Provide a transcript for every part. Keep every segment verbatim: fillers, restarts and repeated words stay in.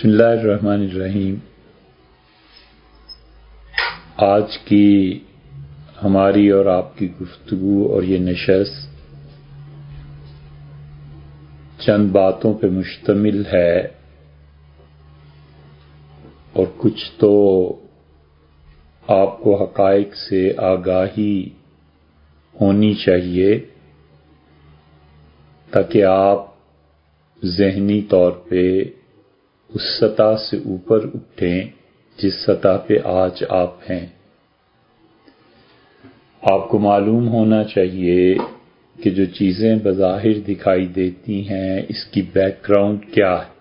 بسم اللہ الرحمن الرحیم۔ آج کی ہماری اور آپ کی گفتگو اور یہ نشست چند باتوں پہ مشتمل ہے، اور کچھ تو آپ کو حقائق سے آگاہی ہونی چاہیے تاکہ آپ ذہنی طور پہ اس سطح سے اوپر اٹھیں جس سطح پہ آج آپ ہیں۔ آپ کو معلوم ہونا چاہیے کہ جو چیزیں بظاہر دکھائی دیتی ہیں اس کی بیک گراؤنڈ کیا ہے۔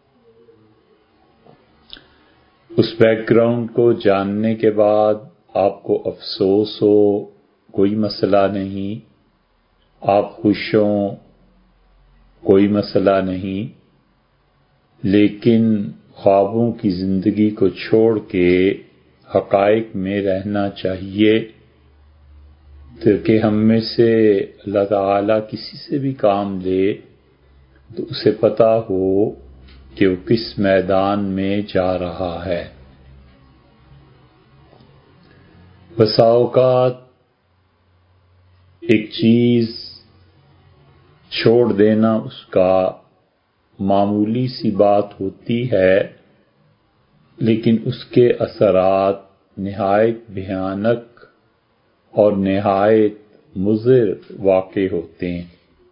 اس بیک گراؤنڈ کو جاننے کے بعد آپ کو افسوس ہو کوئی مسئلہ نہیں، آپ خوش ہوں کوئی مسئلہ نہیں، لیکن خوابوں کی زندگی کو چھوڑ کے حقائق میں رہنا چاہیے، کہ ہم میں سے اللہ تعالیٰ کسی سے بھی کام لے تو اسے پتہ ہو کہ وہ کس میدان میں جا رہا ہے۔ بسا اوقات ایک چیز چھوڑ دینا اس کا معمولی سی بات ہوتی ہے، لیکن اس کے اثرات نہایت بھیانک اور نہایت مضر واقع ہوتے ہیں۔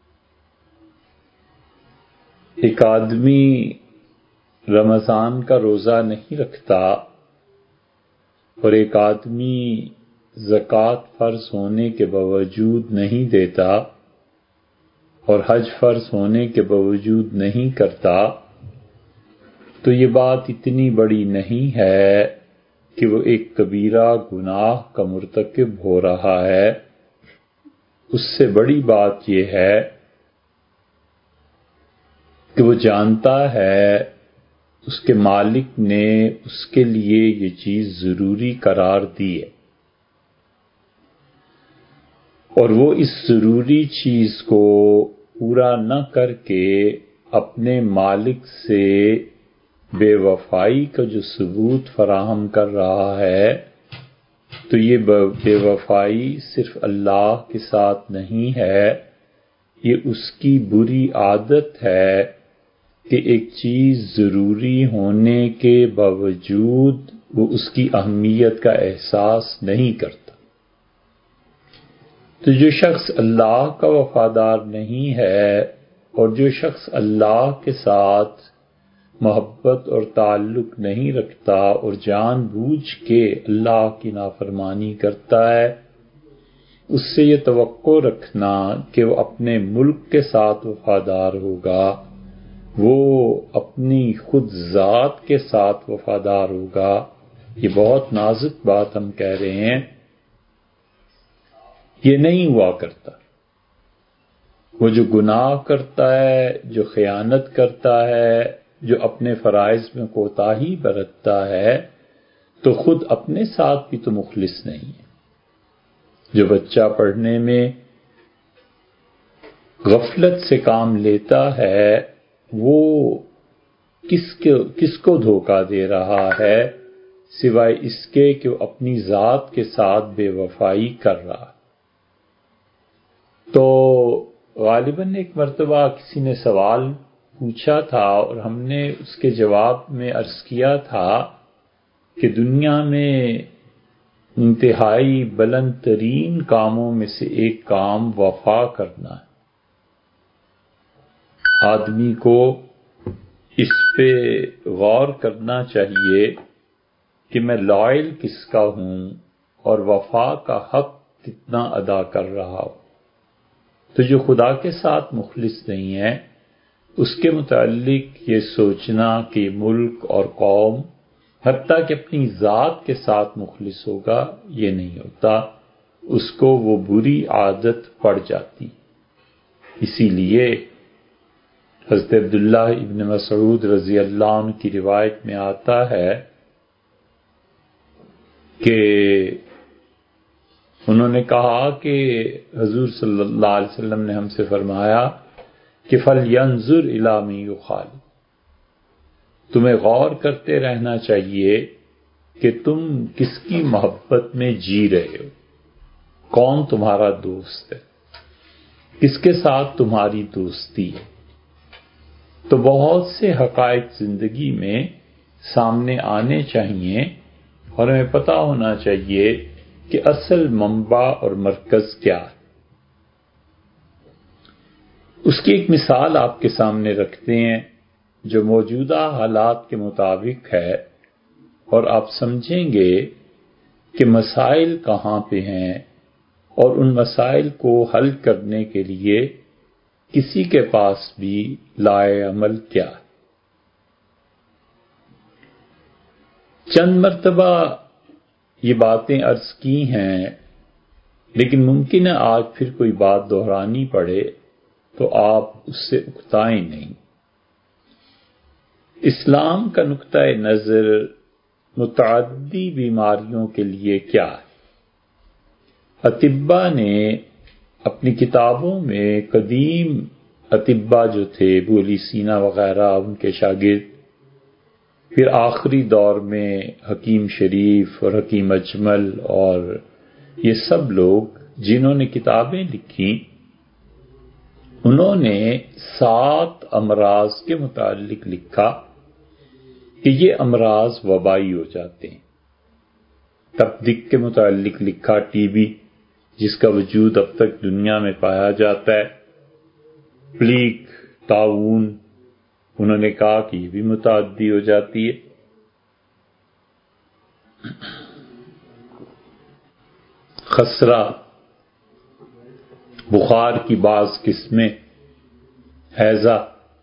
ایک آدمی رمضان کا روزہ نہیں رکھتا اور ایک آدمی زکوٰۃ فرض ہونے کے باوجود نہیں دیتا اور حج فرض ہونے کے باوجود نہیں کرتا، تو یہ بات اتنی بڑی نہیں ہے کہ وہ ایک کبیرہ گناہ کا مرتکب ہو رہا ہے۔ اس سے بڑی بات یہ ہے کہ وہ جانتا ہے اس کے مالک نے اس کے لیے یہ چیز ضروری قرار دی ہے، اور وہ اس ضروری چیز کو پورا نہ کر کے اپنے مالک سے بے وفائی کا جو ثبوت فراہم کر رہا ہے، تو یہ بے وفائی صرف اللہ کے ساتھ نہیں ہے، یہ اس کی بری عادت ہے کہ ایک چیز ضروری ہونے کے باوجود وہ اس کی اہمیت کا احساس نہیں کرتا۔ تو جو شخص اللہ کا وفادار نہیں ہے اور جو شخص اللہ کے ساتھ محبت اور تعلق نہیں رکھتا اور جان بوجھ کے اللہ کی نافرمانی کرتا ہے، اس سے یہ توقع رکھنا کہ وہ اپنے ملک کے ساتھ وفادار ہوگا، وہ اپنی خود ذات کے ساتھ وفادار ہوگا، یہ بہت نازک بات ہم کہہ رہے ہیں، یہ نہیں ہوا کرتا۔ وہ جو گناہ کرتا ہے، جو خیانت کرتا ہے، جو اپنے فرائض میں کوتاہی برتتا ہے، تو خود اپنے ساتھ بھی تو مخلص نہیں ہے۔ جو بچہ پڑھنے میں غفلت سے کام لیتا ہے، وہ کس کو کس کو دھوکہ دے رہا ہے سوائے اس کے کہ وہ اپنی ذات کے ساتھ بے وفائی کر رہا ہے۔ تو غالباً ایک مرتبہ کسی نے سوال پوچھا تھا اور ہم نے اس کے جواب میں عرض کیا تھا کہ دنیا میں انتہائی بلند ترین کاموں میں سے ایک کام وفا کرنا ہے۔ آدمی کو اس پہ غور کرنا چاہیے کہ میں لائل کس کا ہوں اور وفا کا حق کتنا ادا کر رہا ہوں۔ تو جو خدا کے ساتھ مخلص نہیں ہے، اس کے متعلق یہ سوچنا کہ ملک اور قوم حتیٰ کہ اپنی ذات کے ساتھ مخلص ہوگا، یہ نہیں ہوتا، اس کو وہ بری عادت پڑ جاتی۔ اسی لیے حضرت عبداللہ ابن مسعود رضی اللہ عنہ کی روایت میں آتا ہے کہ انہوں نے کہا کہ حضور صلی اللہ علیہ وسلم نے ہم سے فرمایا کہ فَلْيَنظُرْ إِلَىٰ مَن يُخَالِفُ، تمہیں غور کرتے رہنا چاہیے کہ تم کس کی محبت میں جی رہے ہو، کون تمہارا دوست ہے، کس کے ساتھ تمہاری دوستی ہے۔ تو بہت سے حقائق زندگی میں سامنے آنے چاہیے اور ہمیں پتہ ہونا چاہیے کہ اصل منبع اور مرکز کیا ہے۔ اس کی ایک مثال آپ کے سامنے رکھتے ہیں جو موجودہ حالات کے مطابق ہے، اور آپ سمجھیں گے کہ مسائل کہاں پہ ہیں اور ان مسائل کو حل کرنے کے لیے کسی کے پاس بھی لائے عمل کیا ہے۔ چند مرتبہ یہ باتیں عرض کی ہیں، لیکن ممکن ہے آج پھر کوئی بات دہرانی پڑے تو آپ اس سے اکتائیں نہیں۔ اسلام کا نقطہ نظر متعدی بیماریوں کے لیے کیا ہے؟ اطباء نے اپنی کتابوں میں قدیم اطباء جو تھے، ابو علی سینا وغیرہ، ان کے شاگرد، پھر آخری دور میں حکیم شریف اور حکیم اجمل اور یہ سب لوگ جنہوں نے کتابیں لکھی، انہوں نے سات امراض کے متعلق لکھا کہ یہ امراض وبائی ہو جاتے ہیں۔ تپدق کے متعلق لکھا، ٹی بی جس کا وجود اب تک دنیا میں پایا جاتا ہے، پلیگ، طاعون، انہوں نے کہا کہ یہ بھی متعدی ہو جاتی ہے۔ خسرہ، بخار کی بعض قسمیں، ہیضہ،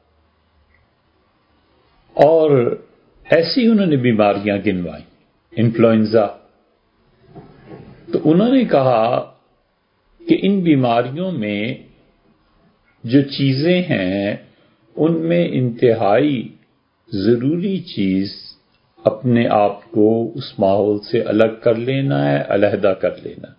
اور ایسی انہوں نے بیماریاں گنوائیں، انفلوئنزا۔ تو انہوں نے کہا کہ ان بیماریوں میں جو چیزیں ہیں ان میں انتہائی ضروری چیز اپنے آپ کو اس ماحول سے الگ کر لینا ہے، علیحدہ کر لینا۔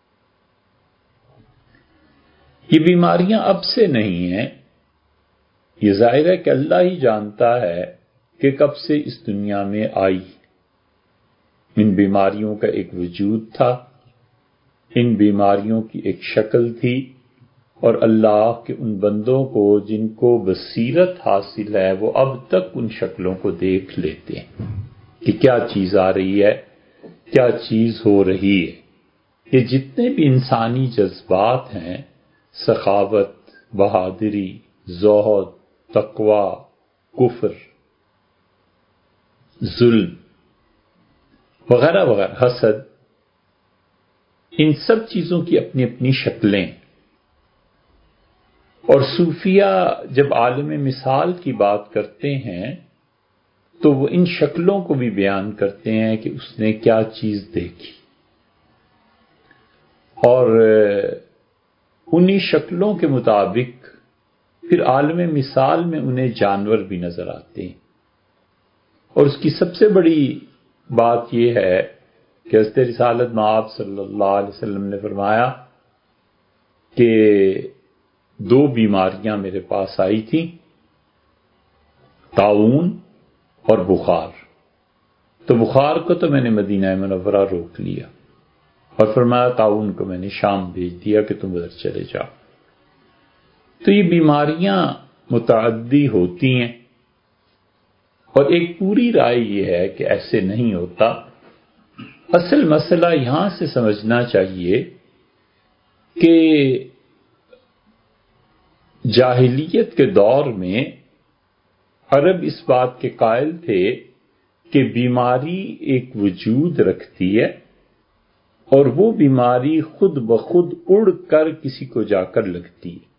یہ بیماریاں اب سے نہیں ہیں، یہ ظاہر ہے کہ اللہ ہی جانتا ہے کہ کب سے اس دنیا میں آئی۔ ان بیماریوں کا ایک وجود تھا، ان بیماریوں کی ایک شکل تھی، اور اللہ کے ان بندوں کو جن کو بصیرت حاصل ہے وہ اب تک ان شکلوں کو دیکھ لیتے ہیں کہ کیا چیز آ رہی ہے، کیا چیز ہو رہی ہے۔ یہ جتنے بھی انسانی جذبات ہیں، سخاوت، بہادری، زہد، تقوی، کفر، ظلم وغیرہ وغیرہ، حسد، ان سب چیزوں کی اپنی اپنی شکلیں، اور صوفیہ جب عالم مثال کی بات کرتے ہیں تو وہ ان شکلوں کو بھی بیان کرتے ہیں کہ اس نے کیا چیز دیکھی، اور انہی شکلوں کے مطابق پھر عالم مثال میں انہیں جانور بھی نظر آتے ہیں۔ اور اس کی سب سے بڑی بات یہ ہے کہ حضرت رسالت مآب صلی اللہ علیہ وسلم نے فرمایا کہ دو بیماریاں میرے پاس آئی تھیں، طاعون اور بخار۔ تو بخار کو تو میں نے مدینہ منورہ روک لیا، اور فرمایا طاعون کو میں نے شام بھیج دیا کہ تم ادھر چلے جاؤ۔ تو یہ بیماریاں متعدی ہوتی ہیں، اور ایک پوری رائے یہ ہے کہ ایسے نہیں ہوتا۔ اصل مسئلہ یہاں سے سمجھنا چاہیے کہ جاہلیت کے دور میں عرب اس بات کے قائل تھے کہ بیماری ایک وجود رکھتی ہے، اور وہ بیماری خود بخود اڑ کر کسی کو جا کر لگتی ہے۔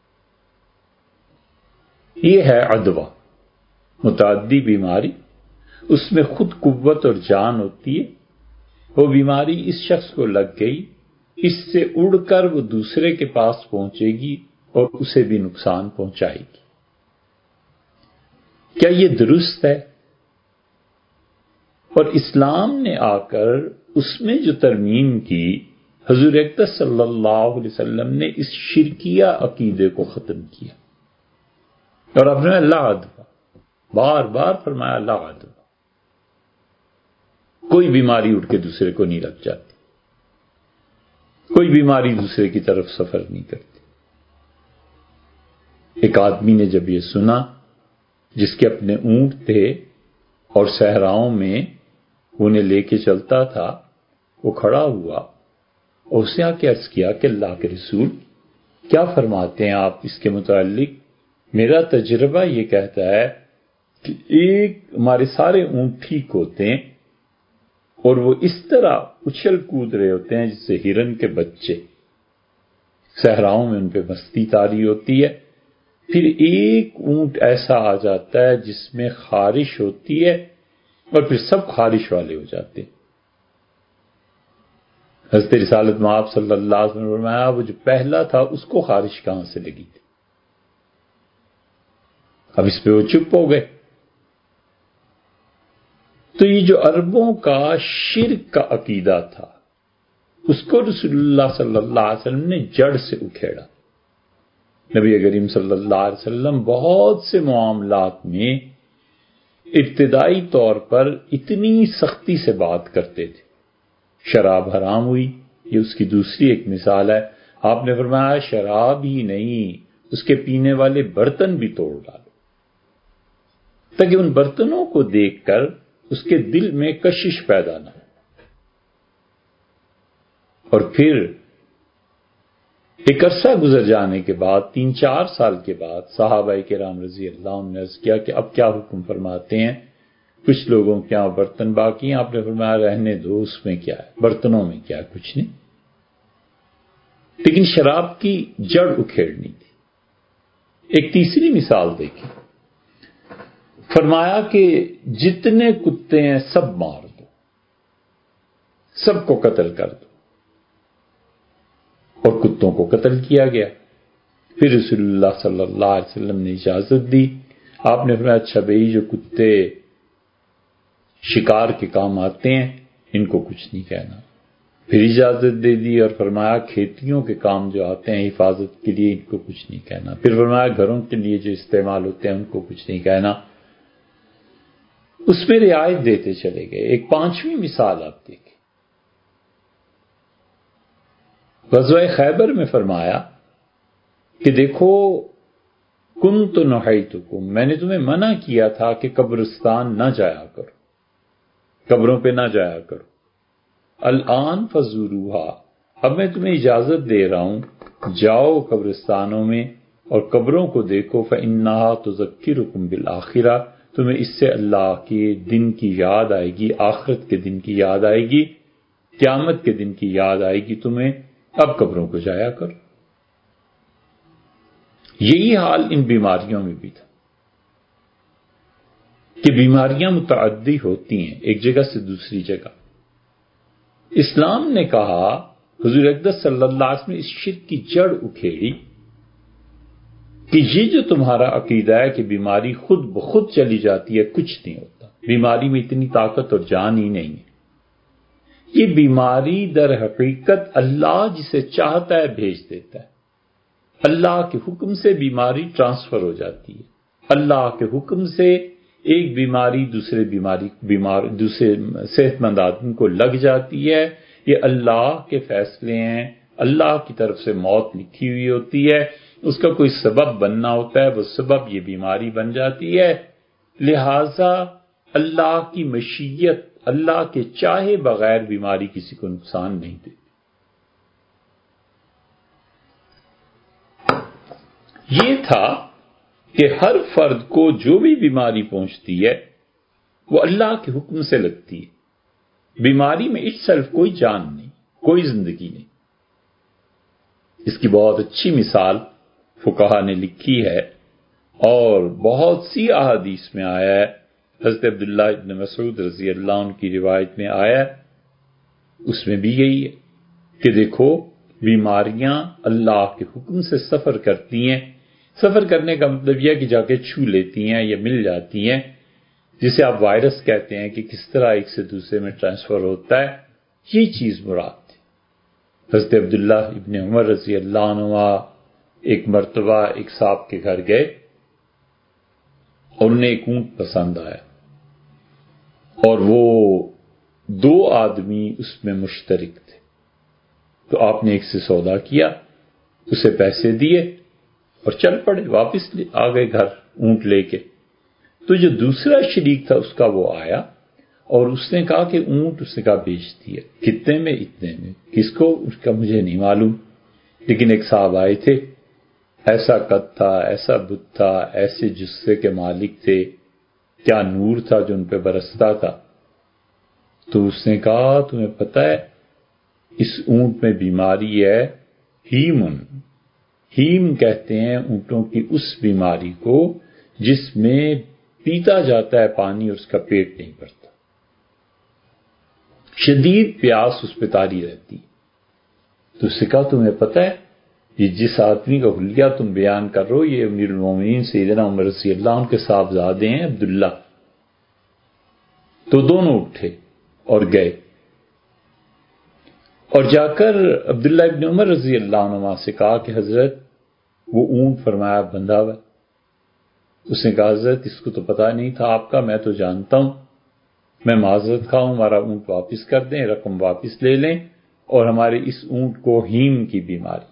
یہ ہے عدوہ، متعدی بیماری، اس میں خود قوت اور جان ہوتی ہے۔ وہ بیماری اس شخص کو لگ گئی، اس سے اڑ کر وہ دوسرے کے پاس پہنچے گی اور اسے بھی نقصان پہنچائے گی۔ کیا یہ درست ہے؟ اور اسلام نے آ کر اس میں جو ترمیم کی، حضور اقدس صلی اللہ علیہ وسلم نے اس شرکیہ عقیدے کو ختم کیا، اور اپنے اللہ عدوہ، بار بار فرمایا لا عدوى، کوئی بیماری اٹھ کے دوسرے کو نہیں لگ جاتی، کوئی بیماری دوسرے کی طرف سفر نہیں کرتی۔ ایک آدمی نے جب یہ سنا، جس کے اپنے اونٹ تھے اور صحراؤں میں انہیں لے کے چلتا تھا، وہ کھڑا ہوا اور اسے آ کے عرض کیا کہ اللہ کے رسول کیا فرماتے ہیں آپ اس کے متعلق؟ میرا تجربہ یہ کہتا ہے کہ ایک ہمارے سارے اونٹ ٹھیک ہوتے ہیں اور وہ اس طرح اچھل کود رہے ہوتے ہیں جس سے ہرن کے بچے، صحراؤں میں ان پہ مستی طاری ہوتی ہے۔ پھر ایک اونٹ ایسا آ جاتا ہے جس میں خارش ہوتی ہے اور پھر سب خارش والے ہو جاتے ہیں۔ حضرت رسالت مآب صلی اللہ علیہ وسلم نے فرمایا وہ جو پہلا تھا اس کو خارش کہاں سے لگی تھی؟ اب اس پہ وہ چپ ہو گئے۔ تو یہ جو عربوں کا شرک کا عقیدہ تھا، اس کو رسول اللہ صلی اللہ علیہ وسلم نے جڑ سے اکھیڑا۔ نبی کریم صلی اللہ علیہ وسلم بہت سے معاملات میں ابتدائی طور پر اتنی سختی سے بات کرتے تھے۔ شراب حرام ہوئی، یہ اس کی دوسری ایک مثال ہے۔ آپ نے فرمایا شراب ہی نہیں، اس کے پینے والے برتن بھی توڑ ڈالو، تاکہ ان برتنوں کو دیکھ کر اس کے دل میں کشش پیدا نہ ہو۔ اور پھر ایک عرصہ گزر جانے کے بعد، تین چار سال کے بعد، صحابہ کرام رضی اللہ عنہ نے عرض کیا کہ اب کیا حکم فرماتے ہیں؟ کچھ لوگوں کے یہاں برتن باقی ہیں، آپ نے فرمایا رہنے دو، اس میں کیا ہے، برتنوں میں کیا ہے، کچھ نہیں، لیکن شراب کی جڑ اکھیڑنی تھی۔ ایک تیسری مثال دیکھیں، فرمایا کہ جتنے کتے ہیں سب مار دو، سب کو قتل کر دو، اور کتوں کو قتل کیا گیا۔ پھر رسول اللہ صلی اللہ علیہ وسلم نے اجازت دی۔ آپ نے فرمایا اچھا بھائی جو کتے شکار کے کام آتے ہیں ان کو کچھ نہیں کہنا۔ پھر اجازت دے دی اور فرمایا کھیتیوں کے کام جو آتے ہیں حفاظت کے لیے ان کو کچھ نہیں کہنا۔ پھر فرمایا گھروں کے لیے جو استعمال ہوتے ہیں ان کو کچھ نہیں کہنا۔ اس میں رعایت دیتے چلے گئے۔ ایک پانچویں مثال آپ دیکھیں، غزوہ خیبر میں فرمایا کہ دیکھو کنت نہیتکم، میں نے تمہیں منع کیا تھا کہ قبرستان نہ جایا کرو، قبروں پہ نہ جایا کرو، الآن فزوروہا، اب میں تمہیں اجازت دے رہا ہوں، جاؤ قبرستانوں میں اور قبروں کو دیکھو، فإنہا تذکرکم بالآخرہ، تمہیں اس سے اللہ کے دن کی یاد آئے گی، آخرت کے دن کی یاد آئے گی، قیامت کے دن کی یاد آئے گی تمہیں، اب قبروں کو جایا کرو۔ یہی حال ان بیماریوں میں بھی تھا کہ بیماریاں متعدی ہوتی ہیں ایک جگہ سے دوسری جگہ۔ اسلام نے کہا، حضور اقدس صلی اللہ علیہ وسلم نے اس شرک کی جڑ اکھیڑی کہ یہ جو تمہارا عقیدہ ہے کہ بیماری خود بخود چلی جاتی ہے، کچھ نہیں ہوتا، بیماری میں اتنی طاقت اور جان ہی نہیں ہے۔ یہ بیماری در حقیقت اللہ جسے چاہتا ہے بھیج دیتا ہے۔ اللہ کے حکم سے بیماری ٹرانسفر ہو جاتی ہے، اللہ کے حکم سے ایک بیماری دوسرے بیماری بیمار دوسرے صحت مند آدمی کو لگ جاتی ہے۔ یہ اللہ کے فیصلے ہیں، اللہ کی طرف سے موت لکھی ہوئی ہوتی ہے، اس کا کوئی سبب بننا ہوتا ہے، وہ سبب یہ بیماری بن جاتی ہے۔ لہذا اللہ کی مشیت، اللہ کے چاہے بغیر بیماری کسی کو نقصان نہیں دیتی۔ یہ تھا کہ ہر فرد کو جو بھی بیماری پہنچتی ہے وہ اللہ کے حکم سے لگتی ہے۔ بیماری میں اٹ سیلف کوئی جان نہیں، کوئی زندگی نہیں۔ اس کی بہت اچھی مثال فقہا نے لکھی ہے اور بہت سی احادیث میں آیا ہے۔ حضرت عبداللہ ابن مسعود رضی اللہ عنہ کی روایت میں آیا ہے، اس میں بھی یہی ہے کہ دیکھو بیماریاں اللہ کے حکم سے سفر کرتی ہیں۔ سفر کرنے کا مطلب یہ ہے کہ جا کے چھو لیتی ہیں یا مل جاتی ہیں، جسے آپ وائرس کہتے ہیں کہ کس طرح ایک سے دوسرے میں ٹرانسفر ہوتا ہے، یہ چیز مراد تھی۔ حضرت عبداللہ ابن عمر رضی اللہ عنہ ایک مرتبہ ایک صاحب کے گھر گئے اور انہیں ایک اونٹ پسند آیا اور وہ دو آدمی اس میں مشترک تھے، تو آپ نے ایک سے سودا کیا، اسے پیسے دیے اور چل پڑے، واپس آ گئے گھر اونٹ لے کے۔ تو جو دوسرا شریک تھا اس کا وہ آیا اور اس نے کہا کہ اونٹ اس نے کہا بیچ دیا۔ کتنے میں؟ اتنے میں۔ کس کو؟ اس کا مجھے نہیں معلوم، لیکن ایک صاحب آئے تھے، ایسا قد تھا، ایسا بت تھا، ایسے جثے کے مالک تھے، کیا نور تھا جو ان پہ برستا تھا۔ تو اس نے کہا تمہیں پتہ ہے اس اونٹ میں بیماری ہے، ہیمن، ہیم کہتے ہیں اونٹوں کی اس بیماری کو جس میں پیتا جاتا ہے پانی اور اس کا پیٹ نہیں بھرتا، شدید پیاس اس پہ طاری رہتی۔ تو اس نے کہا تمہیں پتہ ہے یہ جس آدمی کا حلیہ تم بیان کر رہے ہو یہ امیر المومنین سیدنا عمر رضی اللہ عنہ کے صاحبزادے ہیں عبداللہ۔ تو دونوں اٹھے اور گئے اور جا کر عبداللہ ابن عمر رضی اللہ عنہ سے کہا کہ حضرت وہ اونٹ فرمایا بندھا ہوا۔ اس نے کہا حضرت اس کو تو پتہ نہیں تھا آپ کا، میں تو جانتا ہوں، میں معذرت خواہ ہوں، ہمارا اونٹ واپس کر دیں، رقم واپس لے لیں، اور ہمارے اس اونٹ کو ہیم کی بیماری۔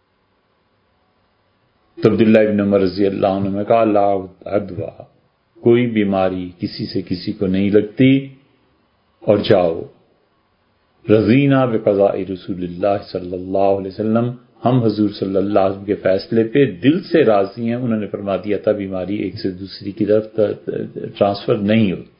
تو عبداللہ ابن عمر رضی اللہ عنہ نے کہا لا عدوہ، کوئی بیماری کسی سے کسی کو نہیں لگتی، اور جاؤ رضینا بقضاء رسول اللہ صلی اللہ علیہ وسلم، ہم حضور صلی اللہ علیہ وسلم کے فیصلے پہ دل سے راضی ہیں۔ انہوں نے فرما دیا تھا بیماری ایک سے دوسری کی طرف ٹرانسفر نہیں ہوتی۔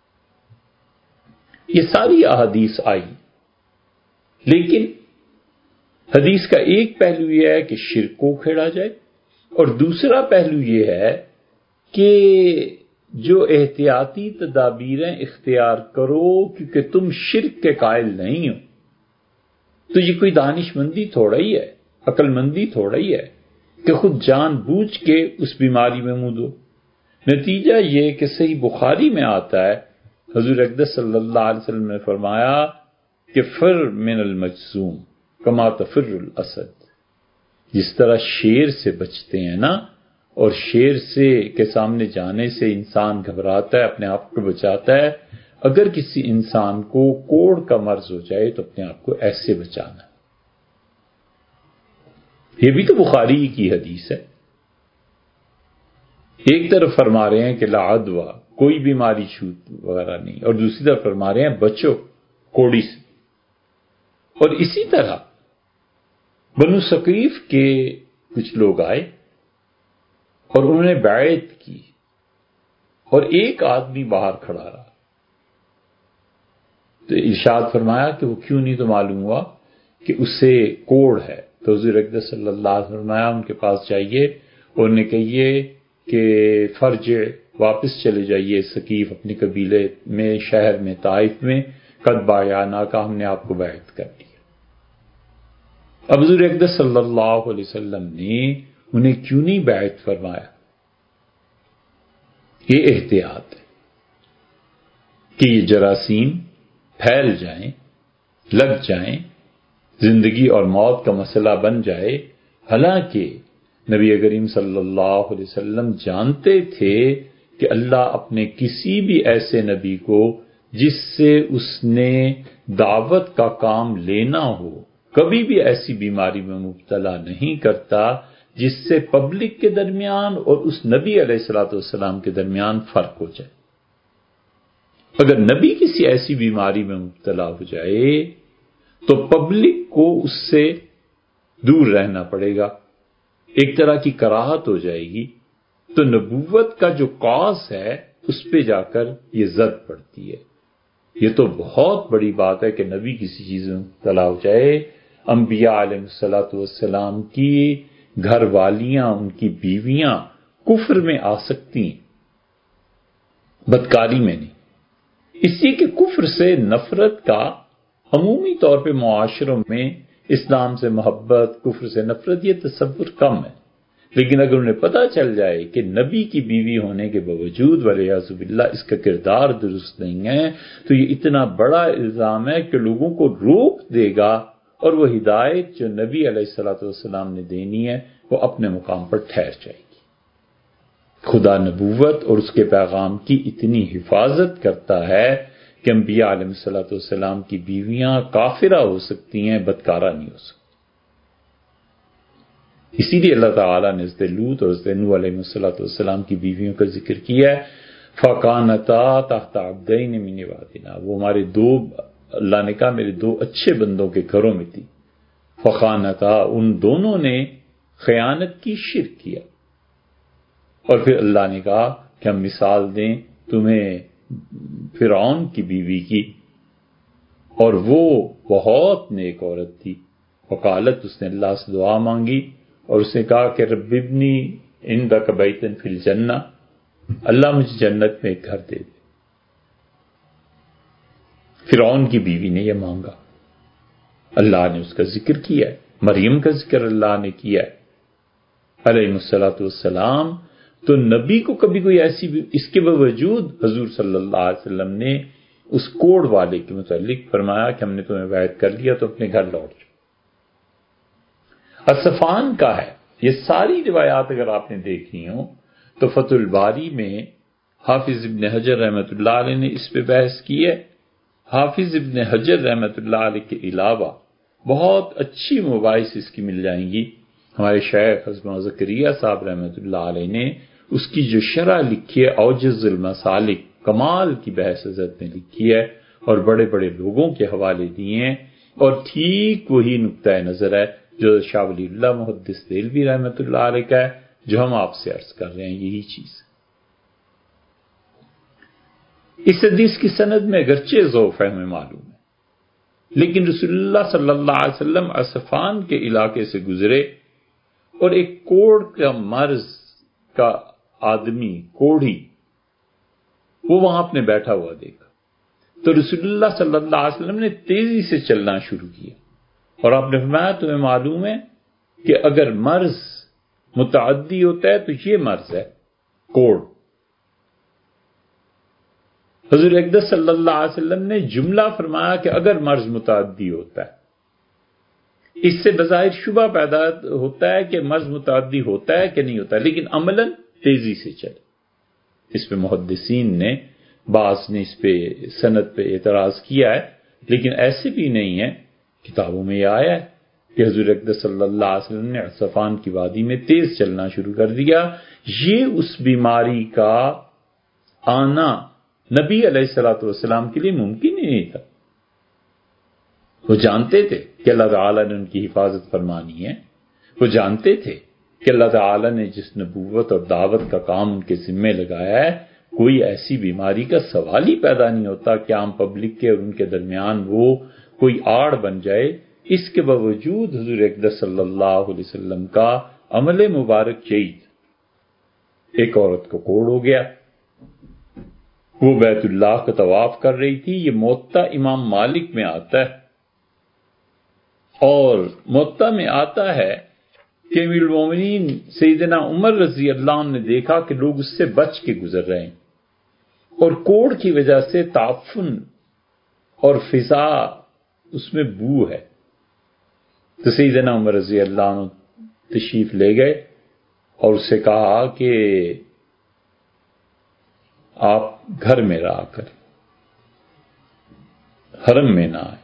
یہ ساری احادیث آئی، لیکن حدیث کا ایک پہلو یہ ہے کہ شرک کو کھیڑا جائے، اور دوسرا پہلو یہ ہے کہ جو احتیاطی تدابیریں اختیار کرو کیونکہ تم شرک کے قائل نہیں ہو، تو یہ کوئی دانش مندی تھوڑا ہی ہے، عقل مندی تھوڑا ہی ہے کہ خود جان بوجھ کے اس بیماری میں منہ دو۔ نتیجہ یہ کہ صحیح بخاری میں آتا ہے حضور اقدس صلی اللہ علیہ وسلم نے فرمایا کہ فر من المجذوم کما تفر الاسد، جس طرح شیر سے بچتے ہیں نا، اور شیر سے کے سامنے جانے سے انسان گھبراتا ہے، اپنے آپ کو بچاتا ہے، اگر کسی انسان کو کوڑ کا مرض ہو جائے تو اپنے آپ کو ایسے بچانا۔ یہ بھی تو بخاری کی حدیث ہے۔ ایک طرف فرما رہے ہیں کہ لا عدوہ، کوئی بیماری چھوت وغیرہ نہیں، اور دوسری طرف فرما رہے ہیں بچو کوڑی سے۔ اور اسی طرح بنو ثقیف کے کچھ لوگ آئے اور انہوں نے بیعت کی، اور ایک آدمی باہر کھڑا رہا، تو ارشاد فرمایا کہ وہ کیوں نہیں؟ تو معلوم ہوا کہ اسے کوڑ ہے۔ تو حضور اقدس صلی اللہ علیہ وسلم فرمایا ان کے پاس جائیے اور انہیں کہیے کہ فرج واپس چلے جائیے ثقیف اپنے قبیلے میں، شہر میں، طائف میں، قد بایعنا کا، ہم نے آپ کو بیعت کر دیا۔ اب حضور اقدس صلی اللہ علیہ وسلم نے انہیں کیوں نہیں بیعت فرمایا؟ یہ احتیاط ہے کہ یہ جراثیم پھیل جائیں، لگ جائیں، زندگی اور موت کا مسئلہ بن جائے۔ حالانکہ نبی کریم صلی اللہ علیہ وسلم جانتے تھے کہ اللہ اپنے کسی بھی ایسے نبی کو جس سے اس نے دعوت کا کام لینا ہو کبھی بھی ایسی بیماری میں مبتلا نہیں کرتا جس سے پبلک کے درمیان اور اس نبی علیہ الصلوۃ والسلام کے درمیان فرق ہو جائے۔ اگر نبی کسی ایسی بیماری میں مبتلا ہو جائے تو پبلک کو اس سے دور رہنا پڑے گا، ایک طرح کی کراہت ہو جائے گی، تو نبوت کا جو کاز ہے اس پہ جا کر یہ زد پڑتی ہے۔ یہ تو بہت بڑی بات ہے کہ نبی کسی چیز میں مبتلا ہو جائے۔ انبیاء علیہ الصلوۃ والسلام کی گھر والیاں، ان کی بیویاں کفر میں آ سکتی ہیں، بدکاری میں نہیں، اسی کے کفر سے نفرت کا عمومی طور پہ معاشروں میں اسلام سے محبت، کفر سے نفرت، یہ تصور کم ہے۔ لیکن اگر انہیں پتہ چل جائے کہ نبی کی بیوی ہونے کے باوجود والعیاذ باللہ اس کا کردار درست نہیں ہے، تو یہ اتنا بڑا الزام ہے کہ لوگوں کو روک دے گا، اور وہ ہدایت جو نبی علیہ الصلوۃ والسلام نے دینی ہے وہ اپنے مقام پر ٹھہر جائے گی۔ خدا نبوت اور اس کے پیغام کی اتنی حفاظت کرتا ہے کہ انبیاء علیہ الصلوۃ والسلام کی بیویاں کافرہ ہو سکتی ہیں، بدکارہ نہیں ہو سکتی۔ اسی لیے اللہ تعالیٰ نے حضرت لوط اور حضرت نوح علیہ الصلوۃ والسلام کی بیویوں کا ذکر کیا ہے، فَكَانَتَا تَحْتَ عَبْدَيْنِ مِنْ عِبَادِنَا، وہ ہمارے دو، اللہ نے کہا میرے دو اچھے بندوں کے گھروں میں تھی۔ فَخَانَتَا، ان دونوں نے خیانت کی، شرک کیا۔ اور پھر اللہ نے کہا کہ ہم مثال دیں تمہیں فرعون کی بیوی کی، اور وہ بہت نیک عورت تھی۔ وقالت، اس نے اللہ سے دعا مانگی اور اس نے کہا کہ رب ابنی عندک بیتا فی الجنہ، اللہ مجھے جنت میں ایک گھر دے دے۔ فرعون کی بیوی نے یہ مانگا، اللہ نے اس کا ذکر کیا ہے، مریم کا ذکر اللہ نے کیا ہے علیہ الصلوۃ والسلام۔ تو نبی کو کبھی کوئی ایسی بھی، اس کے باوجود حضور صلی اللہ علیہ وسلم نے اس کوڑ والے کے متعلق فرمایا کہ ہم نے تمہیں وعد کر لیا تو اپنے گھر لوٹ جاؤ۔ اصفان کا ہے یہ ساری روایات، اگر آپ نے دیکھی ہوں تو فتح الباری میں حافظ ابن حجر رحمۃ اللہ علیہ نے اس پہ بحث کی ہے۔ حافظ ابن حجر رحمۃ اللہ علیہ کے علاوہ بہت اچھی مباحث اس کی مل جائیں گی۔ ہمارے شیخ حضرت زکریا صاحب رحمۃ اللہ علیہ نے اس کی جو شرح لکھی ہے اوجز المسالک، کمال کی بحث حضرت نے لکھی ہے اور بڑے بڑے لوگوں کے حوالے دیے ہیں، اور ٹھیک وہی نقطۂ نظر ہے جو شاہ ولی اللہ محدث دہلوی رحمۃ اللہ علیہ کا ہے، جو ہم آپ سے عرض کر رہے ہیں، یہی چیز۔ اس حدیث کی سند میں اگرچہ ضعف ہے ہمیں معلوم ہے، لیکن رسول اللہ صلی اللہ علیہ وسلم اصفان کے علاقے سے گزرے اور ایک کوڑ کا مرض کا آدمی، کوڑھی، وہ وہاں اپنے بیٹھا ہوا دیکھا تو رسول اللہ صلی اللہ علیہ وسلم نے تیزی سے چلنا شروع کیا، اور آپ نے فرمایا تمہیں معلوم ہے کہ اگر مرض متعدی ہوتا ہے تو یہ مرض ہے کوڑ۔ حضور اقدس صلی اللہ علیہ وسلم نے جملہ فرمایا کہ اگر مرض متعدی ہوتا ہے، اس سے بظاہر شبہ پیدا ہوتا ہے کہ مرض متعدی ہوتا ہے کہ نہیں ہوتا ہے، لیکن عملاً تیزی سے چلے۔ اس پہ محدثین نے، بعض نے اس پہ سند پہ اعتراض کیا ہے، لیکن ایسے بھی نہیں ہے، کتابوں میں یہ آیا ہے کہ حضور اقدس صلی اللہ علیہ وسلم نے اصفان کی وادی میں تیز چلنا شروع کر دیا۔ یہ اس بیماری کا آنا نبی علیہ الصلوۃ والسلام کے لیے ممکن ہی نہیں تھا۔ وہ جانتے تھے کہ اللہ تعالیٰ نے ان کی حفاظت فرمانی ہے، وہ جانتے تھے کہ اللہ تعالیٰ نے جس نبوت اور دعوت کا کام ان کے ذمے لگایا ہے، کوئی ایسی بیماری کا سوال ہی پیدا نہیں ہوتا کہ عام پبلک کے اور ان کے درمیان وہ کوئی آڑ بن جائے۔ اس کے باوجود حضور اقدس صلی اللہ علیہ وسلم کا عمل مبارک یہی تھا۔ ایک عورت کو کوڑ ہو گیا، وہ بیت اللہ کا طواف کر رہی تھی۔ یہ موطا امام مالک میں آتا ہے، اور موطا میں آتا ہے کہ امیر المومنین سیدنا عمر رضی اللہ عنہ نے دیکھا کہ لوگ اس سے بچ کے گزر رہے ہیں، اور کوڑ کی وجہ سے تعفن اور فضا اس میں بو ہے، تو سیدنا عمر رضی اللہ عنہ تشریف لے گئے اور اس سے کہا کہ آپ گھر میں رہا کریں، حرم میں نہ آئے،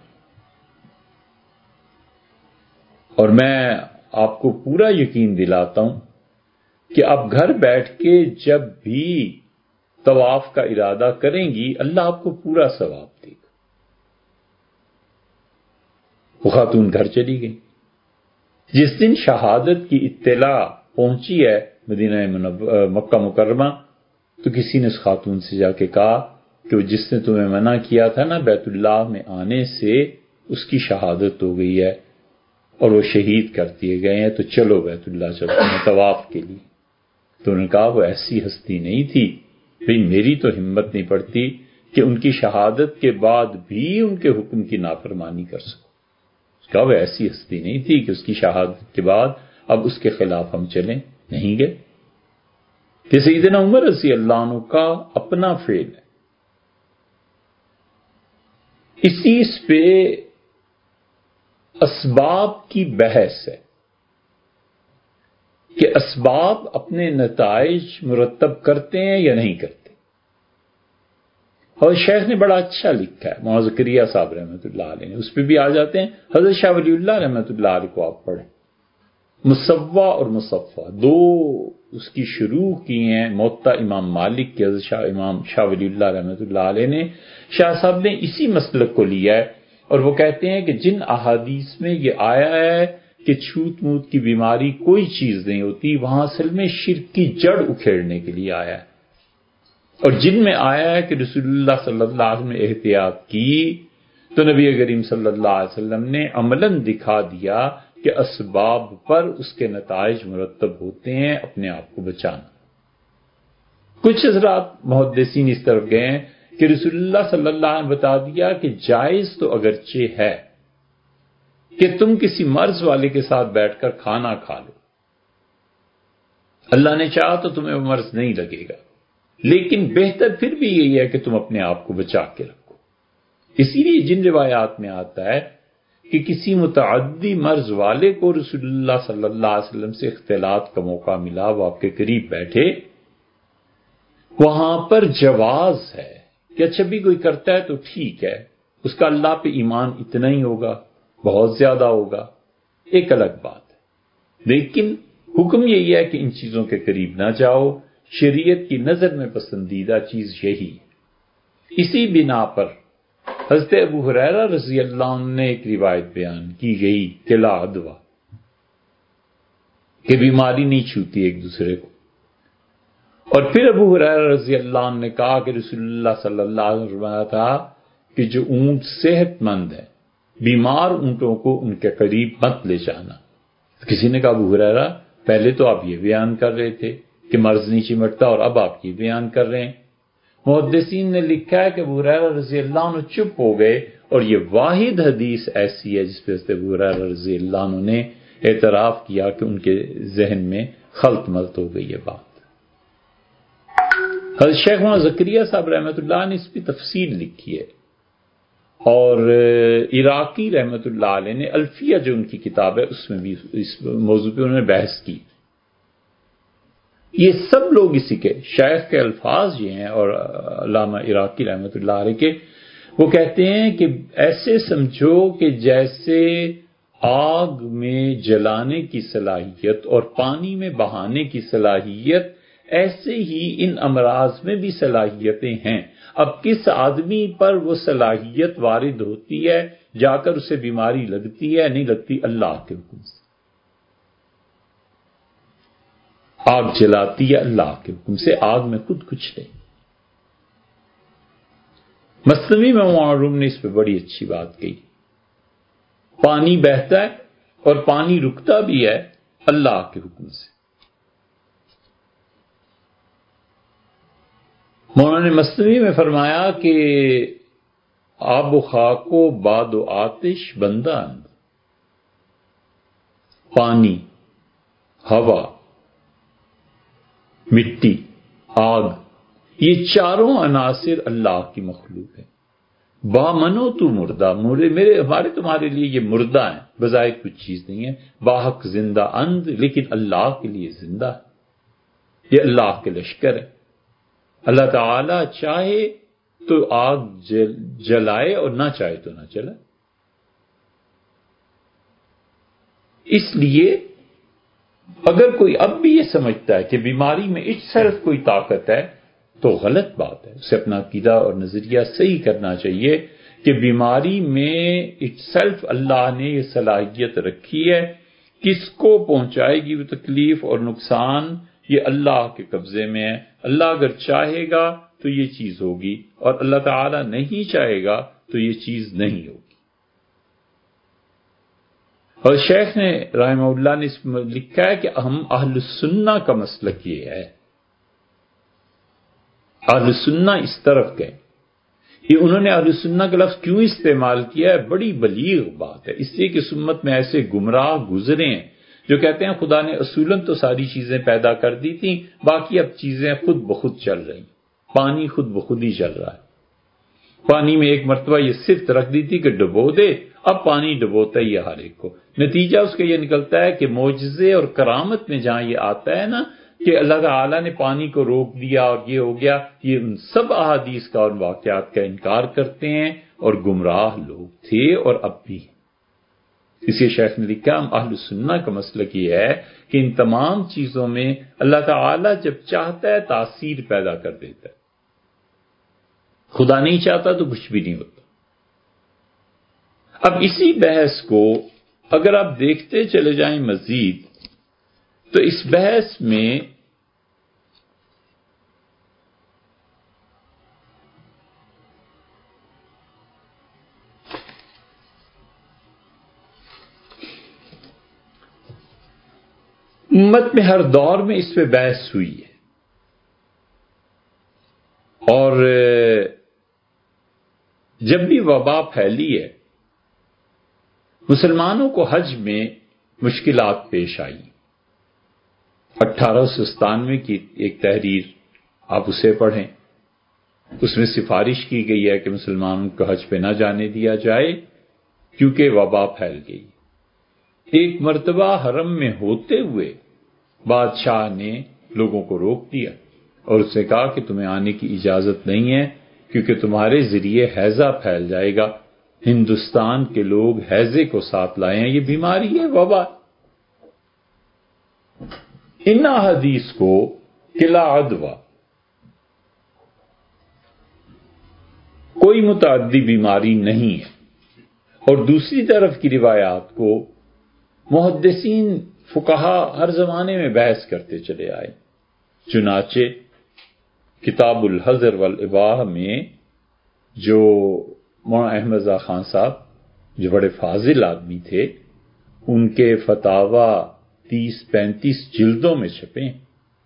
اور میں آپ کو پورا یقین دلاتا ہوں کہ آپ گھر بیٹھ کے جب بھی طواف کا ارادہ کریں گی اللہ آپ کو پورا ثواب دے گا۔ وہ خاتون گھر چلی گئی۔ جس دن شہادت کی اطلاع پہنچی ہے مدینہ مکہ مکرمہ، تو کسی نے اس خاتون سے جا کے کہا کہ وہ جس نے تمہیں منع کیا تھا نا بیت اللہ میں آنے سے، اس کی شہادت ہو گئی ہے اور وہ شہید کر دیے گئے ہیں، تو چلو بیت اللہ چلتے ہیں طواف کے لیے۔ تو انہوں نے کہا وہ ایسی ہستی نہیں تھی، بھئی میری تو ہمت نہیں پڑتی کہ ان کی شہادت کے بعد بھی ان کے حکم کی نافرمانی کر سکوں۔ کہا وہ ایسی ہستی نہیں تھی کہ اس کی شہادت کے بعد اب اس کے خلاف ہم چلیں، نہیں گئے۔ کہ سیدنا عمر رضی اللہ عنہ کا اپنا فعل ہے۔ اسی اس پہ اسباب کی بحث ہے۔ کہ اسباب اپنے نتائج مرتب کرتے ہیں یا نہیں کرتے. اور شیخ نے بڑا اچھا لکھا ہے، مولانا زکریا صاحب رحمۃ اللہ علیہ نے، اس پہ بھی آ جاتے ہیں. حضرت شاہ ولی اللہ رحمۃ اللہ علیہ کو آپ پڑھیں، مصوّع اور مصفّہ دو اس کی شروع کی ہیں موطا امام مالک کے. حضرت شاہ امام شاہ ولی اللہ رحمۃ اللہ علیہ نے، شاہ صاحب نے اسی مسلک کو لیا ہے، اور وہ کہتے ہیں کہ جن احادیث میں یہ آیا ہے کہ چھوت موت کی بیماری کوئی چیز نہیں ہوتی، وہاں اصل میں شرک کی جڑ اکھیڑنے کے لیے آیا ہے. اور جن میں آیا ہے کہ رسول اللہ صلی اللہ علیہ وسلم نے احتیاط کی، تو نبی کریم صلی اللہ علیہ وسلم نے عملاً دکھا دیا کہ اسباب پر اس کے نتائج مرتب ہوتے ہیں، اپنے آپ کو بچانا. کچھ حضرات محدثین اس طرف گئے ہیں کہ رسول اللہ صلی اللہ علیہ وسلم نے بتا دیا کہ جائز تو اگرچہ ہے کہ تم کسی مرض والے کے ساتھ بیٹھ کر کھانا کھا لو، اللہ نے چاہا تو تمہیں وہ مرض نہیں لگے گا، لیکن بہتر پھر بھی یہی ہے کہ تم اپنے آپ کو بچا کے رکھو. اسی لیے جن روایات میں آتا ہے کہ کسی متعدی مرض والے کو رسول اللہ صلی اللہ علیہ وسلم سے اختلاط کا موقع ملا، وہ آپ کے قریب بیٹھے، وہاں پر جواز ہے کہ اچھا بھی کوئی کرتا ہے تو ٹھیک ہے، اس کا اللہ پہ ایمان اتنا ہی ہوگا، بہت زیادہ ہوگا، ایک الگ بات ہے. لیکن حکم یہی ہے کہ ان چیزوں کے قریب نہ جاؤ. شریعت کی نظر میں پسندیدہ چیز یہی ہے. اسی بنا پر حضرت ابو ہریرہ رضی اللہ عنہ نے ایک روایت بیان کی گئی کہ لا عدویٰ، کہ بیماری نہیں چھوتی ایک دوسرے کو. اور پھر ابو ہریرہ رضی اللہ عنہ نے کہا کہ رسول اللہ صلی اللہ علیہ وسلم نے فرمایا تھا کہ جو اونٹ صحت مند ہے، بیمار اونٹوں کو ان کے قریب مت لے جانا. کسی نے کہا ابو ہریرہ پہلے تو آپ یہ بیان کر رہے تھے کہ مرض نہیں چمٹتا، اور اب آپ یہ بیان کر رہے ہیں. محدثین نے لکھا ہے کہ ابو ہریرہ رضی اللہ عنہ چپ ہو گئے، اور یہ واحد حدیث ایسی ہے جس پہ ابو ہریرہ رضی اللہ عنہ نے اعتراف کیا کہ ان کے ذہن میں خلط ملط ہو گئی ہے بات. حضرت شیخ مولانا زکریا صاحب رحمۃ اللہ نے اس کی تفصیل لکھی ہے، اور عراقی رحمۃ اللہ علیہ نے الفیہ جو ان کی کتاب ہے اس میں بھی اس موضوع پہ انہوں نے بحث کی. یہ سب لوگ اسی کے شیخ کے الفاظ یہ ہیں، اور علامہ عراقی رحمۃ اللہ علیہ کے، وہ کہتے ہیں کہ ایسے سمجھو کہ جیسے آگ میں جلانے کی صلاحیت اور پانی میں بہانے کی صلاحیت، ایسے ہی ان امراض میں بھی صلاحیتیں ہیں. اب کس آدمی پر وہ صلاحیت وارد ہوتی ہے، جا کر اسے بیماری لگتی ہے نہیں لگتی؟ اللہ کے حکم سے. آگ جلاتی ہے اللہ کے حکم سے، آگ میں خود کچھ نہیں. مثنوی میں معروم نے اس پہ بڑی اچھی بات کہی. پانی بہتا ہے اور پانی رکتا بھی ہے اللہ کے حکم سے. مولانا نے مثنوی میں فرمایا کہ آب و خاک و باد و آتش بندہ اند، پانی، ہوا، مٹی، آگ، یہ چاروں عناصر اللہ کی مخلوق ہیں. با منو تو مردہ، میرے ہمارے تمہارے لیے یہ مردہ ہیں، بظاہر کچھ چیز نہیں ہے. باحق زندہ اند، لیکن اللہ کے لیے زندہ ہے. یہ اللہ کے لشکر ہے. اللہ تعالی چاہے تو آگ جل جلائے اور نہ چاہے تو نہ چلائے. اس لیے اگر کوئی اب بھی یہ سمجھتا ہے کہ بیماری میں اٹ سیلف کوئی طاقت ہے تو غلط بات ہے. اسے اپنا عقیدہ اور نظریہ صحیح کرنا چاہیے کہ بیماری میں اٹ سیلف اللہ نے یہ صلاحیت رکھی ہے. کس کو پہنچائے گی وہ تکلیف اور نقصان، یہ اللہ کے قبضے میں ہے. اللہ اگر چاہے گا تو یہ چیز ہوگی، اور اللہ تعالی نہیں چاہے گا تو یہ چیز نہیں ہوگی. اور شیخ نے رحمہ اللہ نے اس میں لکھا ہے کہ ہم اہل سنہ کا مسلک یہ ہے. اہل سنہ اس طرف گئے. یہ انہوں نے اہل سنہ کا لفظ کیوں استعمال کیا ہے؟ بڑی بلیغ بات ہے، اس لیے کہ سمت میں ایسے گمراہ گزرے ہیں جو کہتے ہیں خدا نے اصولاً تو ساری چیزیں پیدا کر دی تھیں، باقی اب چیزیں خود بخود چل رہی، پانی خود بخود ہی چل رہا ہے. پانی میں ایک مرتبہ یہ صرف رکھ دی تھی کہ ڈبو دے، اب پانی ڈبوتا ہی ہے ہر ایک کو۔ نتیجہ اس کا یہ نکلتا ہے کہ معجزے اور کرامت میں جہاں یہ آتا ہے نا کہ اللہ تعالیٰ نے پانی کو روک دیا اور یہ ہو گیا، یہ ان سب احادیث کا اور واقعات کا انکار کرتے ہیں اور گمراہ لوگ تھے اور اب بھی۔ اسی شیخ نے لکھا ہم اہل سنہ کا مسلک یہ ہے کہ ان تمام چیزوں میں اللہ تعالیٰ جب چاہتا ہے تاثیر پیدا کر دیتا ہے، خدا نہیں چاہتا تو کچھ بھی نہیں ہوتا۔ اب اسی بحث کو اگر آپ دیکھتے چلے جائیں مزید تو اس بحث میں امت میں ہر دور میں اس پہ بحث ہوئی ہے، اور جب بھی وبا پھیلی ہے مسلمانوں کو حج میں مشکلات پیش آئی۔ اٹھارہ سو ستانوے کی ایک تحریر آپ اسے پڑھیں، اس میں سفارش کی گئی ہے کہ مسلمانوں کو حج پہ نہ جانے دیا جائے کیونکہ وبا پھیل گئی۔ ایک مرتبہ حرم میں ہوتے ہوئے بادشاہ نے لوگوں کو روک دیا اور اس نے کہا کہ تمہیں آنے کی اجازت نہیں ہے کیونکہ تمہارے ذریعے ہیضہ پھیل جائے گا۔ ہندوستان کے لوگ ہیضے کو ساتھ لائے ہیں، یہ بیماری ہے، وبا۔ ان احادیث کو قلع عدوہ کوئی متعدی بیماری نہیں ہے، اور دوسری طرف کی روایات کو محدثین فقہا ہر زمانے میں بحث کرتے چلے آئے۔ چنانچہ کتاب الحظر والاباحہ میں جو مولانا احمد رضا خان صاحب جو بڑے فاضل آدمی تھے، ان کے فتاوی تیس پینتیس جلدوں میں چھپے ہیں۔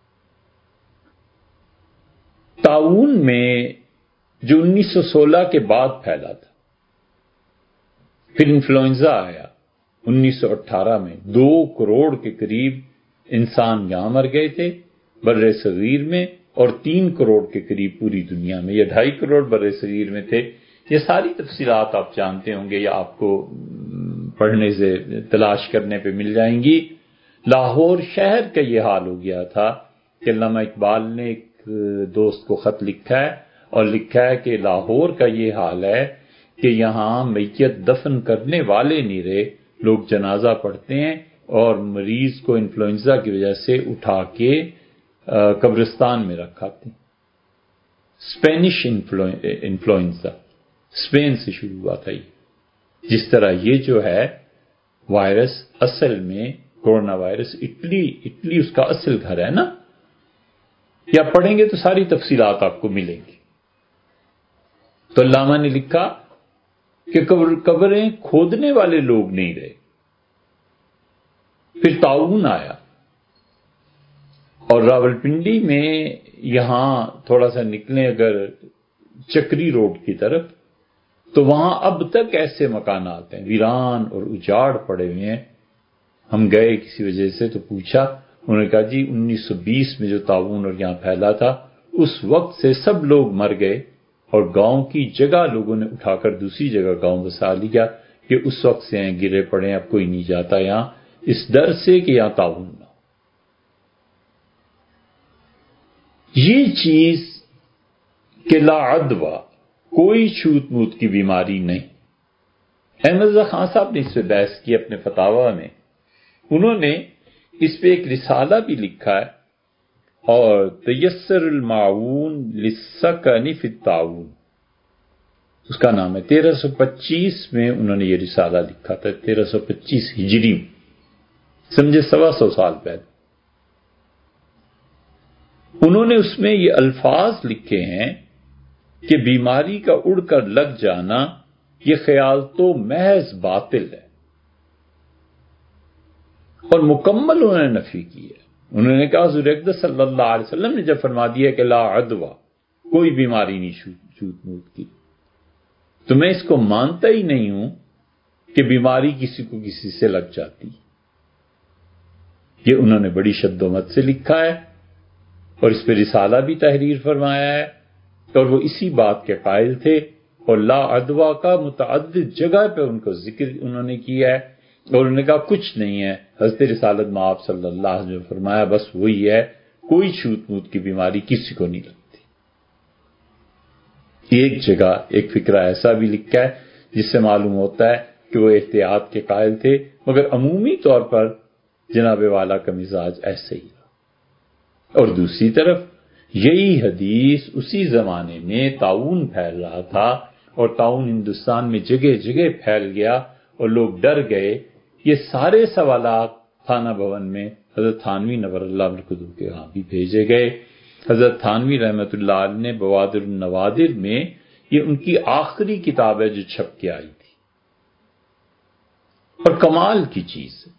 طاعون میں جو انیس سو سولہ کے بعد پھیلا تھا، پھر انفلوئنزا آیا انیس سو اٹھارہ میں، دو کروڑ کے قریب انسان یہاں مر گئے تھے بر صغیر میں، اور تین کروڑ کے قریب پوری دنیا میں، یا ڈھائی کروڑ بر صغیر میں تھے۔ یہ ساری تفصیلات آپ جانتے ہوں گے یا آپ کو پڑھنے سے تلاش کرنے پہ مل جائیں گی۔ لاہور شہر کا یہ حال ہو گیا تھا کہ علامہ اقبال نے ایک دوست کو خط لکھا ہے اور لکھا ہے کہ لاہور کا یہ حال ہے کہ یہاں میت دفن کرنے والے نہیں رہے، لوگ جنازہ پڑھتے ہیں اور مریض کو انفلوئنزا کی وجہ سے اٹھا کے قبرستان میں رکھاتے ہیں۔ اسپینش انفلوئنزا اسپین سے شروع ہوا تھا یہ۔ جس طرح یہ جو ہے وائرس اصل میں کورونا وائرس اٹلی اٹلی اس کا اصل گھر ہے نا، یا پڑھیں گے تو ساری تفصیلات آپ کو ملیں گی۔ تو علامہ نے لکھا کہ قبریں کھودنے والے لوگ نہیں رہے۔ پھر طاعون آیا، اور راولپنڈی میں یہاں تھوڑا سا نکلیں اگر چکری روڈ کی طرف تو وہاں اب تک ایسے مکانات ہیں ویران اور اجاڑ پڑے ہوئے ہیں۔ ہم گئے کسی وجہ سے تو پوچھا، انہوں نے کہا جی انیس سو بیس میں جو طاعون اور یہاں پھیلا تھا اس وقت سے سب لوگ مر گئے اور گاؤں کی جگہ لوگوں نے اٹھا کر دوسری جگہ گاؤں بسا لیا کہ اس وقت سے ہیں گرے پڑے ہیں، اب کوئی نہیں جاتا یہاں اس ڈر سے کہ یہاں طاعون نہ ہو۔ یہ چیز قلع عدوہ کوئی چھوت موت کی بیماری نہیں۔ احمد رضا خان صاحب نے اس پہ بحث کی اپنے فتاوی میں، انہوں نے اس پہ ایک رسالہ بھی لکھا ہے، اور تیسر المعون للسکن فی الطاعون اس کا نام ہے۔ تیرہ سو پچیس میں انہوں نے یہ رسالہ لکھا تھا، تیرہ سو پچیس ہجری، سمجھے سوا سو سال پہلے۔ انہوں نے اس میں یہ الفاظ لکھے ہیں کہ بیماری کا اڑ کر لگ جانا یہ خیال تو محض باطل ہے، اور مکمل انہوں نے نفی کی ہے۔ انہوں نے کہا حضور اقدس صلی اللہ علیہ وسلم نے جب فرما دیا کہ لا عدوہ کوئی بیماری نہیں چھوت موت کی، تو میں اس کو مانتا ہی نہیں ہوں کہ بیماری کسی کو کسی سے لگ جاتی۔ یہ انہوں نے بڑی شد و مت سے لکھا ہے اور اس پہ رسالہ بھی تحریر فرمایا ہے، اور وہ اسی بات کے قائل تھے اور لا عدوہ کا متعدد جگہ پہ ان کو ذکر انہوں نے کیا ہے، اور انہوں نے کہا کچھ نہیں ہے۔ حضرت رسالت مآب صلی اللہ علیہ وسلم نے فرمایا بس وہی ہے، کوئی چھوت موت کی بیماری کسی کو نہیں لگتی۔ ایک جگہ ایک فقرہ ایسا بھی لکھا ہے جس سے معلوم ہوتا ہے کہ وہ احتیاط کے قائل تھے، مگر عمومی طور پر جناب والا کا مزاج ایسے ہی رہا۔ اور دوسری طرف یہی حدیث اسی زمانے میں طاعون پھیل رہا تھا، اور طاعون ہندوستان میں جگہ جگہ پھیل گیا اور لوگ ڈر گئے۔ یہ سارے سوالات تھانہ بھون میں حضرت تھانوی نور اللہ برکتہ کے ہاں بھی بھیجے گئے۔ حضرت تھانوی رحمۃ اللہ علیہ نے بوادر النوادر میں، یہ ان کی آخری کتاب ہے جو چھپ کے آئی تھی، اور کمال کی چیز ہے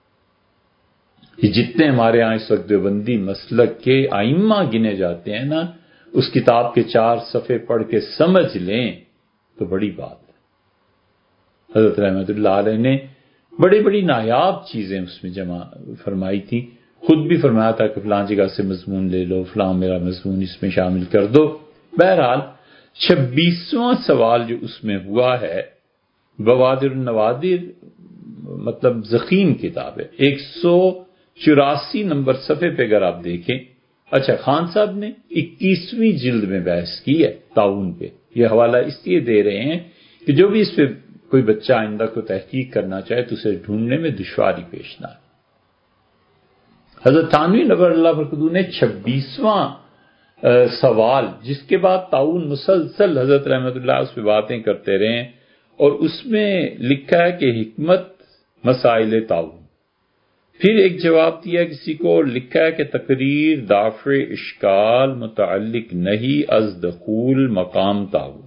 یہ جتنے ہمارے ہاں اس وقت دیوبندی مسلک کے ائمہ گنے جاتے ہیں نا، اس کتاب کے چار صفحے پڑھ کے سمجھ لیں تو بڑی بات ہے۔ حضرت رحمۃ اللہ علیہ نے بڑی بڑی نایاب چیزیں اس میں جمع فرمائی تھی، خود بھی فرمایا تھا کہ فلاں جگہ سے مضمون لے لو، فلاں میرا مضمون اس میں شامل کر دو۔ بہرحال چھبیسواں سوال جو اس میں ہوا ہے، بوادر النوادر مطلب ضخیم کتاب ہے، ایک سو چوراسی نمبر صفحے پہ اگر آپ دیکھیں۔ اچھا، خان صاحب نے اکیسویں جلد میں بحث کی ہے طاعون پہ، یہ حوالہ اس لیے دے رہے ہیں کہ جو بھی اس پہ کوئی بچہ آئندہ کو تحقیق کرنا چاہے تو اسے ڈھونڈنے میں دشواری پیش نہ آئے۔ حضرت تھانوی نور اللہ برکتہ نے چھبیسواں سوال، جس کے بعد طاعون مسلسل حضرت رحمۃ اللہ اس پہ باتیں کرتے رہے، اور اس میں لکھا ہے کہ حکمت مسائل طاعون، پھر ایک جواب دیا کسی کو، اور لکھا ہے کہ تقریر دافع اشکال متعلق نہیں از دخول مقام طاعون۔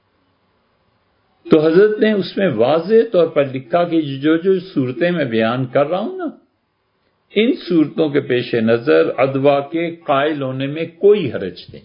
تو حضرت نے اس میں واضح طور پر لکھا کہ جو جو صورتیں میں بیان کر رہا ہوں نا، ان صورتوں کے پیش نظر عدوہ کے قائل ہونے میں کوئی حرج نہیں۔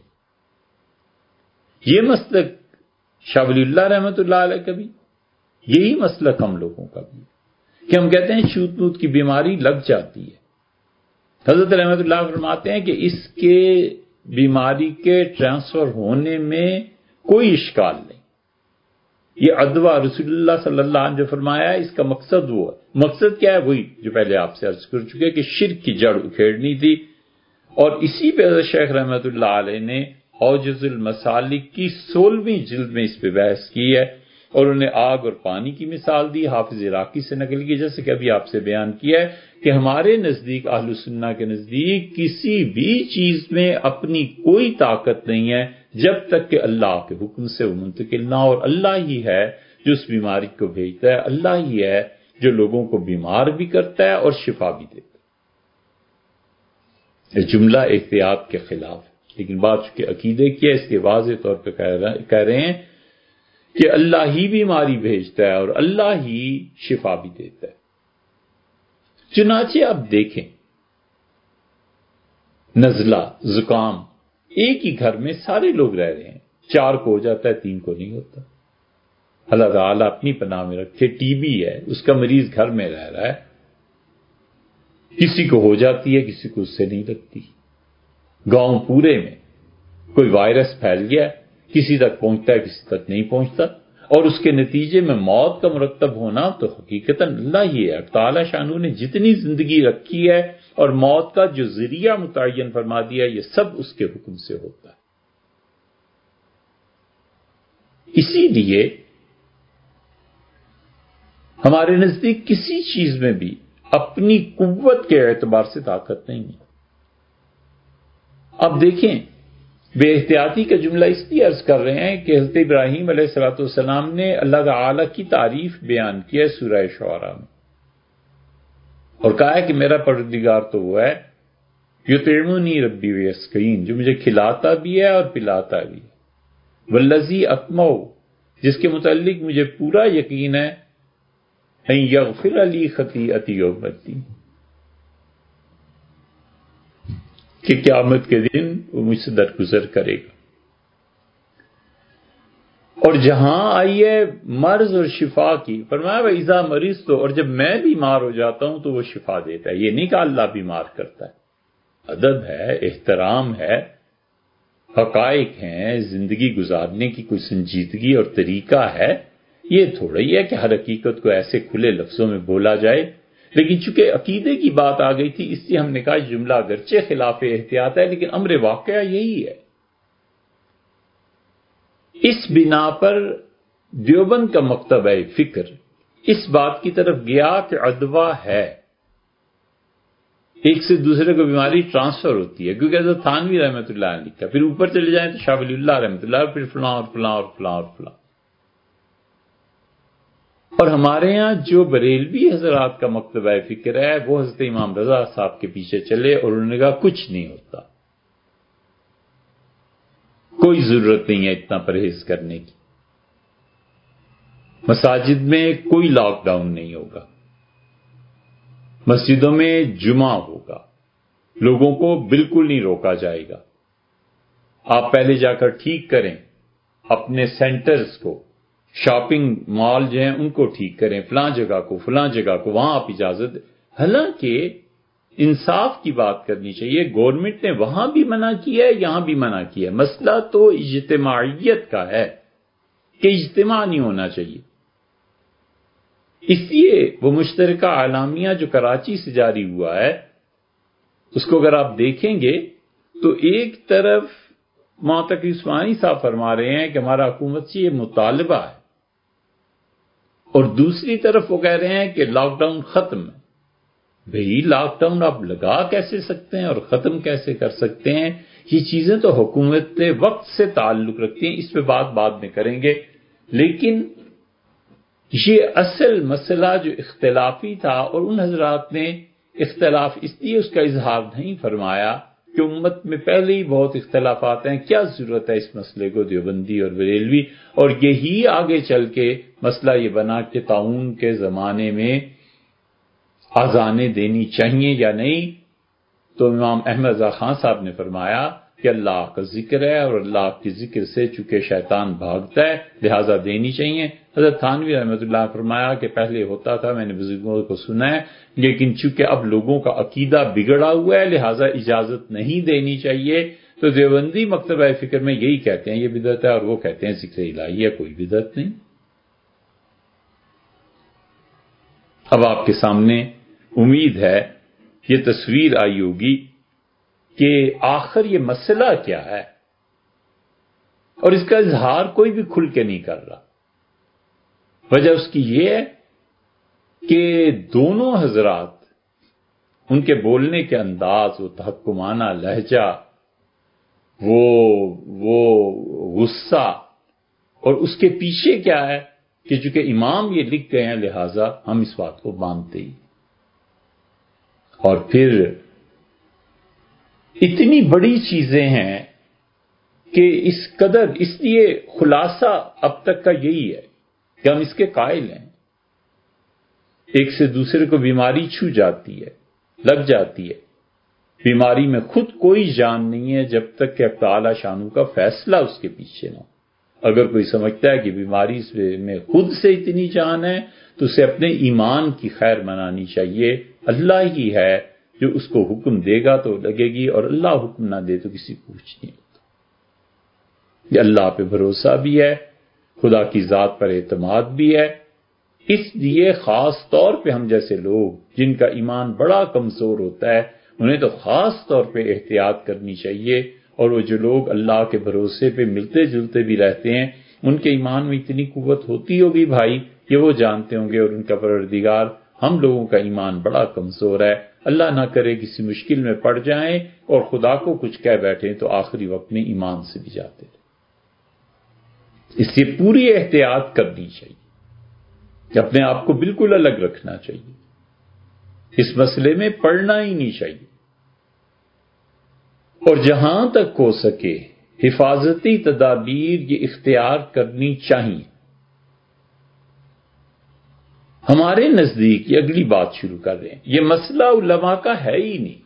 یہ مسلک شاہ ولی اللہ رحمۃ اللہ علیہ کا بھی، یہی مسلک ہم لوگوں کا بھی، کہ ہم کہتے ہیں چھوت موت کی بیماری لگ جاتی ہے۔ حضرت رحمۃ اللہ فرماتے ہیں کہ اس کے بیماری کے ٹرانسفر ہونے میں کوئی اشکال نہیں۔ یہ عدوہ رسول اللہ صلی اللہ علیہ وسلم نے فرمایا ہے، اس کا مقصد وہ ہے۔ مقصد کیا ہے؟ وہی جو پہلے آپ سے عرض کر چکے کہ شرک کی جڑ اکھیڑنی تھی، اور اسی پہ حضرت شیخ رحمۃ اللہ علیہ نے اوجز المسالک کی سولہویں جلد میں اس پہ بحث کی ہے، اور انہیں آگ اور پانی کی مثال دی، حافظ عراقی سے نقل کی، جیسے کہ ابھی آپ سے بیان کیا ہے کہ ہمارے نزدیک اہل سنہ کے نزدیک کسی بھی چیز میں اپنی کوئی طاقت نہیں ہے جب تک کہ اللہ کے حکم سے وہ منتقل نہ ہو، اور اللہ ہی ہے جو اس بیماری کو بھیجتا ہے، اللہ ہی ہے جو لوگوں کو بیمار بھی کرتا ہے اور شفا بھی دیتا ہے۔ یہ جملہ احتیاط کے خلاف ہے، لیکن بات چونکہ عقیدے کی ہے، اس کے واضح طور پہ کہہ رہے ہیں کہ اللہ ہی بیماری بھیجتا ہے اور اللہ ہی شفا بھی دیتا ہے۔ چنانچہ اب دیکھیں، نزلہ، زکام، ایک ہی گھر میں سارے لوگ رہ رہے ہیں، چار کو ہو جاتا ہے، تین کو نہیں ہوتا۔ اللہ تعالیٰ اپنی پناہ میں رکھے، ٹی بی ہے، اس کا مریض گھر میں رہ رہا ہے، کسی کو ہو جاتی ہے، کسی کو اس سے نہیں لگتی۔ گاؤں پورے میں کوئی وائرس پھیل گیا، کسی تک پہنچتا ہے، کسی تک نہیں پہنچتا، اور اس کے نتیجے میں موت کا مرتب ہونا تو حقیقتاً اللہ ہی ہے۔ تعالیٰ شانو نے جتنی زندگی رکھی ہے اور موت کا جو ذریعہ متعین فرما دیا، یہ سب اس کے حکم سے ہوتا ہے۔ اسی لیے ہمارے نزدیک کسی چیز میں بھی اپنی قوت کے اعتبار سے طاقت نہیں ہے۔ اب دیکھیں، بے احتیاطی کا جملہ اس لیے عرض کر رہے ہیں کہ حضرت ابراہیم علیہ الصلوۃ والسلام نے اللہ تعالی کی تعریف بیان کی ہے سورہ شعراء میں، اور کہا ہے کہ میرا پروردگار تو وہ ہے یطعمنی ربی ویسقین، جو مجھے کھلاتا بھی ہے اور پلاتا بھی ہے، والذی اطمع، جس کے متعلق مجھے پورا یقین ہے ان یغفر لی خطیئتی یوم الدین، کہ قیامت کے دن وہ مجھ سے درگزر کرے گا۔ اور جہاں آئی ہے مرض اور شفا کی، فرمایا وَإِذَا مَرِضْتُ، اور جب میں بیمار ہو جاتا ہوں تو وہ شفا دیتا ہے۔ یہ نہیں کہ اللہ بیمار کرتا ہے، ادب ہے، احترام ہے۔ حقائق ہیں، زندگی گزارنے کی کوئی سنجیدگی اور طریقہ ہے، یہ تھوڑا ہی ہے کہ ہر حقیقت کو ایسے کھلے لفظوں میں بولا جائے۔ لیکن چونکہ عقیدے کی بات آ گئی تھی، اس لیے ہم نے کہا جملہ اگرچہ خلاف احتیاط ہے لیکن امر واقعہ یہی ہے۔ اس بنا پر دیوبند کا مکتبہ فکر اس بات کی طرف گیا کہ عدوہ ہے، ایک سے دوسرے کو بیماری ٹرانسفر ہوتی ہے، کیونکہ حضرت تھانوی رحمۃ اللہ علیہ نے لکھا، پھر اوپر چلے جائیں تو شاہ ولی اللہ رحمۃ اللہ، پھر فلاں اور فلاں اور فلاں اور فلاں۔ اور ہمارے ہاں جو بریلوی حضرات کا مکتبہ فکر ہے وہ حضرت امام رضا صاحب کے پیچھے چلے اور انہوں نے کہا کچھ نہیں ہوتا، کوئی ضرورت نہیں ہے اتنا پرہیز کرنے کی، مساجد میں کوئی لاک ڈاؤن نہیں ہوگا، مسجدوں میں جمعہ ہوگا، لوگوں کو بالکل نہیں روکا جائے گا، آپ پہلے جا کر ٹھیک کریں اپنے سینٹرز کو، شاپنگ مال جو ہیں ان کو ٹھیک کریں، فلاں جگہ کو فلاں جگہ کو وہاں آپ اجازت۔ حالانکہ انصاف کی بات کرنی چاہیے، گورنمنٹ نے وہاں بھی منع کیا ہے یہاں بھی منع کیا ہے، مسئلہ تو اجتماعیت کا ہے کہ اجتماع نہیں ہونا چاہیے۔ اس لیے وہ مشترکہ اعلامیہ جو کراچی سے جاری ہوا ہے اس کو اگر آپ دیکھیں گے تو ایک طرف متقی عثمانی صاحب فرما رہے ہیں کہ ہمارا حکومت سے یہ مطالبہ ہے، اور دوسری طرف وہ کہہ رہے ہیں کہ لاک ڈاؤن ختم ہے۔ بھئی لاک ڈاؤن آپ لگا کیسے سکتے ہیں اور ختم کیسے کر سکتے ہیں؟ یہ چیزیں تو حکومت وقت سے تعلق رکھتی ہیں، اس پہ بات بعد میں کریں گے۔ لیکن یہ اصل مسئلہ جو اختلافی تھا، اور ان حضرات نے اختلاف اس لیے اس کا اظہار نہیں فرمایا کہ امت میں پہلے ہی بہت اختلافات ہیں، کیا ضرورت ہے اس مسئلے کو دیوبندی اور بریلوی، اور یہی آگے چل کے مسئلہ یہ بنا کہ طاعون کے زمانے میں اذانیں دینی چاہیے یا نہیں۔ تو امام احمد رضا خان صاحب نے فرمایا کہ اللہ کا ذکر ہے اور اللہ کے ذکر سے چونکہ شیطان بھاگتا ہے لہذا دینی چاہیے۔ حضرت تھانوی رحمۃ اللہ نے فرمایا کہ پہلے ہوتا تھا، میں نے بزرگوں کو سنا ہے، لیکن چونکہ اب لوگوں کا عقیدہ بگڑا ہوا ہے لہذا اجازت نہیں دینی چاہیے۔ تو دیوبندی مکتبہ فکر میں یہی کہتے ہیں یہ بدعت ہے، اور وہ کہتے ہیں ذکر الہی ہے، کوئی بدعت نہیں۔ اب آپ کے سامنے امید ہے یہ تصویر آئی ہوگی کہ آخر یہ مسئلہ کیا ہے، اور اس کا اظہار کوئی بھی کھل کے نہیں کر رہا۔ وجہ اس کی یہ ہے کہ دونوں حضرات، ان کے بولنے کے انداز، وہ تحکمانہ لہجہ، وہ وہ غصہ، اور اس کے پیچھے کیا ہے کہ چونکہ امام یہ لکھ گئے ہیں لہذا ہم اس بات کو مانتے ہی۔ اور پھر اتنی بڑی چیزیں ہیں کہ اس قدر، اس لیے خلاصہ اب تک کا یہی ہے کہ ہم اس کے قائل ہیں، ایک سے دوسرے کو بیماری چھو جاتی ہے، لگ جاتی ہے، بیماری میں خود کوئی جان نہیں ہے جب تک کہ اب تعالی شانو کا فیصلہ اس کے پیچھے نہ ہو۔ اگر کوئی سمجھتا ہے کہ بیماری میں خود سے اتنی جان ہے تو اسے اپنے ایمان کی خیر منانی چاہیے، اللہ ہی ہے جو اس کو حکم دے گا تو لگے گی، اور اللہ حکم نہ دے تو کسی کو کچھ نہیں ہوتا۔ یہ اللہ پہ بھروسہ بھی ہے، خدا کی ذات پر اعتماد بھی ہے۔ اس لیے خاص طور پہ ہم جیسے لوگ جن کا ایمان بڑا کمزور ہوتا ہے انہیں تو خاص طور پہ احتیاط کرنی چاہیے، اور وہ جو لوگ اللہ کے بھروسے پہ ملتے جلتے بھی رہتے ہیں ان کے ایمان میں اتنی قوت ہوتی ہوگی بھائی کہ وہ جانتے ہوں گے، اور ان کا پروردگار ہم لوگوں کا ایمان بڑا کمزور ہے، اللہ نہ کرے کسی مشکل میں پڑ جائیں اور خدا کو کچھ کہہ بیٹھیں تو آخری وقت میں ایمان سے بھی جاتے ہیں۔ اس لیے پوری احتیاط کرنی چاہیے کہ اپنے آپ کو بالکل الگ رکھنا چاہیے، اس مسئلے میں پڑنا ہی نہیں چاہیے، اور جہاں تک ہو سکے حفاظتی تدابیر یہ اختیار کرنی چاہیے۔ ہمارے نزدیک یہ اگلی بات شروع کر رہے ہیں، یہ مسئلہ علماء کا ہے ہی نہیں،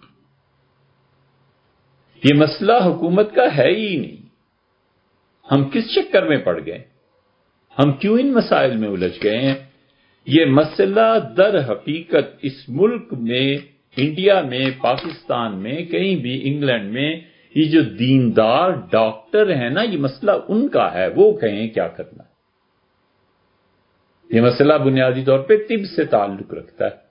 یہ مسئلہ حکومت کا ہے ہی نہیں، ہم کس چکر میں پڑ گئے، ہم کیوں ان مسائل میں الجھ گئے ہیں؟ یہ مسئلہ در حقیقت اس ملک میں، انڈیا میں، پاکستان میں، کہیں بھی، انگلینڈ میں، یہ جو دیندار ڈاکٹر ہیں نا، یہ مسئلہ ان کا ہے، وہ کہیں کیا کرنا ہے۔ یہ مسئلہ بنیادی طور پہ طب سے تعلق رکھتا ہے۔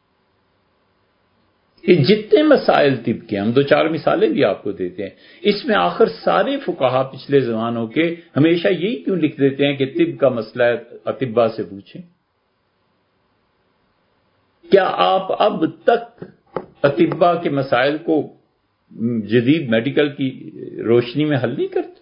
یہ جتنے مسائل طب کے، ہم دو چار مثالیں بھی آپ کو دیتے ہیں، اس میں آخر سارے فقہا پچھلے زمانوں کے ہمیشہ یہی کیوں لکھ دیتے ہیں کہ طب کا مسئلہ ہے، اطباء سے پوچھیں۔ کیا آپ اب تک اطباء کے مسائل کو جدید میڈیکل کی روشنی میں حل نہیں کرتے؟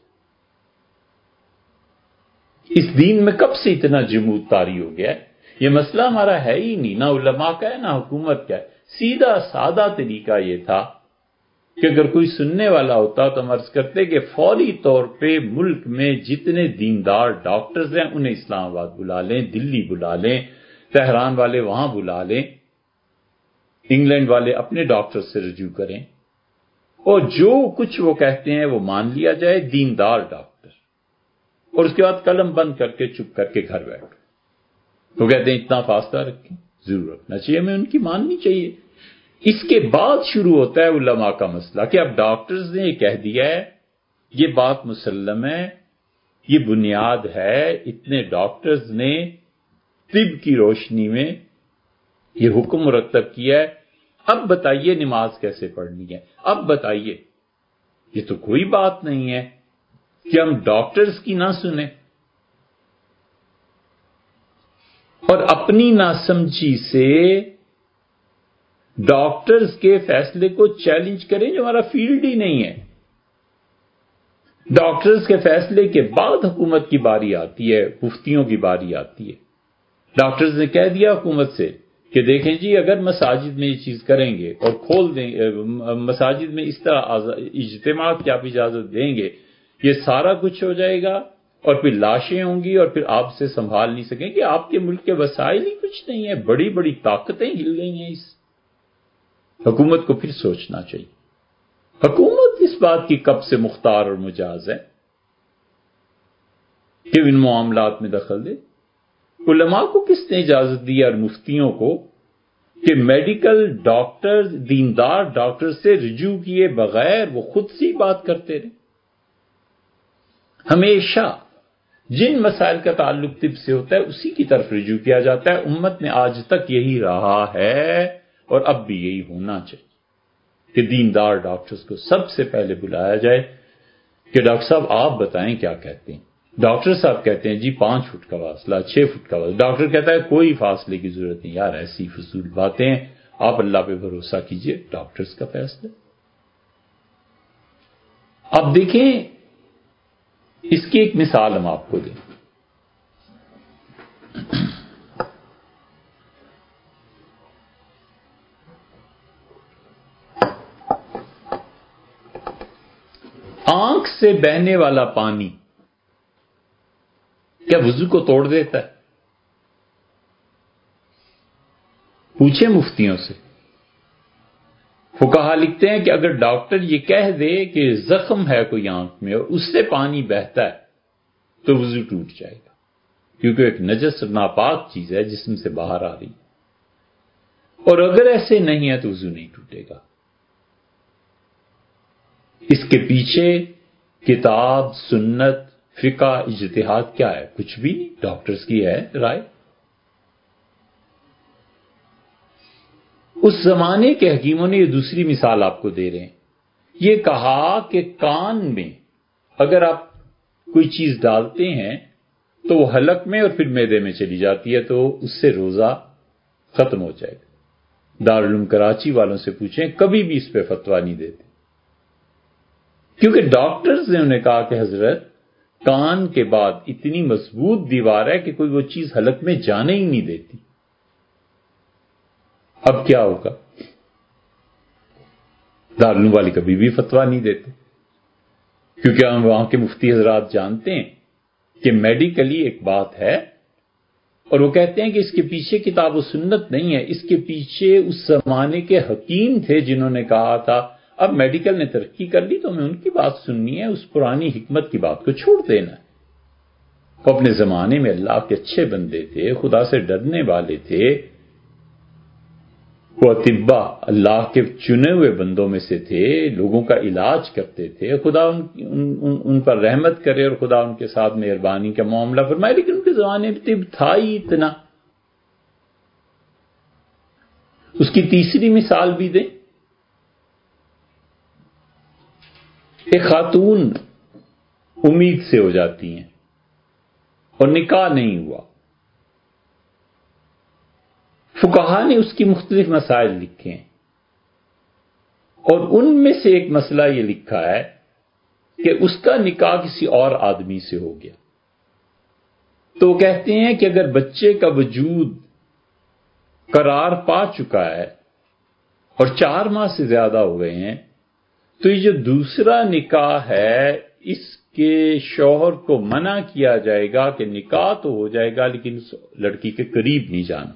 اس دین میں کب سے اتنا جمود طاری ہو گیا ہے؟ یہ مسئلہ ہمارا ہے ہی نہیں، نہ علماء کا ہے نہ حکومت کا ہے۔ سیدھا سادہ طریقہ یہ تھا کہ اگر کوئی سننے والا ہوتا تو ہم عرض کرتے کہ فوری طور پہ ملک میں جتنے دیندار ڈاکٹرز ہیں انہیں اسلام آباد بلا لیں، دلی بلا لیں، تہران والے وہاں بلا لیں، انگلینڈ والے اپنے ڈاکٹر سے رجوع کریں، اور جو کچھ وہ کہتے ہیں وہ مان لیا جائے، دیندار ڈاکٹر، اور اس کے بعد قلم بند کر کے چپ کر کے گھر بیٹھو۔ وہ کہتے ہیں اتنا فاصلہ رکھیں، ضرور رکھنا چاہیے، ہمیں ان کی ماننی چاہیے۔ اس کے بعد شروع ہوتا ہے علماء کا مسئلہ کہ اب ڈاکٹرز نے یہ کہہ دیا ہے، یہ بات مسلم ہے، یہ بنیاد ہے، اتنے ڈاکٹرز نے طب کی روشنی میں یہ حکم مرتب کیا ہے، اب بتائیے نماز کیسے پڑھنی ہے، اب بتائیے۔ یہ تو کوئی بات نہیں ہے کہ ہم ڈاکٹرز کی نہ سنیں اور اپنی ناسمجھی سے ڈاکٹرز کے فیصلے کو چیلنج کریں جو ہمارا فیلڈ ہی نہیں ہے۔ ڈاکٹرز کے فیصلے کے بعد حکومت کی باری آتی ہے، مفتیوں کی باری آتی ہے۔ ڈاکٹرز نے کہہ دیا حکومت سے کہ دیکھیں جی اگر مساجد میں یہ چیز کریں گے اور کھول دیں، مساجد میں اس طرح اجتماعات کی آپ اجازت دیں گے، یہ سارا کچھ ہو جائے گا اور پھر لاشیں ہوں گی اور پھر آپ سے سنبھال نہیں سکیں گے، آپ کے ملک کے وسائل ہی کچھ نہیں ہے، بڑی بڑی طاقتیں ہل گئی ہیں۔ اس حکومت کو پھر سوچنا چاہیے۔ حکومت اس بات کی کب سے مختار اور مجاز ہے کہ ان معاملات میں دخل دے؟ علماء کو کس نے اجازت دی اور مفتیوں کو کہ میڈیکل ڈاکٹر، دیندار ڈاکٹر سے رجوع کیے بغیر وہ خود سی بات کرتے رہے؟ ہمیشہ جن مسائل کا تعلق طب سے ہوتا ہے اسی کی طرف رجوع کیا جاتا ہے۔ امت میں آج تک یہی رہا ہے اور اب بھی یہی ہونا چاہیے کہ دیندار ڈاکٹرز کو سب سے پہلے بلایا جائے کہ ڈاکٹر صاحب آپ بتائیں کیا کہتے ہیں۔ ڈاکٹر صاحب کہتے ہیں جی پانچ فٹ کا فاصلہ، چھ فٹ کا فاصلہ۔ ڈاکٹر کہتا ہے کوئی فاصلے کی ضرورت نہیں، یار ایسی فضول باتیں، آپ اللہ پہ بھروسہ کیجئے، ڈاکٹرز کا فیصلہ۔ اب دیکھیں اس کی ایک مثال ہم آپ کو دیں۔ آنکھ سے بہنے والا پانی کیا وضو کو توڑ دیتا ہے؟ پوچھیں مفتیوں سے۔ فقہا لکھتے ہیں کہ اگر ڈاکٹر یہ کہہ دے کہ زخم ہے کوئی آنکھ میں اور اس سے پانی بہتا ہے تو وضو ٹوٹ جائے گا، کیونکہ ایک نجس اور ناپاک چیز ہے جسم سے باہر آ رہی، اور اگر ایسے نہیں ہے تو وضو نہیں ٹوٹے گا۔ اس کے پیچھے کتاب، سنت، فقہ، اجتہاد کیا ہے؟ کچھ بھی نہیں، ڈاکٹرز کی ہے رائے۔ اس زمانے کے حکیموں نے یہ دوسری مثال آپ کو دے رہے ہیں، یہ کہا کہ کان میں اگر آپ کوئی چیز ڈالتے ہیں تو وہ حلق میں اور پھر معدے میں چلی جاتی ہے تو اس سے روزہ ختم ہو جائے گا۔ دارالعلوم کراچی والوں سے پوچھیں، کبھی بھی اس پہ فتویٰ نہیں دیتے، کیونکہ ڈاکٹرز نے انہیں کہا کہ حضرت کان کے بعد اتنی مضبوط دیوار ہے کہ کوئی وہ چیز حلق میں جانے ہی نہیں دیتی۔ اب کیا ہوگا؟ دارالعلوم والے کبھی بھی فتویٰ نہیں دیتے، کیونکہ ہم وہاں کے مفتی حضرات جانتے ہیں کہ میڈیکلی ایک بات ہے، اور وہ کہتے ہیں کہ اس کے پیچھے کتاب و سنت نہیں ہے، اس کے پیچھے اس زمانے کے حکیم تھے جنہوں نے کہا تھا اب میڈیکل نے ترقی کر لی تو ہمیں ان کی بات سننی ہے، اس پرانی حکمت کی بات کو چھوڑ دینا ہے۔ وہ اپنے زمانے میں اللہ کے اچھے بندے تھے، خدا سے ڈرنے والے تھے، وہ اطباء اللہ کے چنے ہوئے بندوں میں سے تھے، لوگوں کا علاج کرتے تھے، خدا ان, ان, ان پر رحمت کرے اور خدا ان کے ساتھ مہربانی کا معاملہ فرمائے، لیکن ان کے زمانے میں طب تھا ہی اتنا۔ اس کی تیسری مثال بھی دیں، ایک خاتون امید سے ہو جاتی ہیں اور نکاح نہیں ہوا، فقہا نے اس کی مختلف مسائل لکھے ہیں، اور ان میں سے ایک مسئلہ یہ لکھا ہے کہ اس کا نکاح کسی اور آدمی سے ہو گیا، تو وہ کہتے ہیں کہ اگر بچے کا وجود قرار پا چکا ہے اور چار ماہ سے زیادہ ہو گئے ہیں، تو یہ جو دوسرا نکاح ہے اس کے شوہر کو منع کیا جائے گا کہ نکاح تو ہو جائے گا لیکن اس لڑکی کے قریب نہیں جانا۔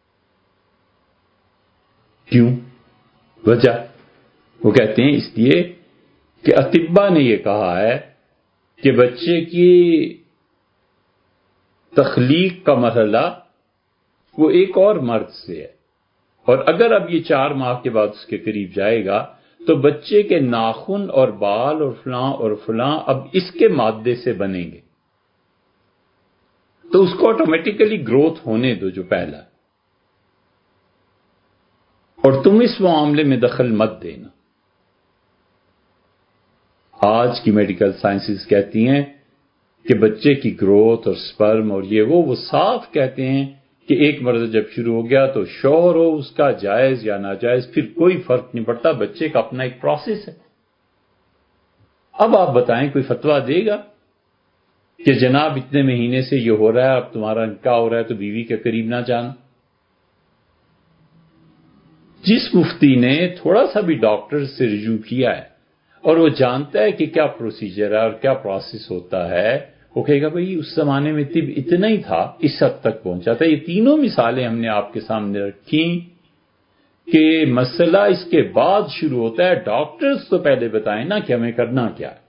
کیوں؟ وجہ وہ کہتے ہیں اس لیے کہ اطباء نے یہ کہا ہے کہ بچے کی تخلیق کا مرحلہ وہ ایک اور مرد سے ہے، اور اگر اب یہ چار ماہ کے بعد اس کے قریب جائے گا تو بچے کے ناخن اور بال اور فلاں اور فلاں اب اس کے مادے سے بنیں گے، تو اس کو آٹومیٹیکلی گروتھ ہونے دو جو پہلا، اور تم اس معاملے میں دخل مت دینا۔ آج کی میڈیکل سائنسز کہتی ہیں کہ بچے کی گروتھ اور سپرم اور یہ وہ وہ صاف کہتے ہیں کہ ایک مرتبہ جب شروع ہو گیا تو شوہر ہو اس کا جائز یا ناجائز پھر کوئی فرق نہیں پڑتا، بچے کا اپنا ایک پروسیس ہے۔ اب آپ بتائیں کوئی فتویٰ دے گا کہ جناب اتنے مہینے سے یہ ہو رہا ہے، اب تمہارا نکاح ہو رہا ہے تو بیوی کے قریب نہ جانا؟ جس مفتی نے تھوڑا سا بھی ڈاکٹر سے رجوع کیا ہے اور وہ جانتا ہے کہ کیا پروسیجر ہے اور کیا پروسیس ہوتا ہے، وہ کہے گا بھئی اس زمانے میں طب اتنا ہی تھا، اس حد تک پہنچا تھا۔ یہ تینوں مثالیں ہم نے آپ کے سامنے رکھی کہ مسئلہ اس کے بعد شروع ہوتا ہے، ڈاکٹرز تو پہلے بتائیں نا کہ ہمیں کرنا کیا ہے۔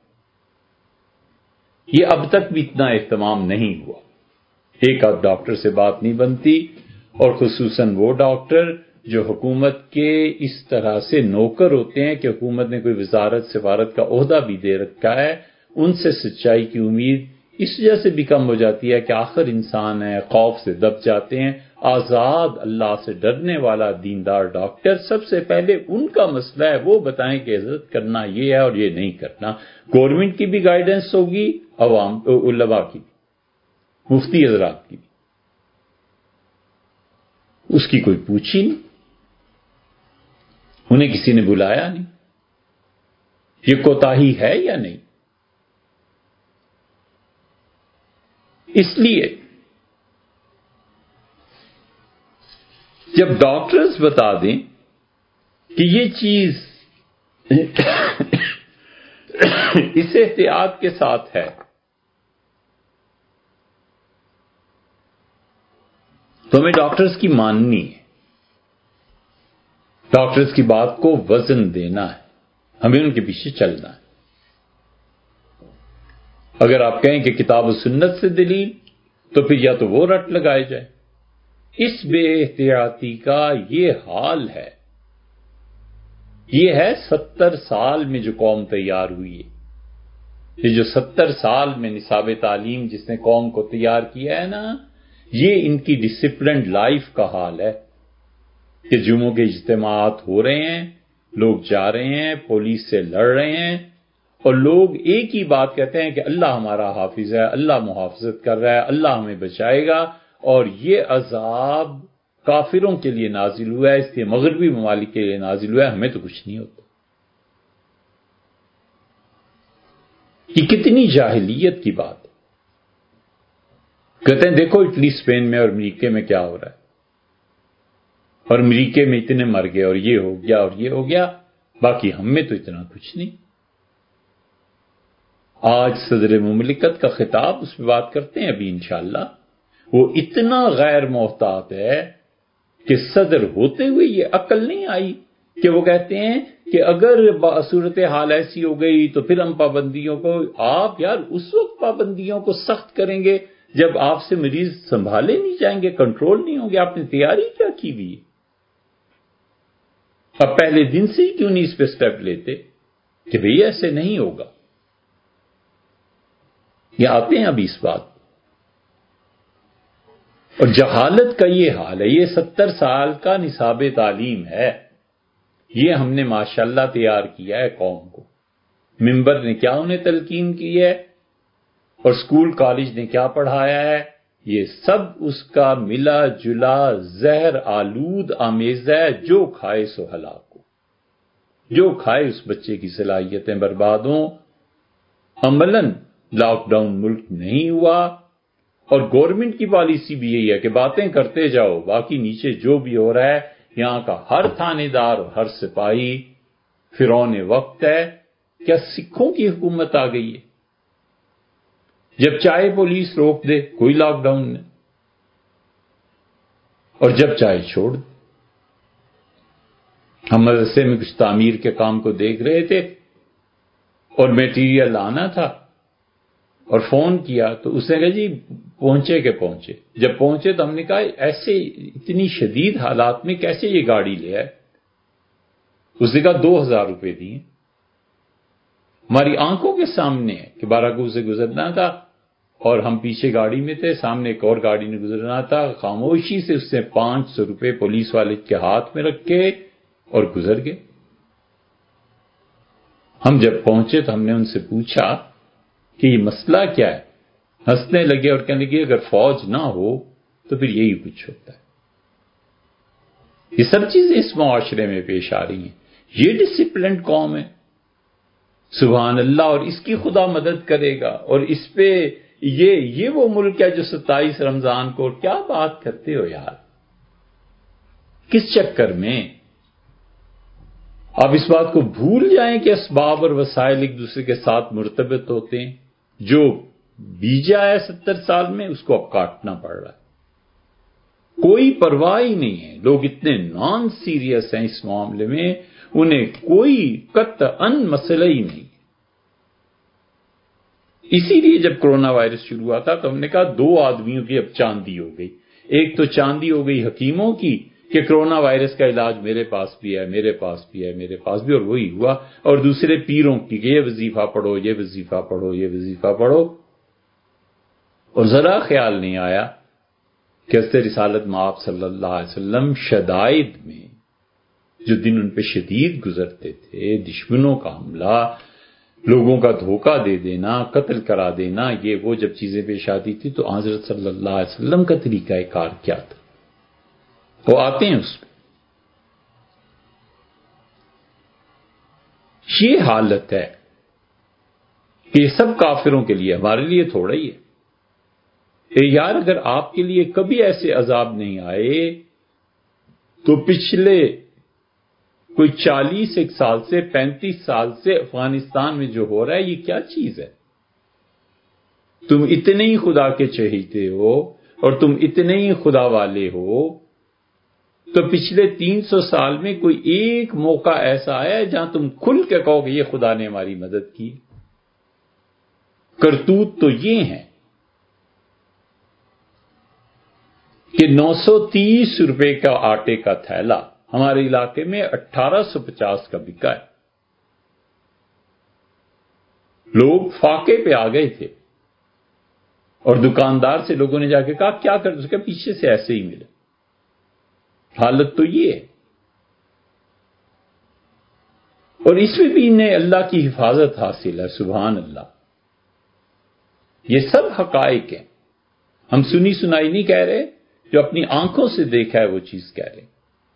یہ اب تک بھی اتنا اہتمام نہیں ہوا، ایک آدھ ڈاکٹر سے بات نہیں بنتی، اور خصوصاً وہ ڈاکٹر جو حکومت کے اس طرح سے نوکر ہوتے ہیں کہ حکومت نے کوئی وزارت سفارت کا عہدہ بھی دے رکھا ہے، ان سے سچائی کی امید اس وجہ سے بھی کم ہو جاتی ہے کہ آخر انسان ہے، خوف سے دب جاتے ہیں۔ آزاد اللہ سے ڈرنے والا دیندار ڈاکٹر سب سے پہلے ان کا مسئلہ ہے وہ بتائیں کہ عزت کرنا یہ ہے اور یہ نہیں کرنا۔ گورنمنٹ کی بھی گائیڈنس ہوگی، عوام علماء کی بھی، مفتی حضرات کی بھی، اس کی کوئی پوچھی نہیں، انہیں کسی نے بلایا نہیں۔ یہ کوتاہی ہے یا نہیں؟ اس لیے جب ڈاکٹرز بتا دیں کہ یہ چیز اس احتیاط کے ساتھ ہے تو ہمیں ڈاکٹرز کی ماننی ہے، ڈاکٹرز کی بات کو وزن دینا ہے، ہمیں ان کے پیچھے چلنا ہے۔ اگر آپ کہیں کہ کتاب و سنت سے دلیل تو پھر یا تو وہ رٹ لگائے جائے۔ اس بے احتیاطی کا یہ حال ہے، یہ ہے ستر سال میں جو قوم تیار ہوئی ہے، یہ جو ستر سال میں نصاب تعلیم جس نے قوم کو تیار کیا ہے نا، یہ ان کی ڈسپلنڈ لائف کا حال ہے کہ جمعوں کے اجتماعات ہو رہے ہیں، لوگ جا رہے ہیں، پولیس سے لڑ رہے ہیں، اور لوگ ایک ہی بات کہتے ہیں کہ اللہ ہمارا حافظ ہے، اللہ محافظت کر رہا ہے، اللہ ہمیں بچائے گا، اور یہ عذاب کافروں کے لیے نازل ہوا ہے، اس لیے مغربی ممالک کے لیے نازل ہوا ہے، ہمیں تو کچھ نہیں ہوتا۔ یہ کتنی جاہلیت کی بات ہے۔ کہتے ہیں دیکھو اٹلی اسپین میں اور امریکہ میں کیا ہو رہا ہے، اور امریکہ میں اتنے مر گئے اور یہ ہو گیا اور یہ ہو گیا، باقی ہم میں تو اتنا کچھ نہیں۔ آج صدر مملکت کا خطاب اس پہ بات کرتے ہیں ابھی انشاءاللہ، وہ اتنا غیر محتاط ہے کہ صدر ہوتے ہوئے یہ عقل نہیں آئی کہ وہ کہتے ہیں کہ اگر صورت حال ایسی ہو گئی تو پھر ہم پابندیوں کو، آپ یار اس وقت پابندیوں کو سخت کریں گے جب آپ سے مریض سنبھالے نہیں جائیں گے، کنٹرول نہیں ہوں گے، آپ نے تیاری کیا کی ہوئی ہے؟ اب پہلے دن سے ہی کیوں نہیں اس پہ سٹیپ لیتے کہ بھئی ایسے نہیں ہوگا؟ یہ آتے ہیں ابھی اس بات، اور جہالت کا یہ حال ہے. یہ ستر سال کا نصاب تعلیم ہے، یہ ہم نے ماشاءاللہ تیار کیا ہے قوم کو. ممبر نے کیا انہیں تلقین کی ہے اور سکول کالج نے کیا پڑھایا ہے، یہ سب اس کا ملا جلا زہر آلود آمیزہ ہے. جو کھائے سو ہلاک ہو، جو کھائے اس بچے کی صلاحیتیں برباد ہوں. عملاً لاک ڈاؤن ملک نہیں ہوا، اور گورنمنٹ کی پالیسی بھی یہی ہے کہ باتیں کرتے جاؤ، باقی نیچے جو بھی ہو رہا ہے. یہاں کا ہر تھانے دار اور ہر سپاہی فرعون وقت ہے. کیا سکھوں کی حکومت آ گئی ہے؟ جب چاہے پولیس روک دے، کوئی لاک ڈاؤن نہیں، اور جب چاہے چھوڑ دے. ہم مدرسے میں کچھ تعمیر کے کام کو دیکھ رہے تھے اور میٹیریل لانا تھا، اور فون کیا تو اس نے کہا جی پہنچے کہ پہنچے. جب پہنچے تو ہم نے کہا ایسے اتنی شدید حالات میں کیسے یہ گاڑی لے آئے؟ اس نے کہا دو ہزار روپے دیے. ہماری آنکھوں کے سامنے ہے کہ باراکو سے گزرنا تھا اور ہم پیچھے گاڑی میں تھے، سامنے ایک اور گاڑی نے گزرنا تھا. خاموشی سے اس نے پانچ سو روپے پولیس والے کے ہاتھ میں رکھے اور گزر گئے. ہم جب پہنچے تو ہم نے ان سے پوچھا کہ یہ مسئلہ کیا ہے؟ ہنسنے لگے اور کہنے لگے اگر فوج نہ ہو تو پھر یہی کچھ ہوتا ہے. یہ سب چیزیں اس معاشرے میں پیش آ رہی ہیں. یہ ڈسپلنڈ قوم ہے، سبحان اللہ، اور اس کی خدا مدد کرے گا. اور اس پہ یہ یہ وہ ملک ہے جو ستائیس رمضان کو، کیا بات کرتے ہو یار، کس چکر میں؟ آپ اس بات کو بھول جائیں کہ اسباب اور وسائل ایک دوسرے کے ساتھ مرتبط ہوتے ہیں. جو بیجا ہے ستر سال میں اس کو اب کاٹنا پڑ رہا ہے. کوئی پرواہ ہی نہیں ہے. لوگ اتنے نان سیریس ہیں اس معاملے میں، انہیں کوئی قطعاً مسئلہ ہی نہیں. اسی لیے جب کرونا وائرس شروع ہوا تھا تو ہم نے کہا دو آدمیوں کی اب چاندی ہو گئی. ایک تو چاندی ہو گئی حکیموں کی کہ کرونا وائرس کا علاج میرے پاس بھی ہے، میرے پاس بھی ہے، میرے پاس بھی، اور وہی ہوا. اور دوسرے پیروں کی کہ یہ وظیفہ پڑھو، یہ وظیفہ پڑھو، یہ وظیفہ پڑھو. اور ذرا خیال نہیں آیا کہ حضرت رسالت مآب صلی اللہ علیہ وسلم شدائد میں جو دن ان پہ شدید گزرتے تھے، دشمنوں کا حملہ، لوگوں کا دھوکہ دے دینا، قتل کرا دینا، یہ وہ جب چیزیں پیش آتی تھی تو حضرت صلی اللہ علیہ وسلم کا طریقہ کار کیا تھا؟ وہ آتے ہیں اس پہ. یہ حالت ہے کہ یہ سب کافروں کے لیے، ہمارے لیے تھوڑا ہی ہے. کہ یار اگر آپ کے لیے کبھی ایسے عذاب نہیں آئے تو پچھلے کوئی چالیس ایک سال سے پینتیس سال سے افغانستان میں جو ہو رہا ہے یہ کیا چیز ہے؟ تم اتنے ہی خدا کے چہیتے ہو اور تم اتنے ہی خدا والے ہو تو پچھلے تین سو سال میں کوئی ایک موقع ایسا آیا ہے جہاں تم کھل کے کہو کہ یہ خدا نے ہماری مدد کی؟ کرتوت تو یہ ہیں کہ نو سو تیس روپے کا آٹے کا تھیلا ہمارے علاقے میں اٹھارہ سو پچاس کا بکا ہے. لوگ فاقے پہ آ گئے تھے اور دکاندار سے لوگوں نے جا کے کہا کیا کر سکے، پیچھے سے ایسے ہی ملے. حالت تو یہ ہے. اور اس میں بھی انہیں اللہ کی حفاظت حاصل ہے، سبحان اللہ. یہ سب حقائق ہیں، ہم سنی سنائی نہیں کہہ رہے، جو اپنی آنکھوں سے دیکھا ہے وہ چیز کہہ رہے.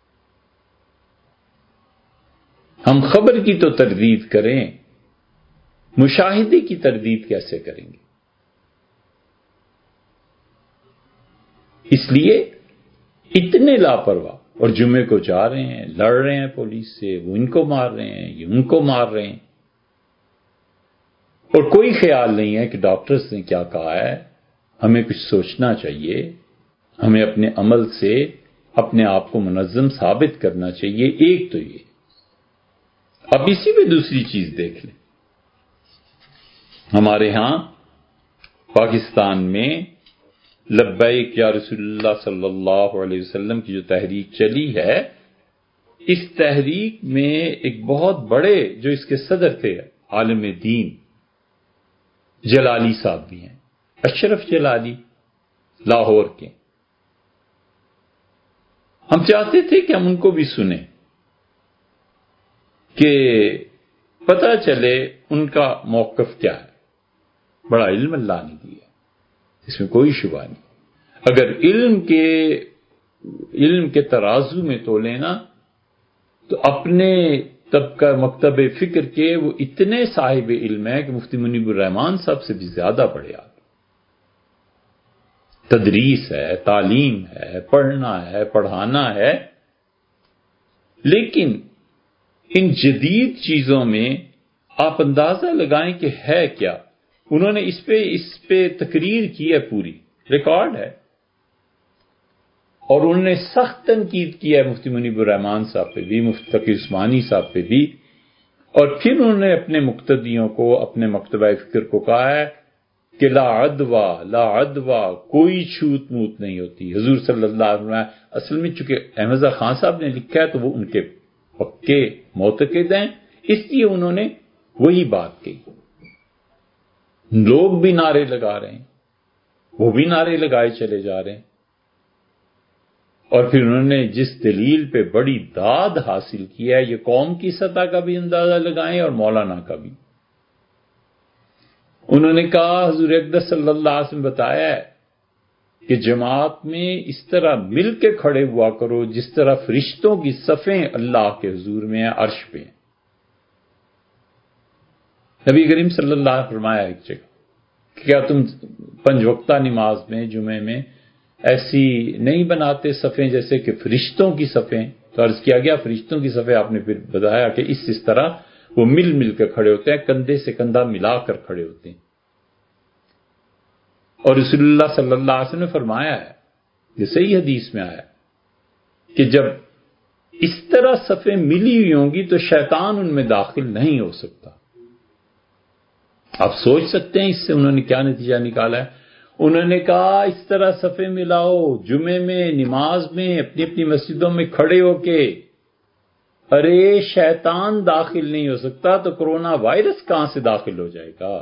ہم خبر کی تو تردید کریں، مشاہدے کی تردید کیسے کریں گے؟ اس لیے اتنے لاپرواہ، اور جمعے کو جا رہے ہیں، لڑ رہے ہیں پولیس سے، وہ ان کو مار رہے ہیں، یہ ان کو مار رہے ہیں، اور کوئی خیال نہیں ہے کہ ڈاکٹرز نے کیا کہا ہے. ہمیں کچھ سوچنا چاہیے، ہمیں اپنے عمل سے اپنے آپ کو منظم ثابت کرنا چاہیے. ایک تو یہ. اب اسی میں دوسری چیز دیکھ لیں. ہمارے ہاں پاکستان میں لبیک یا رسول اللہ صلی اللہ علیہ وسلم کی جو تحریک چلی ہے، اس تحریک میں ایک بہت بڑے جو اس کے صدر تھے عالم دین جلالی صاحب بھی ہیں، اشرف جلالی لاہور کے. ہم چاہتے تھے کہ ہم ان کو بھی سنیں کہ پتہ چلے ان کا موقف کیا ہے. بڑا علم اللہ نے دیا، اس میں کوئی شبہ نہیں. اگر علم کے علم کے ترازو میں تولے نا تو اپنے طبقہ مکتب فکر کے وہ اتنے صاحب علم ہیں کہ مفتی منیب الرحمان صاحب سے بھی زیادہ پڑھے آپ. تدریس ہے، تعلیم ہے، پڑھنا ہے، پڑھانا ہے، لیکن ان جدید چیزوں میں آپ اندازہ لگائیں کہ ہے کیا. انہوں نے اس پہ اس پہ تقریر کی ہے، پوری ریکارڈ ہے، اور انہوں نے سخت تنقید کی ہے مفتی منیب الرحمان صاحب پہ بھی، مفتی تقی عثمانی صاحب پہ بھی. اور پھر انہوں نے اپنے مقتدیوں کو، اپنے مکتبہ فکر کو کہا ہے کہ لا عدوا لا عدوا، کوئی چھوت موت نہیں ہوتی. حضور صلی اللہ علیہ وسلم اصل میں چونکہ احمد خان صاحب نے لکھا ہے تو وہ ان کے پکے معتقد ہیں، اس لیے انہوں نے وہی بات کہی. لوگ بھی نعرے لگا رہے ہیں، وہ بھی نعرے لگائے چلے جا رہے ہیں. اور پھر انہوں نے جس دلیل پہ بڑی داد حاصل کی ہے، یہ قوم کی سطح کا بھی اندازہ لگائیں اور مولانا کا بھی. انہوں نے کہا حضور اقدس صلی اللہ علیہ وسلم بتایا ہے کہ جماعت میں اس طرح مل کے کھڑے ہوا کرو جس طرح فرشتوں کی صفیں اللہ کے حضور میں ہیں، عرش پہ ہیں. نبی کریم صلی اللہ علیہ وسلم فرمایا ایک جگہ کہ کیا تم پنج وقتہ نماز میں جمعے میں ایسی نہیں بناتے صفیں جیسے کہ فرشتوں کی صفیں؟ تو عرض کیا گیا فرشتوں کی صفیں، آپ نے پھر بتایا کہ اس اس طرح وہ مل مل کے کھڑے ہوتے ہیں، کندھے سے کندھا ملا کر کھڑے ہوتے ہیں. اور رسول اللہ صلی اللہ علیہ وسلم نے فرمایا ہے، یہ صحیح حدیث میں آیا کہ جب اس طرح صفیں ملی ہوئی ہوں گی تو شیطان ان میں داخل نہیں ہو سکتا. آپ سوچ سکتے ہیں اس سے انہوں نے کیا نتیجہ نکالا ہے. انہوں نے کہا اس طرح صفیں ملاؤ جمعے میں نماز میں اپنی اپنی مسجدوں میں کھڑے ہو کے. ارے شیطان داخل نہیں ہو سکتا تو کرونا وائرس کہاں سے داخل ہو جائے گا؟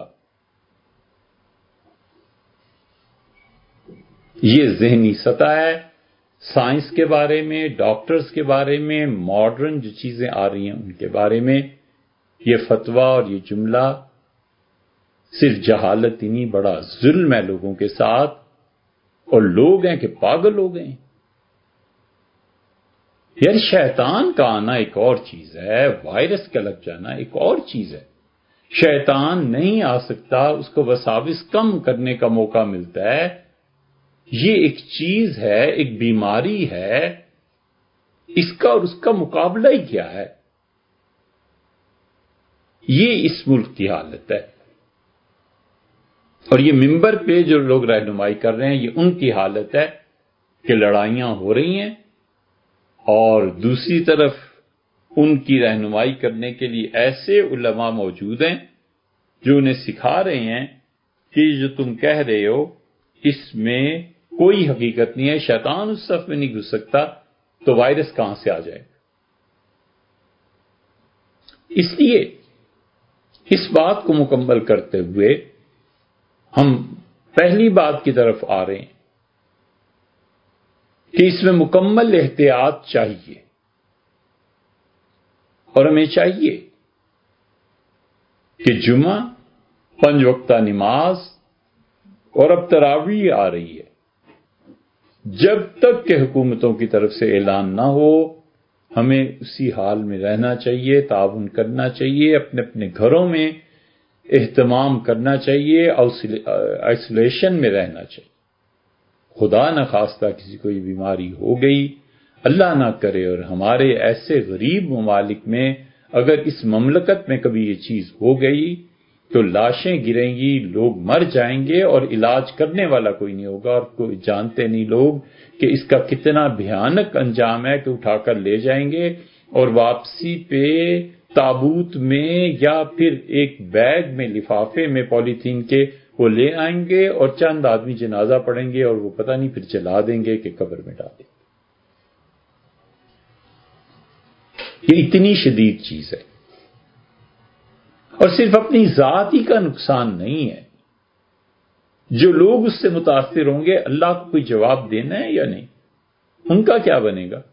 یہ ذہنی سطح ہے. سائنس کے بارے میں، ڈاکٹرز کے بارے میں، ماڈرن جو چیزیں آ رہی ہیں ان کے بارے میں یہ فتویٰ اور یہ جملہ صرف جہالت ہی نہیں، بڑا ظلم ہے لوگوں کے ساتھ. اور لوگ ہیں کہ پاگل ہو گئے. یار شیطان کا آنا ایک اور چیز ہے، وائرس کا لگ جانا ایک اور چیز ہے. شیطان نہیں آ سکتا، اس کو وساوس کم کرنے کا موقع ملتا ہے. یہ ایک چیز ہے، ایک بیماری ہے، اس کا اور اس کا مقابلہ ہی کیا ہے؟ یہ اس ملک کی حالت ہے. اور یہ ممبر پہ جو لوگ رہنمائی کر رہے ہیں یہ ان کی حالت ہے کہ لڑائیاں ہو رہی ہیں اور دوسری طرف ان کی رہنمائی کرنے کے لیے ایسے علماء موجود ہیں جو انہیں سکھا رہے ہیں کہ جو تم کہہ رہے ہو اس میں کوئی حقیقت نہیں ہے، شیطان اس صف میں نہیں گھس سکتا تو وائرس کہاں سے آ جائے گا. اس لیے اس بات کو مکمل کرتے ہوئے ہم پہلی بات کی طرف آ رہے ہیں کہ اس میں مکمل احتیاط چاہیے. اور ہمیں چاہیے کہ جمعہ، پنج وقتہ نماز اور اب تراویح آ رہی ہے، جب تک کہ حکومتوں کی طرف سے اعلان نہ ہو ہمیں اسی حال میں رہنا چاہیے، تعاون کرنا چاہیے، اپنے اپنے گھروں میں اہتمام کرنا چاہیے، آئسولیشن میں رہنا چاہیے. خدا نہ خواستہ کسی کو یہ بیماری ہو گئی، اللہ نہ کرے، اور ہمارے ایسے غریب ممالک میں اگر اس مملکت میں کبھی یہ چیز ہو گئی تو لاشیں گریں گی، لوگ مر جائیں گے اور علاج کرنے والا کوئی نہیں ہوگا. اور کوئی جانتے نہیں لوگ کہ اس کا کتنا بھیانک انجام ہے کہ اٹھا کر لے جائیں گے اور واپسی پہ تابوت میں یا پھر ایک بیگ میں لفافے میں پولیتھین کے وہ لے آئیں گے اور چند آدمی جنازہ پڑھیں گے اور وہ پتہ نہیں پھر جلا دیں گے کہ قبر میں ڈالیں. یہ اتنی شدید چیز ہے، اور صرف اپنی ذات ہی کا نقصان نہیں ہے، جو لوگ اس سے متاثر ہوں گے اللہ کو کوئی جواب دینا ہے یا نہیں، ان کا کیا بنے گا؟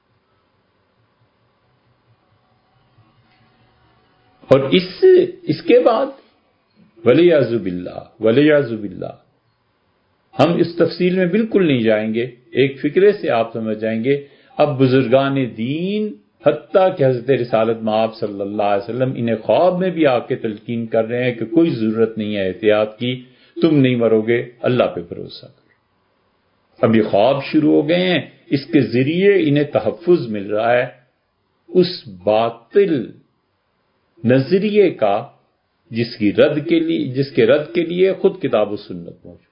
اور اس سے اس کے بعد ولیعذ باللہ ولیعذ باللہ ہم اس تفصیل میں بالکل نہیں جائیں گے، ایک فکرے سے آپ سمجھ جائیں گے اب بزرگان دین حتیٰ کہ حضرت رسالت مآب صلی اللہ علیہ وسلم انہیں خواب میں بھی آ کے تلقین کر رہے ہیں کہ کوئی ضرورت نہیں ہے احتیاط کی، تم نہیں مرو گے، اللہ پہ بھروسہ کرو۔ اب یہ خواب شروع ہو گئے ہیں، اس کے ذریعے انہیں تحفظ مل رہا ہے اس باطل نظریے کا جس کی رد کے لیے جس کے رد کے لیے خود کتاب و سنت موجود۔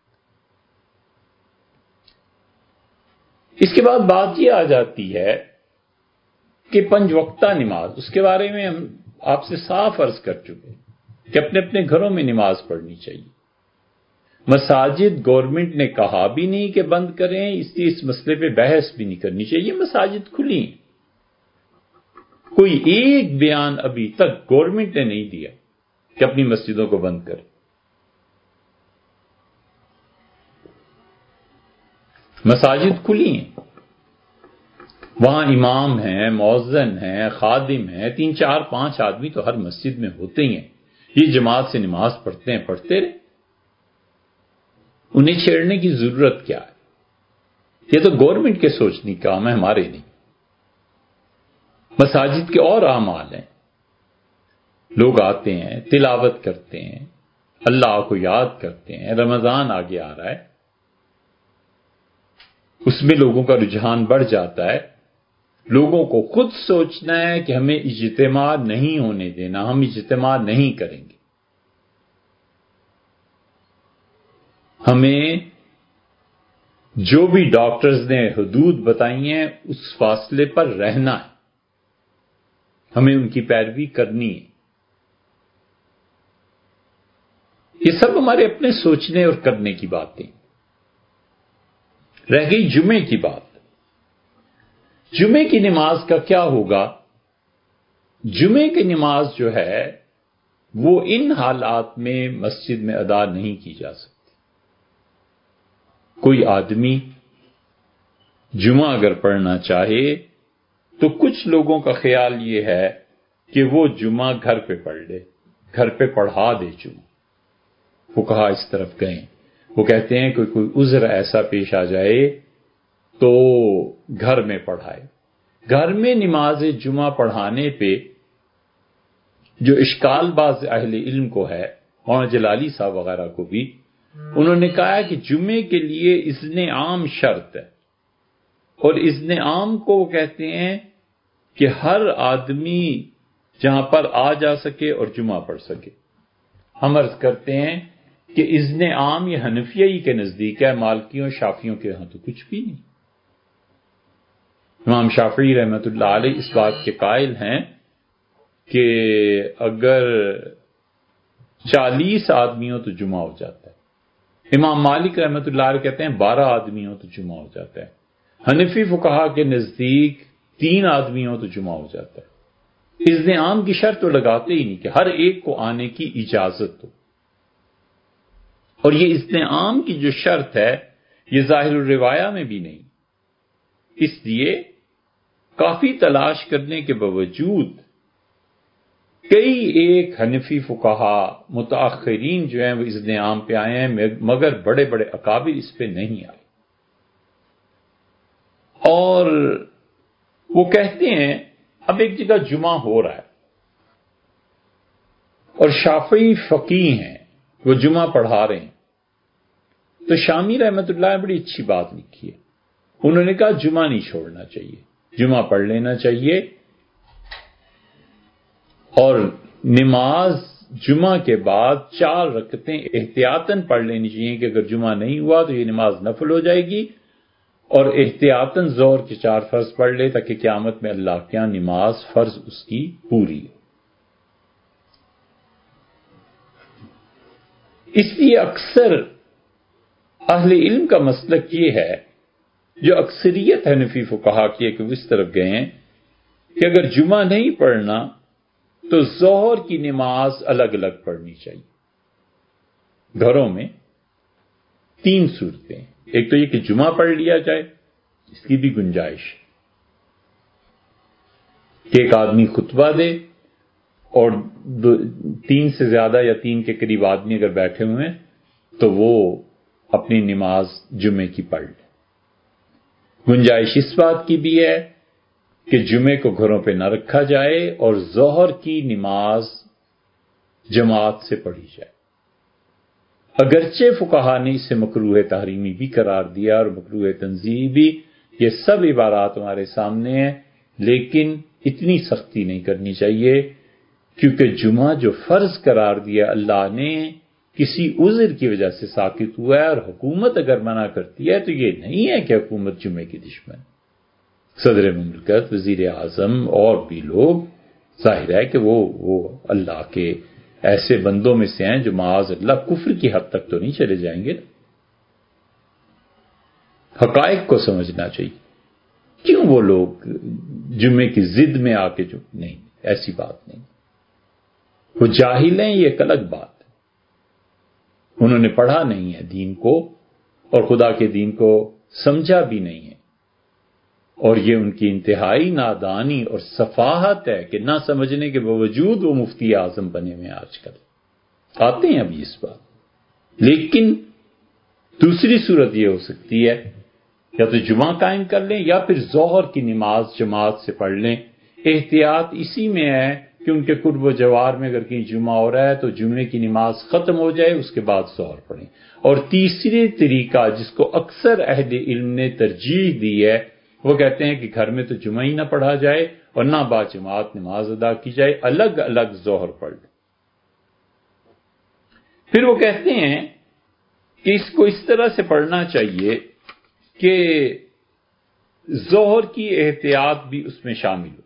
اس کے بعد بات یہ آ جاتی ہے کہ پنج وقتہ نماز، اس کے بارے میں ہم آپ سے صاف عرض کر چکے کہ اپنے اپنے گھروں میں نماز پڑھنی چاہیے۔ مساجد گورنمنٹ نے کہا بھی نہیں کہ بند کریں، اس لیے اس مسئلے پہ بحث بھی نہیں کرنی چاہیے، مساجد کھلی ہیں۔ کوئی ایک بیان ابھی تک گورنمنٹ نے نہیں دیا کہ اپنی مسجدوں کو بند کرے۔ مساجد کھلی ہیں، وہاں امام ہیں، مؤذن ہیں، خادم ہیں، تین چار پانچ آدمی تو ہر مسجد میں ہوتے ہی ہیں، یہ جماعت سے نماز پڑھتے ہیں، پڑھتے رہے، انہیں چھیڑنے کی ضرورت کیا ہے؟ یہ تو گورنمنٹ کے سوچنے کا کام ہے، ہمارے نہیں۔ مساجد کے اور اعمال ہیں، لوگ آتے ہیں، تلاوت کرتے ہیں، اللہ کو یاد کرتے ہیں، رمضان آگے آ رہا ہے، اس میں لوگوں کا رجحان بڑھ جاتا ہے۔ لوگوں کو خود سوچنا ہے کہ ہمیں اجتماع نہیں ہونے دینا، ہم اجتماع نہیں کریں گے، ہمیں جو بھی ڈاکٹرز نے حدود بتائی ہیں اس فاصلے پر رہنا ہے، ہمیں ان کی پیروی کرنی ہے۔ یہ سب ہمارے اپنے سوچنے اور کرنے کی باتیں۔ رہ گئی جمعے کی بات، جمعے کی نماز کا کیا ہوگا؟ جمعے کی نماز جو ہے وہ ان حالات میں مسجد میں ادا نہیں کی جا سکتی۔ کوئی آدمی جمعہ اگر پڑھنا چاہے تو کچھ لوگوں کا خیال یہ ہے کہ وہ جمعہ گھر پہ پڑھ لے، گھر پہ پڑھا دے جمعہ۔ وہ کہا اس طرف گئے، وہ کہتے ہیں کہ کوئی عذر ایسا پیش آ جائے تو گھر میں پڑھائے۔ گھر میں نماز جمعہ پڑھانے پہ جو اشکال باز اہل علم کو ہے، مولانا جلالی صاحب وغیرہ کو بھی، انہوں نے کہا کہ جمعے کے لیے اذن عام شرط ہے، اور اذن عام کو وہ کہتے ہیں کہ ہر آدمی جہاں پر آ جا سکے اور جمعہ پڑھ سکے۔ ہم عرض کرتے ہیں کہ اذن عام یہ حنفیہ ہی کے نزدیک ہے، مالکیوں شافیوں کے ہاں تو کچھ بھی نہیں۔ امام شافعی رحمۃ اللہ علیہ اس بات کے قائل ہیں کہ اگر چالیس آدمی ہو تو جمعہ ہو جاتا ہے۔ امام مالک رحمۃ اللہ علیہ کہتے ہیں بارہ آدمی ہو تو جمعہ ہو جاتا ہے۔ حنفی فقہا کے نزدیک تین آدمی ہو تو جمعہ ہو جاتا ہے۔ اذن عام کی شرط تو لگاتے ہی نہیں کہ ہر ایک کو آنے کی اجازت ہو، اور یہ اذن عام کی جو شرط ہے یہ ظاہر الروایہ میں بھی نہیں، اس لیے کافی تلاش کرنے کے باوجود کئی ایک حنفی فقہا متاخرین جو ہیں وہ اذن عام پہ آئے ہیں، مگر بڑے بڑے اکابر اس پہ نہیں آئے، اور وہ کہتے ہیں اب ایک جگہ جمعہ ہو رہا ہے اور شافعی فقیہ ہیں، وہ جمعہ پڑھا رہے ہیں، تو شامی رحمت اللہ نے بڑی اچھی بات لکھی ہے، انہوں نے کہا جمعہ نہیں چھوڑنا چاہیے، جمعہ پڑھ لینا چاہیے، اور نماز جمعہ کے بعد چار رکعتیں احتیاطاً پڑھ لینی چاہیے کہ اگر جمعہ نہیں ہوا تو یہ نماز نفل ہو جائے گی، اور احتیاطاً ظہر کے چار فرض پڑھ لے تاکہ قیامت میں اللہ کے یہاں نماز فرض اس کی پوری ہو۔ اس لیے اکثر اہل علم کا مسلک یہ ہے، جو اکثریت حنفی فقہا کی ہے کہ وہ اس طرف گئے ہیں کہ اگر جمعہ نہیں پڑھنا تو ظہر کی نماز الگ الگ پڑھنی چاہیے۔ گھروں میں تین صورتیں، ایک تو یہ کہ جمعہ پڑھ لیا جائے، اس کی بھی گنجائش کہ ایک آدمی خطبہ دے اور دو تین سے زیادہ یا تین کے قریب آدمی اگر بیٹھے ہوئے ہیں تو وہ اپنی نماز جمعے کی پڑھ لیں۔ گنجائش اس بات کی بھی ہے کہ جمعے کو گھروں پہ نہ رکھا جائے اور ظہر کی نماز جماعت سے پڑھی جائے۔ اگرچہ فقہا نے اسے مکروہ تحریمی بھی قرار دیا اور مکروہ تنزیہی بھی، یہ سب عبارات ہمارے سامنے ہیں، لیکن اتنی سختی نہیں کرنی چاہیے، کیونکہ جمعہ جو فرض قرار دیا اللہ نے کسی عذر کی وجہ سے ساقط ہوا ہے، اور حکومت اگر منع کرتی ہے تو یہ نہیں ہے کہ حکومت جمعے کی دشمن۔ صدر مملکت، وزیر اعظم اور بھی لوگ ظاہر ہے کہ وہ وہ اللہ کے ایسے بندوں میں سے ہیں جو معاذ اللہ کفر کی حد تک تو نہیں چلے جائیں گے۔ حقائق کو سمجھنا چاہیے، کیوں وہ لوگ جمعے کی ضد میں آ کے جو نہیں، ایسی بات نہیں، وہ جاہل ہیں، یہ ایک الگ بات ہے، انہوں نے پڑھا نہیں ہے دین کو اور خدا کے دین کو سمجھا بھی نہیں ہے، اور یہ ان کی انتہائی نادانی اور سفاہت ہے کہ نہ سمجھنے کے باوجود وہ مفتی اعظم بنے ہوئے آج کل آتے ہیں ابھی اس بات۔ لیکن دوسری صورت یہ ہو سکتی ہے یا تو جمعہ قائم کر لیں یا پھر ظہر کی نماز جماعت سے پڑھ لیں۔ احتیاط اسی میں ہے کہ ان کے قرب و جوار میں اگر کہیں جمعہ ہو رہا ہے تو جمعے کی نماز ختم ہو جائے، اس کے بعد ظہر پڑھیں۔ اور تیسری طریقہ جس کو اکثر اہل علم نے ترجیح دی ہے، وہ کہتے ہیں کہ گھر میں تو جمعہ ہی نہ پڑھا جائے اور نہ با جماعت نماز ادا کی جائے، الگ الگ ظہر پڑھ لیں۔ پھر وہ کہتے ہیں کہ اس کو اس طرح سے پڑھنا چاہیے کہ ظہر کی احتیاط بھی اس میں شامل ہو۔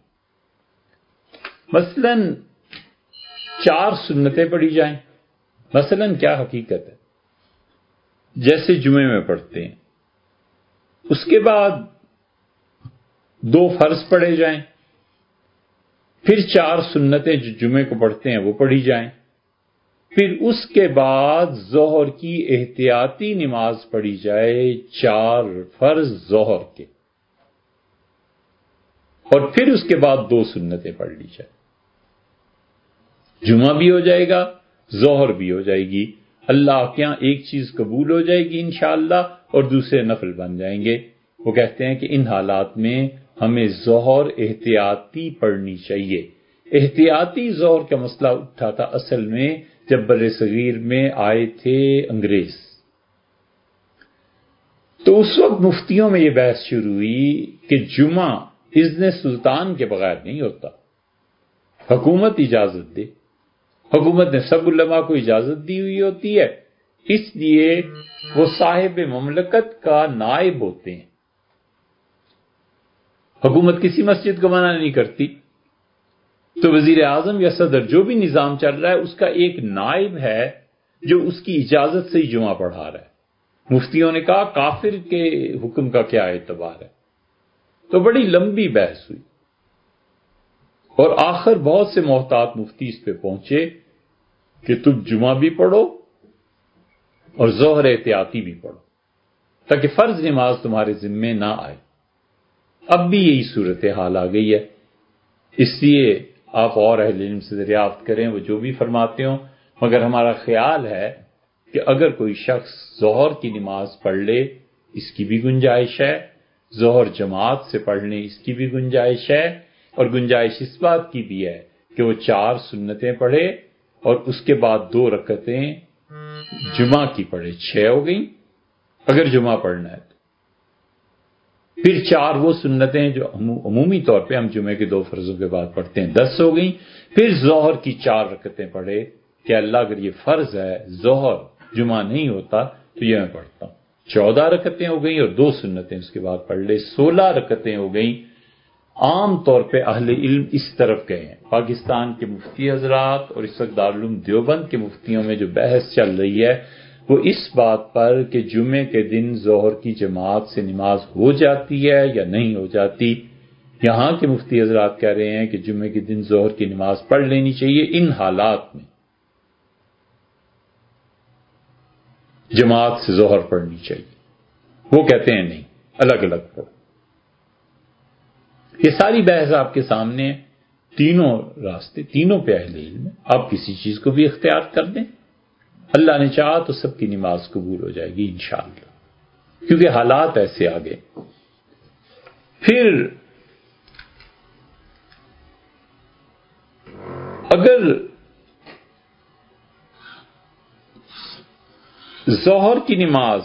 مثلا چار سنتیں پڑھی جائیں، مثلا کیا حقیقت ہے، جیسے جمعے میں پڑھتے ہیں، اس کے بعد دو فرض پڑھے جائیں، پھر چار سنتیں جو جمعے کو پڑھتے ہیں وہ پڑھی جائیں، پھر اس کے بعد ظہر کی احتیاطی نماز پڑھی جائے، چار فرض ظہر کے، اور پھر اس کے بعد دو سنتیں پڑھ لی جائے۔ جمعہ بھی ہو جائے گا، ظہر بھی ہو جائے گی، اللہ کے یہاں ایک چیز قبول ہو جائے گی انشاءاللہ اور دوسرے نفل بن جائیں گے۔ وہ کہتے ہیں کہ ان حالات میں ہمیں ظہر احتیاطی پڑھنی چاہیے۔ احتیاطی ظہر کا مسئلہ اٹھا تھا اصل میں جب بر صغیر میں آئے تھے انگریز، تو اس وقت مفتیوں میں یہ بحث شروع ہوئی کہ جمعہ اذن سلطان کے بغیر نہیں ہوتا، حکومت اجازت دے۔ حکومت نے سب علماء کو اجازت دی ہوئی ہوتی ہے، اس لیے وہ صاحب مملکت کا نائب ہوتے ہیں۔ حکومت کسی مسجد کو منع نہیں کرتی، تو وزیر اعظم یا صدر جو بھی نظام چل رہا ہے اس کا ایک نائب ہے جو اس کی اجازت سے ہی جمعہ پڑھا رہا ہے۔ مفتیوں نے کہا کافر کے حکم کا کیا اعتبار ہے، تو بڑی لمبی بحث ہوئی اور آخر بہت سے محتاط مفتی اس پہ پہنچے کہ تم جمعہ بھی پڑھو اور ظہر احتیاطی بھی پڑھو تاکہ فرض نماز تمہارے ذمے نہ آئے۔ اب بھی یہی صورتحال آ گئی ہے، اس لیے آپ اور اہل علم سے دریافت کریں وہ جو بھی فرماتے ہوں، مگر ہمارا خیال ہے کہ اگر کوئی شخص ظہر کی نماز پڑھ لے اس کی بھی گنجائش ہے، ظہر جماعت سے پڑھ لیں اس کی بھی گنجائش ہے، اور گنجائش اس بات کی بھی ہے کہ وہ چار سنتیں پڑھے اور اس کے بعد دو رکعتیں جمعہ کی پڑھے، چھ ہو گئیں اگر جمعہ پڑھنا ہے تو، پھر چار وہ سنتیں جو عمومی طور پہ ہم جمعے کے دو فرضوں کے بعد پڑھتے ہیں، دس ہو گئیں، پھر ظہر کی چار رکعتیں پڑھے کہ اللہ اگر یہ فرض ہے ظہر جمعہ نہیں ہوتا تو یہ میں پڑھتا ہوں، چودہ رکعتیں ہو گئیں اور دو سنتیں اس کے بعد پڑھ لے، سولہ رکعتیں ہو گئیں۔ عام طور پہ اہل علم اس طرف گئے ہیں، پاکستان کے مفتی حضرات اور اس وقت دارالعلوم دیوبند کے مفتیوں میں جو بحث چل رہی ہے وہ اس بات پر کہ جمعے کے دن ظہر کی جماعت سے نماز ہو جاتی ہے یا نہیں ہو جاتی۔ یہاں کے مفتی حضرات کہہ رہے ہیں کہ جمعے کے دن ظہر کی نماز پڑھ لینی چاہیے ان حالات میں، جماعت سے ظہر پڑھنی چاہیے. وہ کہتے ہیں نہیں، الگ الگ پڑھو. یہ ساری بحث آپ کے سامنے، تینوں راستے، تینوں پہ اہل علم ہے. آپ کسی چیز کو بھی اختیار کر دیں، اللہ نے چاہا تو سب کی نماز قبول ہو جائے گی انشاءاللہ، کیونکہ حالات ایسے آ گئے. پھر اگر ظہر کی نماز،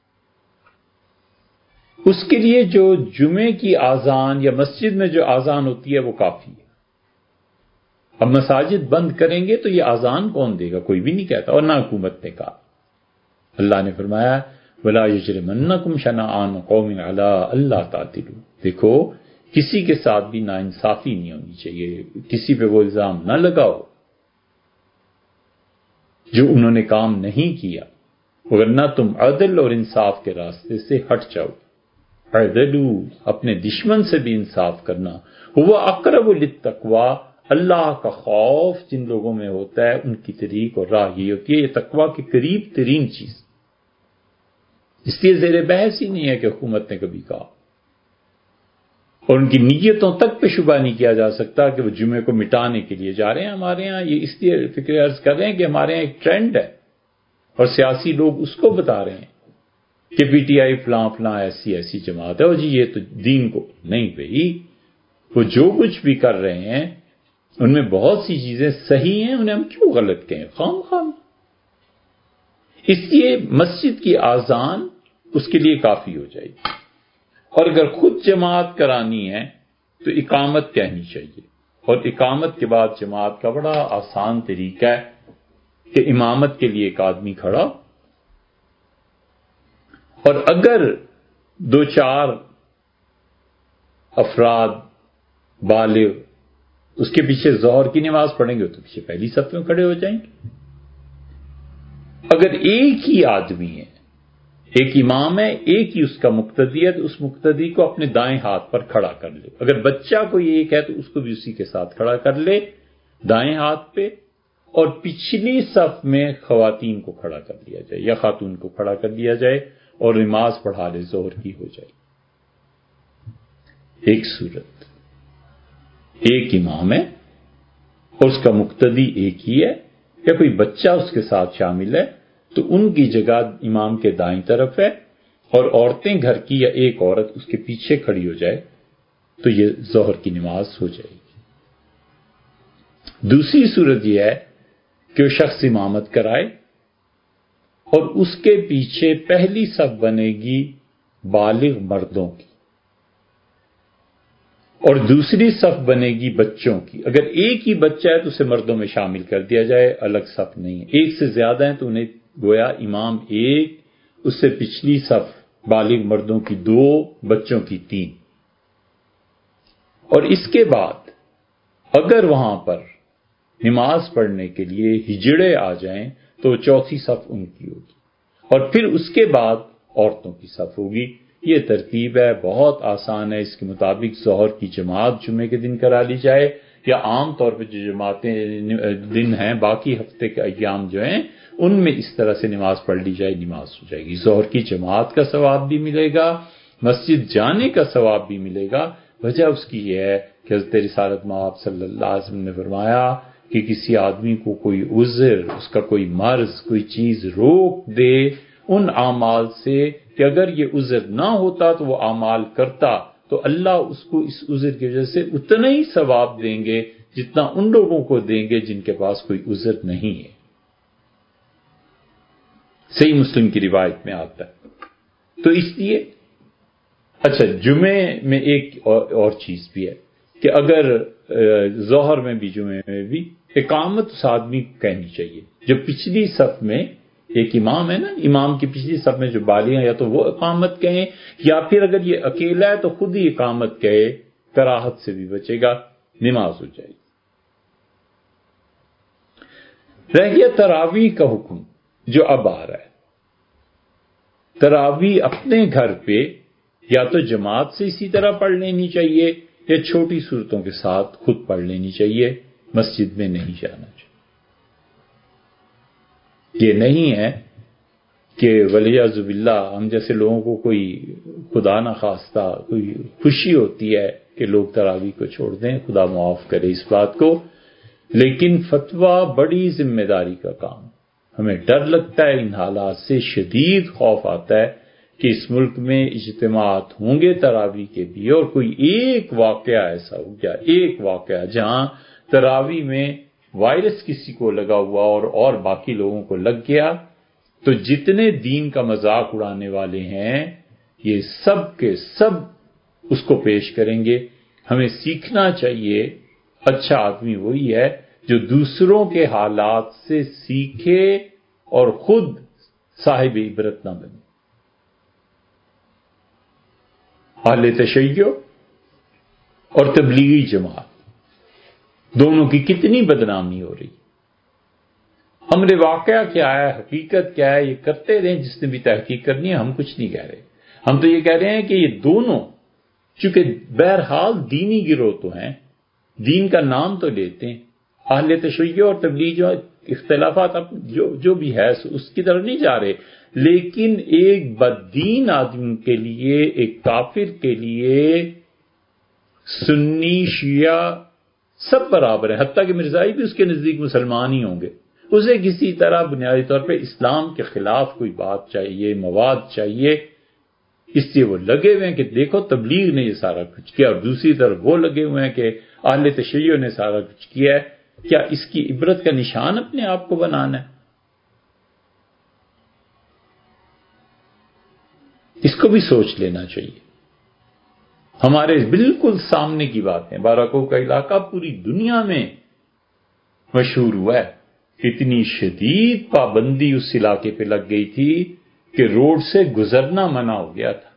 اس کے لیے جو جمعے کی اذان یا مسجد میں جو اذان ہوتی ہے وہ کافی ہے. اب مساجد بند کریں گے تو یہ اذان کون دے گا؟ کوئی بھی نہیں کہتا، اور نہ حکومت نے کہا. اللہ نے فرمایا وَلَا يَجْرِمَنَّكُمْ شَنَآنُ قَوْمٍ عَلَىٰ أَلَّا تَعْدِلُوا. دیکھو کسی کے ساتھ بھی ناانصافی نہیں ہونی چاہیے، کسی پہ وہ الزام نہ لگاؤ جو انہوں نے کام نہیں کیا، ورنہ تم عدل اور انصاف کے راستے سے ہٹ جاؤ. عدلو، اپنے دشمن سے بھی انصاف کرنا. ہوا اقرب للتقویٰ، اللہ کا خوف جن لوگوں میں ہوتا ہے ان کی طریق اور راہ یہ ہوتی ہے، یہ تقویٰ کی قریب ترین چیز. اس لیے زیر بحث ہی نہیں ہے کہ حکومت نے کبھی کہا، اور ان کی نیتوں تک پہ شبہ نہیں کیا جا سکتا کہ وہ جمعے کو مٹانے کے لیے جا رہے ہیں. ہمارے ہاں یہ اس لیے فکر عرض کر رہے ہیں کہ ہمارے ہاں ایک ٹرینڈ ہے اور سیاسی لوگ اس کو بتا رہے ہیں کہ پی ٹی آئی فلاں فلاں ایسی ایسی جماعت ہے، اور جی یہ تو دین کو نہیں. بھئی وہ جو کچھ بھی کر رہے ہیں ان میں بہت سی چیزیں صحیح ہیں، انہیں ہم کیوں غلط کہیں خام خام. اس لیے مسجد کی اذان اس کے لیے کافی ہو جائے گی، اور اگر خود جماعت کرانی ہے تو اقامت کہنی چاہیے. اور اقامت کے بعد جماعت کا بڑا آسان طریقہ ہے کہ امامت کے لیے ایک آدمی کھڑا، اور اگر دو چار افراد بالغ اس کے پیچھے ظہر کی نماز پڑھیں گے تو پیچھے پہلی صف میں کھڑے ہو جائیں گے. اگر ایک ہی آدمی ہے، ایک امام ہے، ایک ہی اس کا مقتدی ہے، تو اس مقتدی کو اپنے دائیں ہاتھ پر کھڑا کر لے. اگر بچہ کوئی ایک ہے تو اس کو بھی اسی کے ساتھ کھڑا کر لے دائیں ہاتھ پہ، اور پچھلی صف میں خواتین کو کھڑا کر لیا جائے یا خاتون کو کھڑا کر لیا جائے اور نماز پڑھا لے، ظہر کی ہو جائے. ایک صورت، ایک امام ہے اور اس کا مقتدی ایک ہی ہے، یا کوئی بچہ اس کے ساتھ شامل ہے تو ان کی جگہ امام کے دائیں طرف ہے، اور عورتیں گھر کی یا ایک عورت اس کے پیچھے کھڑی ہو جائے تو یہ ظہر کی نماز ہو جائے گی. دوسری صورت یہ ہے کہ وہ شخص امامت کرائے اور اس کے پیچھے پہلی صف بنے گی بالغ مردوں کی اور دوسری صف بنے گی بچوں کی. اگر ایک ہی بچہ ہے تو اسے مردوں میں شامل کر دیا جائے، الگ صف نہیں ہے. ایک سے زیادہ ہیں تو انہیں گویا امام ایک، اس سے پچھلی صف بالغ مردوں کی دو، بچوں کی تین. اور اس کے بعد اگر وہاں پر نماز پڑھنے کے لیے ہجڑے آ جائیں تو چوتھی صف ان کی ہوگی، اور پھر اس کے بعد عورتوں کی صف ہوگی. یہ ترتیب ہے، بہت آسان ہے. اس کے مطابق ظہر کی جماعت جمعے کے دن کرا لی جائے، یا عام طور پہ جو جماعتیں دن ہیں باقی ہفتے کے ایام جو ہیں ان میں اس طرح سے نماز پڑھ لی جائے، نماز ہو جائے گی. ظہر کی جماعت کا ثواب بھی ملے گا، مسجد جانے کا ثواب بھی ملے گا. وجہ اس کی یہ ہے کہ حضرت رسالت مآب صلی اللہ علیہ وسلم نے فرمایا کہ کسی آدمی کو کوئی عذر، اس کا کوئی مرض، کوئی چیز روک دے ان اعمال سے کہ اگر یہ عذر نہ ہوتا تو وہ اعمال کرتا، تو اللہ اس کو اس عذر کی وجہ سے اتنا ہی ثواب دیں گے جتنا ان لوگوں کو دیں گے جن کے پاس کوئی عذر نہیں ہے. صحیح مسلم کی روایت میں آتا ہے. تو اس لیے اچھا جمعے میں ایک اور, اور چیز بھی ہے کہ اگر ظہر میں بھی جمعے میں بھی اقامت اس آدمی کو کہنی چاہیے. جو پچھلی صف میں ایک امام ہے نا، امام کی پچھلی صف میں جو بالغ ہیں یا تو وہ اقامت کہیں، یا پھر اگر یہ اکیلا ہے تو خود ہی اقامت کہے، کراہت سے بھی بچے گا، نماز ہو جائے گی. رہ گیا تراویح کا حکم جو اب آ رہا ہے. تراویح اپنے گھر پہ یا تو جماعت سے اسی طرح پڑھ لینی چاہیے، یا چھوٹی صورتوں کے ساتھ خود پڑھ لینی چاہیے، مسجد میں نہیں جانا چاہیے۔ یہ نہیں ہے کہ ولیعذ باللہ ہم جیسے لوگوں کو کوئی خدا نہ خواستہ کوئی خوشی ہوتی ہے کہ لوگ تراویح کو چھوڑ دیں، خدا معاف کرے اس بات کو، لیکن فتویٰ بڑی ذمہ داری کا کام۔ ہمیں ڈر لگتا ہے ان حالات سے، شدید خوف آتا ہے کہ اس ملک میں اجتماعات ہوں گے تراویح کے بھی، اور کوئی ایک واقعہ ایسا ہو گیا، ایک واقعہ جہاں تراویح میں وائرس کسی کو لگا ہوا اور اور باقی لوگوں کو لگ گیا، تو جتنے دین کا مذاق اڑانے والے ہیں یہ سب کے سب اس کو پیش کریں گے۔ ہمیں سیکھنا چاہیے، اچھا آدمی وہی ہے جو دوسروں کے حالات سے سیکھے اور خود صاحب عبرت نہ بنے۔ اہل تشیع اور تبلیغی جماعت دونوں کی کتنی بدنامی ہو رہی۔ امر واقعہ کیا ہے، حقیقت کیا ہے، یہ کرتے رہیں، جس نے بھی تحقیق کرنی ہے، ہم کچھ نہیں کہہ رہے۔ ہم تو یہ کہہ رہے ہیں کہ یہ دونوں چونکہ بہرحال دینی گروہ تو ہیں، دین کا نام تو لیتے ہیں، اہل تشیع اور تبلیغ جو اختلافات اب جو جو بھی ہے اس کی طرف نہیں جا رہے، لیکن ایک بددین آدمی کے لیے، ایک کافر کے لیے سنی شیعہ سب برابر ہیں، حتیٰ کہ مرزائی بھی اس کے نزدیک مسلمان ہی ہوں گے۔ اسے کسی طرح بنیادی طور پہ اسلام کے خلاف کوئی بات چاہیے، مواد چاہیے، اس لیے وہ لگے ہوئے ہیں کہ دیکھو تبلیغ نے یہ سارا کچھ کیا، اور دوسری طرف وہ لگے ہوئے ہیں کہ اہل تشیع نے سارا کچھ کیا ہے۔ کیا اس کی عبرت کا نشان اپنے آپ کو بنانا ہے؟ اس کو بھی سوچ لینا چاہیے۔ ہمارے بالکل سامنے کی بات ہے، باراکو کا علاقہ پوری دنیا میں مشہور ہوا ہے، اتنی شدید پابندی اس علاقے پہ لگ گئی تھی کہ روڈ سے گزرنا منع ہو گیا تھا،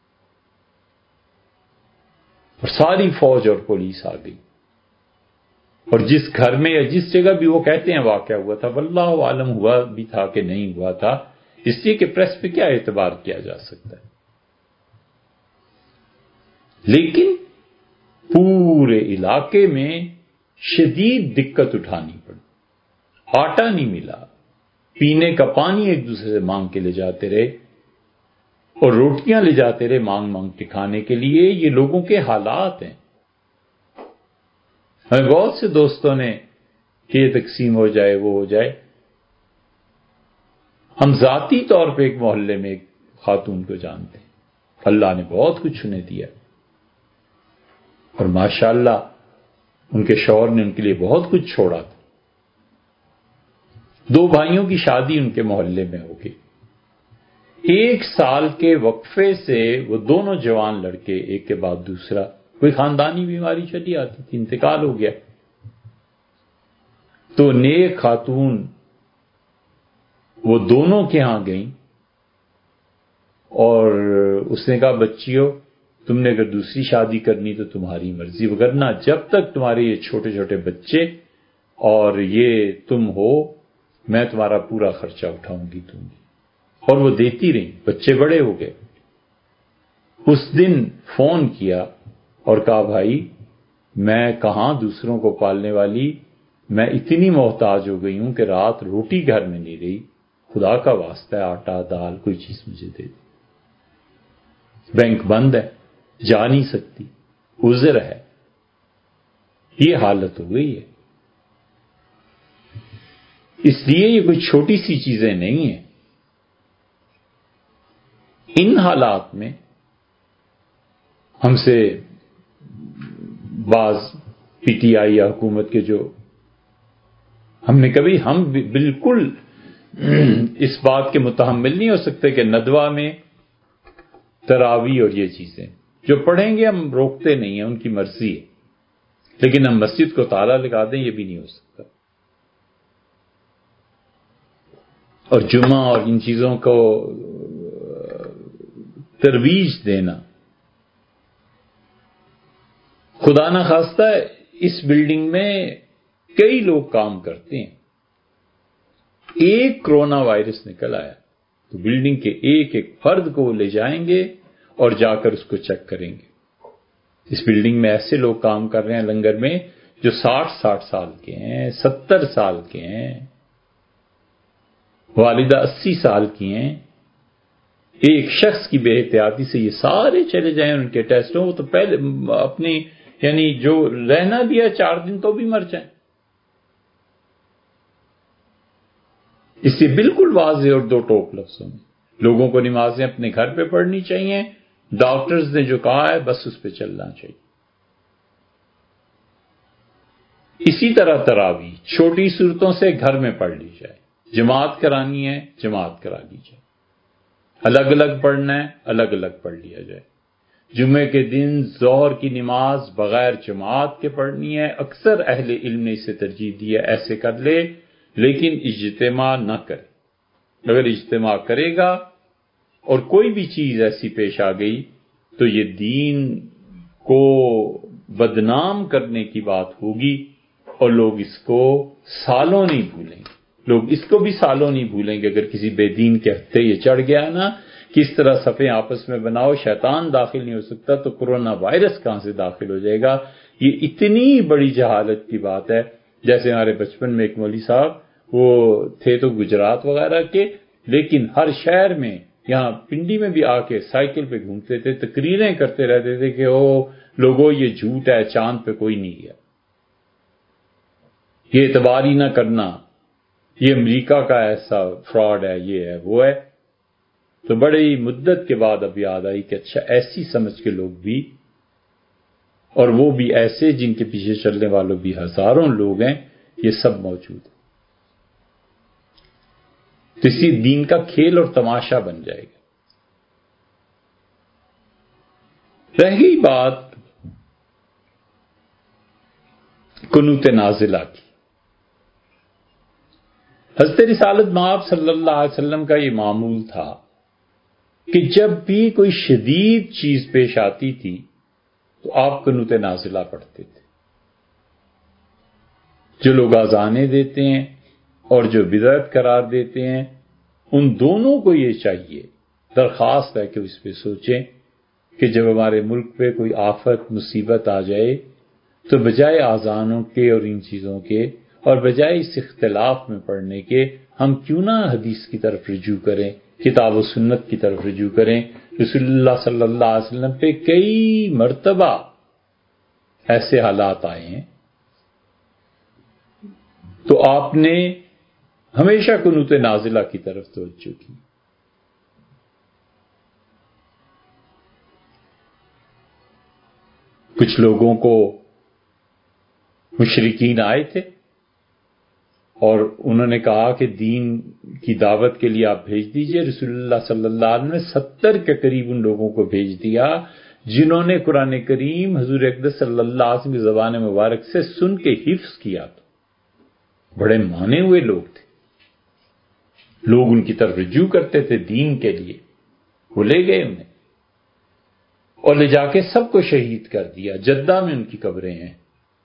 اور ساری فوج اور پولیس آ گئی، اور جس گھر میں یا جس جگہ بھی وہ کہتے ہیں واقعہ ہوا تھا، واللہ عالم ہوا بھی تھا کہ نہیں ہوا تھا، اس لیے کہ پریس پہ کیا اعتبار کیا جا سکتا ہے۔ لیکن پورے علاقے میں شدید دقت اٹھانی پڑی، آٹا نہیں ملا، پینے کا پانی ایک دوسرے سے مانگ کے لے جاتے رہے، اور روٹیاں لے جاتے رہے مانگ مانگ کے کھانے کے لیے۔ یہ لوگوں کے حالات ہیں۔ ہمیں بہت سے دوستوں نے کہ یہ تقسیم ہو جائے، وہ ہو جائے۔ ہم ذاتی طور پہ ایک محلے میں ایک خاتون کو جانتے ہیں، اللہ نے بہت کچھ انہیں دیا، اور ماشاءاللہ ان کے شوہر نے ان کے لیے بہت کچھ چھوڑا تھا۔ دو بھائیوں کی شادی ان کے محلے میں ہو گئی، ایک سال کے وقفے سے وہ دونوں جوان لڑکے ایک کے بعد دوسرا، کوئی خاندانی بیماری چلی آتی تھی، انتقال ہو گیا، تو نیک خاتون وہ دونوں کے ہاں گئیں، اور اس نے کہا بچیوں تم نے اگر دوسری شادی کرنی تو تمہاری مرضی، وگرنہ جب تک تمہارے یہ چھوٹے چھوٹے بچے اور یہ تم ہو میں تمہارا پورا خرچہ اٹھاؤں گی دوں گی۔ اور وہ دیتی رہی، بچے بڑے ہو گئے۔ اس دن فون کیا اور کہا بھائی میں کہاں دوسروں کو پالنے والی، میں اتنی محتاج ہو گئی ہوں کہ رات روٹی گھر میں نہیں رہی، خدا کا واسطہ ہے آٹا دال کوئی چیز مجھے دے دے، بینک بند ہے، جا نہیں سکتی، عذر ہے۔ یہ حالت ہو گئی ہے۔ اس لیے یہ کوئی چھوٹی سی چیزیں نہیں ہیں۔ ان حالات میں ہم سے بعض پی ٹی آئی یا حکومت کے جو ہم نے کبھی ہم بالکل اس بات کے متحمل نہیں ہو سکتے کہ ندوہ میں تراویح اور یہ چیزیں جو پڑھیں گے ہم روکتے نہیں ہیں، ان کی مرضی ہے، لیکن ہم مسجد کو تالا لگا دیں یہ بھی نہیں ہو سکتا۔ اور جمعہ اور ان چیزوں کو ترویج دینا، خدا نہ خواستہ اس بلڈنگ میں کئی لوگ کام کرتے ہیں، ایک کرونا وائرس نکل آیا تو بلڈنگ کے ایک ایک فرد کو لے جائیں گے اور جا کر اس کو چیک کریں گے، اس بلڈنگ میں ایسے لوگ کام کر رہے ہیں لنگر میں جو ساٹھ ساٹھ سال کے ہیں، ستر سال کے ہیں، والدہ اسی سال کی ہیں. ایک شخص کی بے احتیاطی سے یہ سارے چلے جائیں ان کے ٹیسٹوں، وہ تو پہلے اپنی یعنی جو رہنا دیا چار دن تو بھی مر جائیں. اس سے بالکل واضح اور دو ٹوک لفظوں میں لوگوں کو نمازیں اپنے گھر پہ پڑھنی چاہیے، ڈاکٹرز نے جو کہا ہے بس اس پہ چلنا چاہیے. اسی طرح تراویح چھوٹی صورتوں سے گھر میں پڑھ لی جائے، جماعت کرانی ہے جماعت کرا لی جائے، الگ الگ پڑھنا ہے الگ الگ پڑھ لیا جائے. جمعے کے دن ظہر کی نماز بغیر جماعت کے پڑھنی ہے، اکثر اہل علم نے اسے ترجیح دی ہے ایسے کر لے، لیکن اجتماع نہ کرے. اگر اجتماع کرے گا اور کوئی بھی چیز ایسی پیش آ گئی تو یہ دین کو بدنام کرنے کی بات ہوگی اور لوگ اس کو سالوں نہیں بھولیں گے. لوگ اس کو بھی سالوں نہیں بھولیں گے. اگر کسی بے دین کے ہتھے یہ چڑھ گیا نا کہ اس طرح صفیں آپس میں بناؤ، شیطان داخل نہیں ہو سکتا تو کرونا وائرس کہاں سے داخل ہو جائے گا. یہ اتنی بڑی جہالت کی بات ہے. جیسے ہمارے بچپن میں ایک مولوی صاحب وہ تھے تو گجرات وغیرہ کے، لیکن ہر شہر میں یہاں پنڈی میں بھی آ کے سائیکل پہ گھومتے تھے، تقریریں کرتے رہتے تھے کہ او لوگوں یہ جھوٹ ہے، چاند پہ کوئی نہیں گیا، یہ اعتبار ہی نہ کرنا، یہ امریکہ کا ایسا فراڈ ہے، یہ ہے وہ ہے. تو بڑی مدت کے بعد اب یاد آئی کہ اچھا ایسی سمجھ کے لوگ بھی، اور وہ بھی ایسے جن کے پیچھے چلنے والوں بھی ہزاروں لوگ ہیں، یہ سب موجود ہیں. تو اسی دین کا کھیل اور تماشا بن جائے گا. رہ گئی بات قنوت نازلہ کی. حضرت رسالت مآب صلی اللہ علیہ وسلم کا یہ معمول تھا کہ جب بھی کوئی شدید چیز پیش آتی تھی تو آپ قنوت نازلہ پڑھتے تھے. جو لوگ اذانیں دیتے ہیں اور جو بدعت قرار دیتے ہیں ان دونوں کو یہ چاہیے، درخواست ہے کہ اس پہ سوچیں کہ جب ہمارے ملک پہ کوئی آفت مصیبت آ جائے تو بجائے اذانوں کے اور ان چیزوں کے اور بجائے اس اختلاف میں پڑھنے کے، ہم کیوں نہ حدیث کی طرف رجوع کریں، کتاب و سنت کی طرف رجوع کریں. رسول اللہ صلی اللہ علیہ وسلم پہ کئی مرتبہ ایسے حالات آئے ہیں تو آپ نے ہمیشہ قنوت نازلہ کی طرف توجہ کی. کچھ لوگوں کو مشرکین آئے تھے اور انہوں نے کہا کہ دین کی دعوت کے لیے آپ بھیج دیجئے. رسول اللہ صلی اللہ علیہ وسلم نے ستر کے قریب ان لوگوں کو بھیج دیا جنہوں نے قرآن کریم حضور اقدس صلی اللہ علیہ وسلم کی زبان مبارک سے سن کے حفظ کیا. تو بڑے مانے ہوئے لوگ تھے، لوگ ان کی طرف رجوع کرتے تھے دین کے لیے. وہ لے گئے انہیں اور لے جا کے سب کو شہید کر دیا. جدہ میں ان کی قبریں ہیں.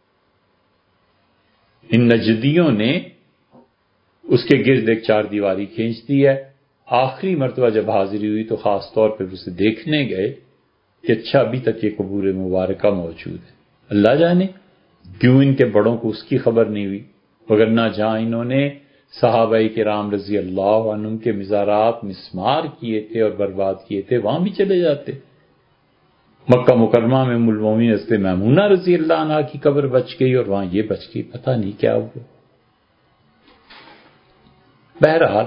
ان نجدیوں نے اس کے گرد ایک چار دیواری کھینچ دی ہے. آخری مرتبہ جب حاضری ہوئی تو خاص طور پہ اسے دیکھنے گئے کہ اچھا ابھی تک یہ قبور مبارکہ موجود ہے. اللہ جانے کیوں ان کے بڑوں کو اس کی خبر نہیں ہوئی، وگرنہ جہاں انہوں نے صحابہ کرام رضی اللہ عنہم کے مزارات مسمار کیے تھے اور برباد کیے تھے وہاں بھی چلے جاتے. مکہ مکرمہ میں ام المومنین حضرت میمونہ رضی اللہ عنہا کی قبر بچ گئی اور وہاں یہ بچ گئی، پتہ نہیں کیا ہوا. بہرحال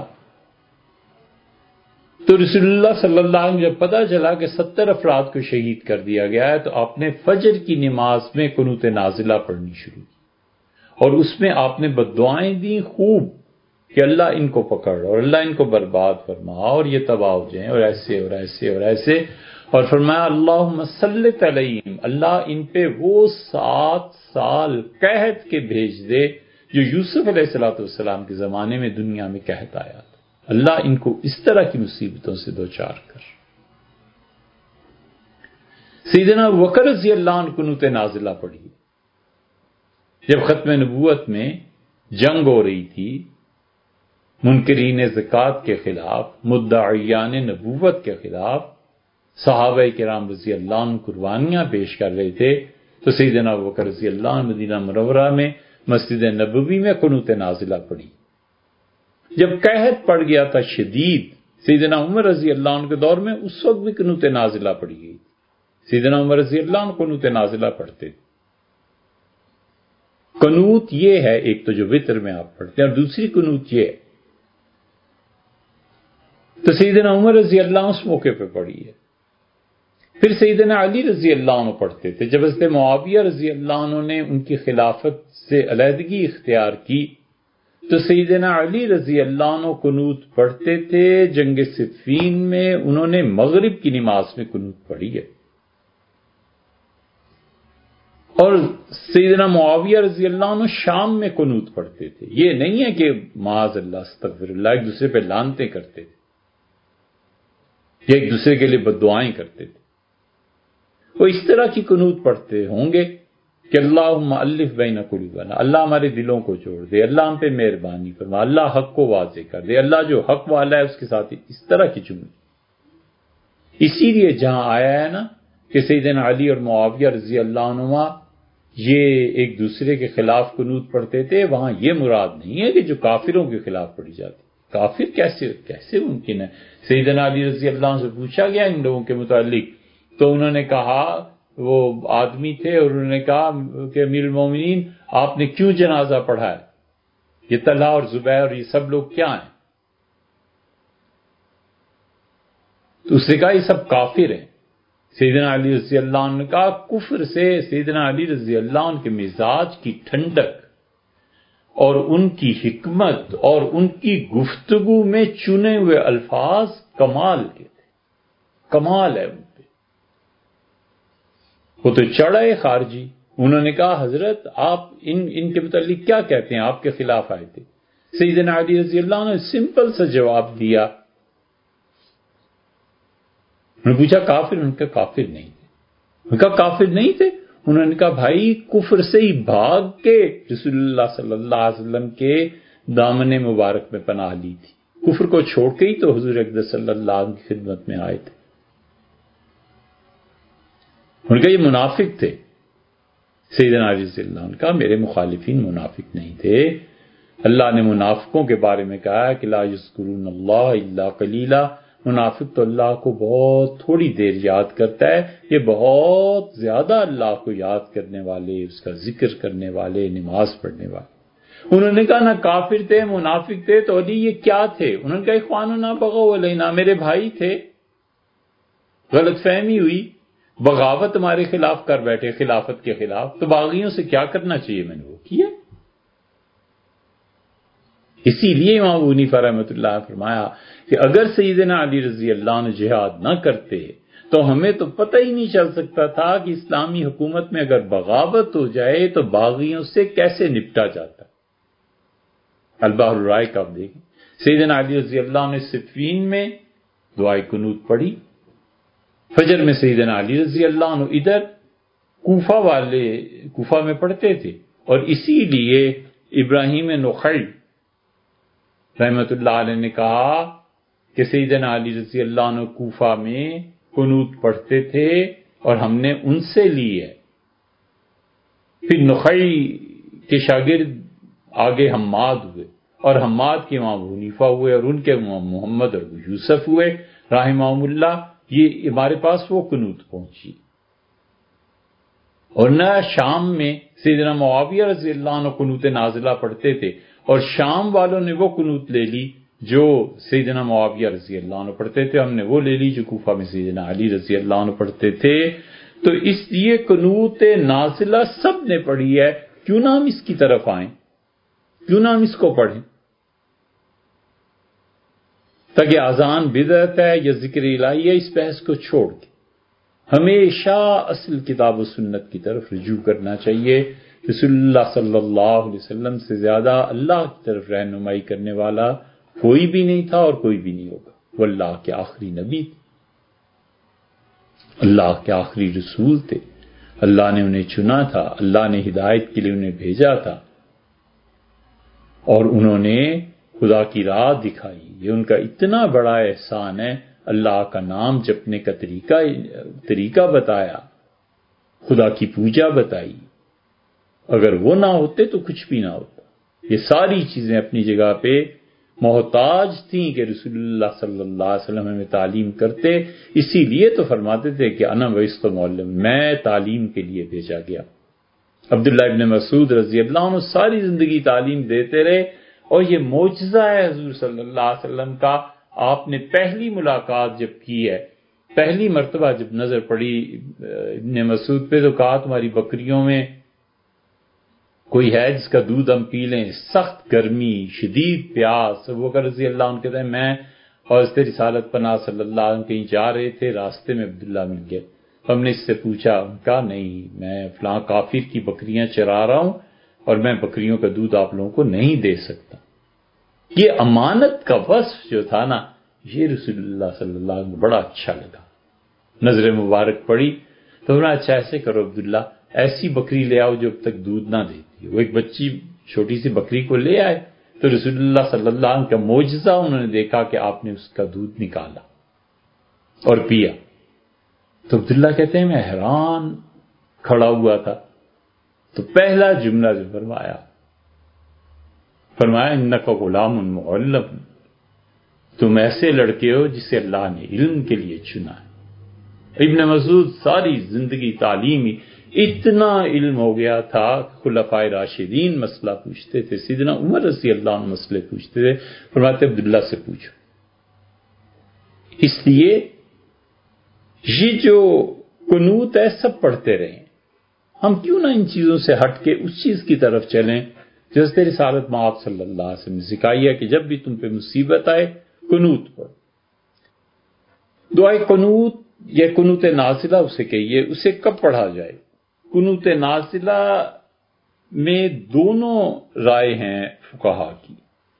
تو رسول اللہ صلی اللہ علیہ وسلم جب پتہ چلا کہ ستر افراد کو شہید کر دیا گیا ہے تو آپ نے فجر کی نماز میں قنوت نازلہ پڑھنی شروع کی اور اس میں آپ نے بددعائیں دی خوب کہ اللہ ان کو پکڑ اور اللہ ان کو برباد فرما اور یہ تباہ ہو جائیں اور ایسے اور ایسے اور ایسے، اور فرمایا اللہم سلط علیہم، اللہ ان پہ وہ سات سال قحط کے بھیج دے جو یوسف علیہ الصلوۃ والسلام کے زمانے میں دنیا میں قحط آیا تھا. اللہ ان کو اس طرح کی مصیبتوں سے دوچار کر. سیدنا ابوبکر رضی اللہ عنہ قنوت نازلہ پڑھی جب ختم نبوت میں جنگ ہو رہی تھی منکرین زکوٰۃ کے خلاف، مدعیان نبوت کے خلاف. صحابہ کرام رضی اللہ عنہ قربانیاں پیش کر رہے تھے تو سیدنا ابوبکر رضی اللہ عنہ مدینہ منورہ میں مسجد نبوی میں قنوت نازلہ پڑھی. جب قحط پڑ گیا تھا شدید سیدنا عمر رضی اللہ عنہ کے دور میں، اس وقت بھی قنوت نازلہ پڑھی گئی. سیدنا عمر رضی اللہ عنہ قنوت نازلہ پڑھتے تھے. قنوت یہ ہے ایک تو جو وتر میں آپ پڑھتے ہیں، اور دوسری قنوت یہ ہے تو سیدنا عمر رضی اللہ عنہ اس موقع پہ پڑھی ہے. پھر سیدنا علی رضی اللہ عنہ پڑھتے تھے. جب حضرت معاویہ رضی اللہ عنہ نے ان کی خلافت سے علیحدگی اختیار کی تو سیدنا علی رضی اللہ عنہ قنوت پڑھتے تھے. جنگ صفین میں انہوں نے مغرب کی نماز میں قنوت پڑھی ہے. اور سیدنا معاویہ رضی اللہ عنہ شام میں قنوت پڑھتے تھے. یہ نہیں ہے کہ معاذ اللہ استغفر اللہ ایک دوسرے پہ لعنتیں کرتے تھے یا ایک دوسرے کے لیے بددعائیں کرتے تھے. وہ اس طرح کی قنوت پڑھتے ہوں گے کہ اللہم الف بین قلوبنا، اللہ ہمارے دلوں کو جوڑ دے، اللہ ہم پہ مہربانی فرما، اللہ حق کو واضح کر دے، اللہ جو حق والا ہے اس کے ساتھ اس طرح کی جملے. اسی لیے جہاں آیا ہے نا کہ سیدنا علی اور معاویہ رضی اللہ عنہما یہ ایک دوسرے کے خلاف قنوت پڑھتے تھے، وہاں یہ مراد نہیں ہے کہ جو کافروں کے خلاف پڑھی جاتی. کافر کیسے کیسے ممکن ہے؟ سیدنا علی رضی اللہ عنہ سے پوچھا گیا ان لوگوں کے متعلق تو انہوں نے کہا، وہ آدمی تھے اور انہوں نے کہا کہ امیر المومنین آپ نے کیوں جنازہ پڑھا ہے؟ یہ طلحہ اور زبیر اور یہ سب لوگ کیا ہیں؟ تو اس نے کہا یہ سب کافر ہیں. سیدنا علی رضی اللہ عنہ نے کہا کفر سے سیدنا علی رضی اللہ عنہ کے مزاج کی ٹھنڈک اور ان کی حکمت اور ان کی گفتگو میں چنے ہوئے الفاظ کمال کے تھے. کمال ہے ان پہ. وہ تو چڑھے خارجی. انہوں نے کہا حضرت آپ ان ان کے متعلق کیا کہتے ہیں؟ آپ کے خلاف آئے تھے. سیدنا علی رضی اللہ عنہ نے سمپل سا جواب دیا. انہوں نے پوچھا کافر؟ ان کا کافر نہیں تھے. ان کا کافر نہیں تھے. انہوں نے کہا بھائی کفر سے ہی بھاگ کے رسول اللہ صلی اللہ علیہ وسلم کے دامن مبارک میں پناہ لی تھی. کفر کو چھوڑ کے ہی تو حضور اقدس صلی اللہ علیہ وسلم کی خدمت میں آئے تھے. ان کا یہ منافق تھے. سیدنا علی رضی اللہ عنہ کا میرے مخالفین منافق نہیں تھے. اللہ نے منافقوں کے بارے میں کہا کہ لا یذکرون اللہ الا قلیلا. منافق تو اللہ کو بہت تھوڑی دیر یاد کرتا ہے، یہ بہت زیادہ اللہ کو یاد کرنے والے، اس کا ذکر کرنے والے، نماز پڑھنے والے. انہوں نے کہا نہ کافر تھے منافق تھے تو علی یہ کیا تھے؟ انہوں نے کہا اخواننا بغوا علینا، میرے بھائی تھے. غلط فہمی ہوئی، بغاوت ہمارے خلاف کر بیٹھے، خلافت کے خلاف. تو باغیوں سے کیا کرنا چاہیے؟ میں نے وہ کیا. اسی لیے امام ابو حنیفہ رحمۃ اللہ نے فرمایا کہ اگر سیدنا علی رضی اللہ عنہ جہاد نہ کرتے تو ہمیں تو پتہ ہی نہیں چل سکتا تھا کہ اسلامی حکومت میں اگر بغاوت ہو جائے تو باغیوں سے کیسے نپٹا جاتا. البحر الرائق کا آپ دیکھیں، سیدنا علی رضی اللہ عنہ نے صفین میں دعائے قنوت پڑھی. فجر میں سیدنا علی رضی اللہ عنہ ادھر کوفہ والے کوفہ میں پڑھتے تھے. اور اسی لیے ابراہیم نخعی رحمت اللہ علیہ نے کہا کہ سیدنا علی رضی اللہ عنہ کوفہ میں قنوت پڑھتے تھے اور ہم نے ان سے لی ہے. پھر نخعی کے شاگرد آگے حماد ہوئے اور حماد کے امام ابو حنیفہ ہوئے اور ان کے امام محمد اور ابو یوسف ہوئے رحمہم اللہ. یہ ہمارے پاس وہ قنوت پہنچی. اور نہ شام میں سیدنا معاویہ رضی اللہ عنہ قنوت نازلہ پڑھتے تھے اور شام والوں نے وہ قنوت لے لی جو سیدنا معاویہ رضی اللہ عنہ پڑھتے تھے، ہم نے وہ لے لی جو کوفہ میں سیدنا علی رضی اللہ عنہ پڑھتے تھے. تو اس لیے قنوت نازلہ سب نے پڑھی ہے. کیوں نہ ہم اس کی طرف آئیں، کیوں نہ ہم اس کو پڑھیں تاکہ اذان بدعت ہے یا ذکر الہی ہے اس بحث کو چھوڑ کے ہمیشہ اصل کتاب و سنت کی طرف رجوع کرنا چاہیے. رسول اللہ صلی اللہ علیہ وسلم سے زیادہ اللہ کی طرف رہنمائی کرنے والا کوئی بھی نہیں تھا اور کوئی بھی نہیں ہوگا. وہ اللہ کے آخری نبی تھے، اللہ کے آخری رسول تھے. اللہ نے انہیں چنا تھا، اللہ نے ہدایت کے لیے انہیں بھیجا تھا اور انہوں نے خدا کی راہ دکھائی. یہ ان کا اتنا بڑا احسان ہے. اللہ کا نام جپنے کا طریقہ طریقہ بتایا، خدا کی پوجا بتائی، اگر وہ نہ ہوتے تو کچھ بھی نہ ہوتا۔ یہ ساری چیزیں اپنی جگہ پہ محتاج تھیں کہ رسول اللہ صلی اللہ علیہ وسلم ہمیں تعلیم کرتے، اسی لیے تو فرماتے تھے کہ انا بعثت معلم، میں تعلیم کے لیے بھیجا گیا۔ عبداللہ ابن مسعود رضی اللہ عنہ ساری زندگی تعلیم دیتے رہے، اور یہ معجزہ ہے حضور صلی اللہ علیہ وسلم کا۔ آپ نے پہلی ملاقات جب کی ہے، پہلی مرتبہ جب نظر پڑی ابن مسعود پہ، تو کہا تمہاری بکریوں میں کوئی ہے جس کا دودھ ہم پی لیں؟ سخت گرمی، شدید پیاس۔ ابو بکر رضی اللہ عنہ کہتے ہیں میں اور حضرت رسالت پناہ صلی اللہ علیہ وسلم کہیں جا رہے تھے، راستے میں عبداللہ مل گئے، ہم نے اس سے پوچھا، ان کا نہیں، میں فلاں کافر کی بکریاں چرا رہا ہوں اور میں بکریوں کا دودھ آپ لوگوں کو نہیں دے سکتا۔ یہ امانت کا وصف جو تھا نا، یہ رسول اللہ صلی اللہ علیہ وسلم کو بڑا اچھا لگا۔ نظر مبارک پڑی تو انہوں نے اچھا ایسے کرو عبداللہ، ایسی بکری لے آؤ جو اب تک دودھ نہ دیتی۔ وہ ایک بچی چھوٹی سی بکری کو لے آئے تو رسول اللہ صلی اللہ علیہ وسلم کا معجزہ انہوں نے دیکھا کہ آپ نے اس کا دودھ نکالا اور پیا۔ تو عبداللہ کہتے ہیں میں حیران کھڑا ہوا تھا، تو پہلا جملہ جو فرمایا فرمایا انکا غلام معلم، تم ایسے لڑکے ہو جسے اللہ نے علم کے لیے چنا ہے۔ ابن مسعود ساری زندگی تعلیمی، اتنا علم ہو گیا تھا کہ خلفائے راشدین مسئلہ پوچھتے تھے، سیدنا عمر رضی اللہ عنہ مسئلے پوچھتے تھے، فرماتے عبداللہ سے پوچھو۔ اس لیے یہ جو قنوت ہے سب پڑھتے رہیں، ہم کیوں نہ ان چیزوں سے ہٹ کے اس چیز کی طرف چلیں جو حضرت رسالت مآب صلی اللہ علیہ وسلم نے سکھائی ہے کہ جب بھی تم پہ مصیبت آئے قنوت پڑھو۔ دعائے قنوت یا قنوت نازلہ اسے کہیے، اسے کب پڑھا جائے؟ قنوت نازلہ میں دونوں رائے ہیں فقہا کی۔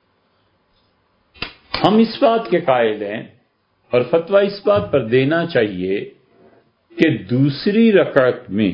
ہم اس بات کے قائل ہیں اور فتویٰ اس بات پر دینا چاہیے کہ دوسری رکعت میں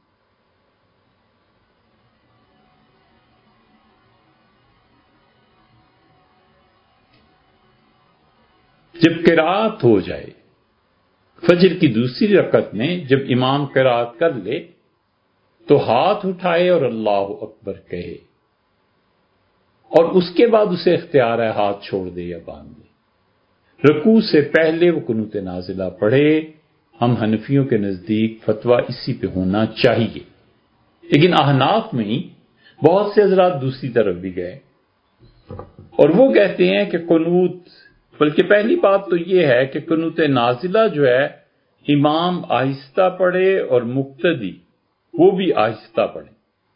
جب قرات ہو جائے، فجر کی دوسری رکعت میں جب امام قرات کر لے تو ہاتھ اٹھائے اور اللہ اکبر کہے، اور اس کے بعد اسے اختیار ہے ہاتھ چھوڑ دے یا باندھ دے۔ رکوع سے پہلے وہ قنوت نازلہ پڑھے۔ ہم حنفیوں کے نزدیک فتویٰ اسی پہ ہونا چاہیے، لیکن احناف میں ہی بہت سے حضرات دوسری طرف بھی گئے اور وہ کہتے ہیں کہ قنوت، بلکہ پہلی بات تو یہ ہے کہ قنوت نازلہ جو ہے امام آہستہ پڑھے اور مقتدی وہ بھی آہستہ پڑھے،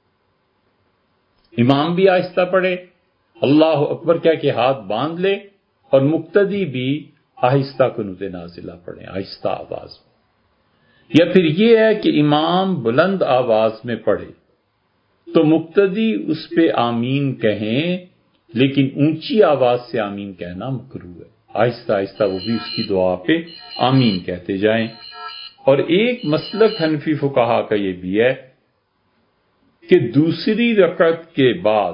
امام بھی آہستہ پڑھے، اللہ اکبر کہہ کے ہاتھ باندھ لے، اور مقتدی بھی آہستہ قنوت نازلہ پڑھے، آہستہ آواز میں۔ یا پھر یہ ہے کہ امام بلند آواز میں پڑھے تو مقتدی اس پہ آمین کہیں، لیکن اونچی آواز سے آمین کہنا مکروہ ہے، آہستہ آہستہ وہ بھی اس کی دعا پہ آمین کہتے جائیں۔ اور ایک مسلک حنفی فقہا کا یہ بھی ہے کہ دوسری رکعت کے بعد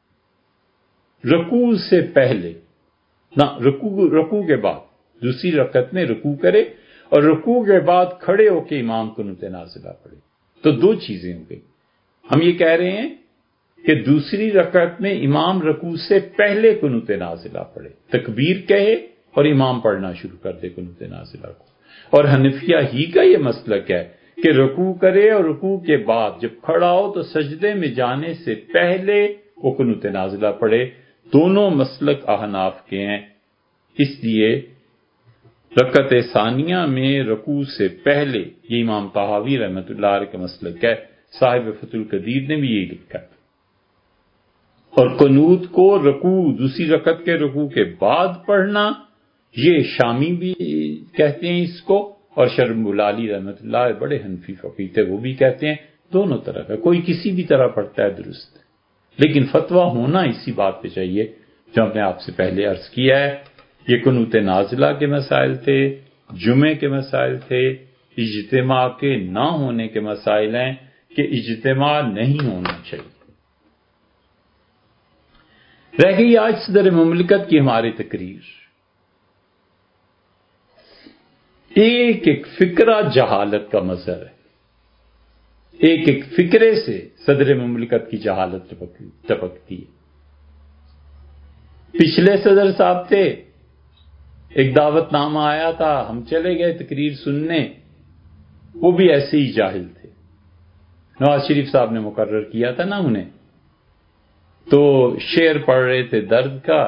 رکوع سے پہلے نہ رکوع رکوع کے بعد دوسری رکعت میں رکوع کرے اور رکوع کے بعد کھڑے ہو کے امام قنوت نازلہ پڑھے، تو دو چیزیں ہو گئی۔ ہم یہ کہہ رہے ہیں کہ دوسری رکعت میں امام رکوع سے پہلے قنوت نازلہ پڑھے، تکبیر کہے اور امام پڑھنا شروع کر دے قنوت نازلہ کو۔ اور حنفیہ ہی کا یہ مسلک ہے کہ رکوع کرے اور رکوع کے بعد جب کھڑا ہو تو سجدے میں جانے سے پہلے وہ قنوت نازلہ پڑھے۔ دونوں مسلک احناف کے ہیں، اس لیے رکعت ثانیہ میں رکوع سے پہلے یہ امام طحاوی رحمۃ اللہ علیہ کا مسلک ہے، صاحب فتح القدیر نے بھی یہی لکھا۔ اور قنوت کو رکوع دوسری رکعت کے رکوع کے بعد پڑھنا، یہ شامی بھی کہتے ہیں اس کو، اور شرم بلالی رحمۃ اللہ علیہ بڑے حنفی فقیہ تھے، وہ بھی کہتے ہیں دونوں طرف ہے، کوئی کسی بھی طرح پڑھتا ہے درست ہے، لیکن فتویٰ ہونا اسی بات پہ چاہیے جو ہم نے آپ سے پہلے عرض کیا ہے۔ یہ قنوت نازلہ کے مسائل تھے، جمعے کے مسائل تھے، اجتماع کے نہ ہونے کے مسائل ہیں کہ اجتماع نہیں ہونا چاہیے۔ رہ گئی آج صدر مملکت کی ہماری تقریر۔ ایک ایک فکرہ جہالت کا مظہر ہے، ایک ایک فکرے سے صدر مملکت کی جہالت ٹپکتی ہے۔ پچھلے صدر صاحب تھے، ایک دعوت نامہ آیا تھا، ہم چلے گئے تقریر سننے، وہ بھی ایسے ہی جاہل تھے، نواز شریف صاحب نے مقرر کیا تھا نا انہیں، تو شعر پڑھ رہے تھے درد کا،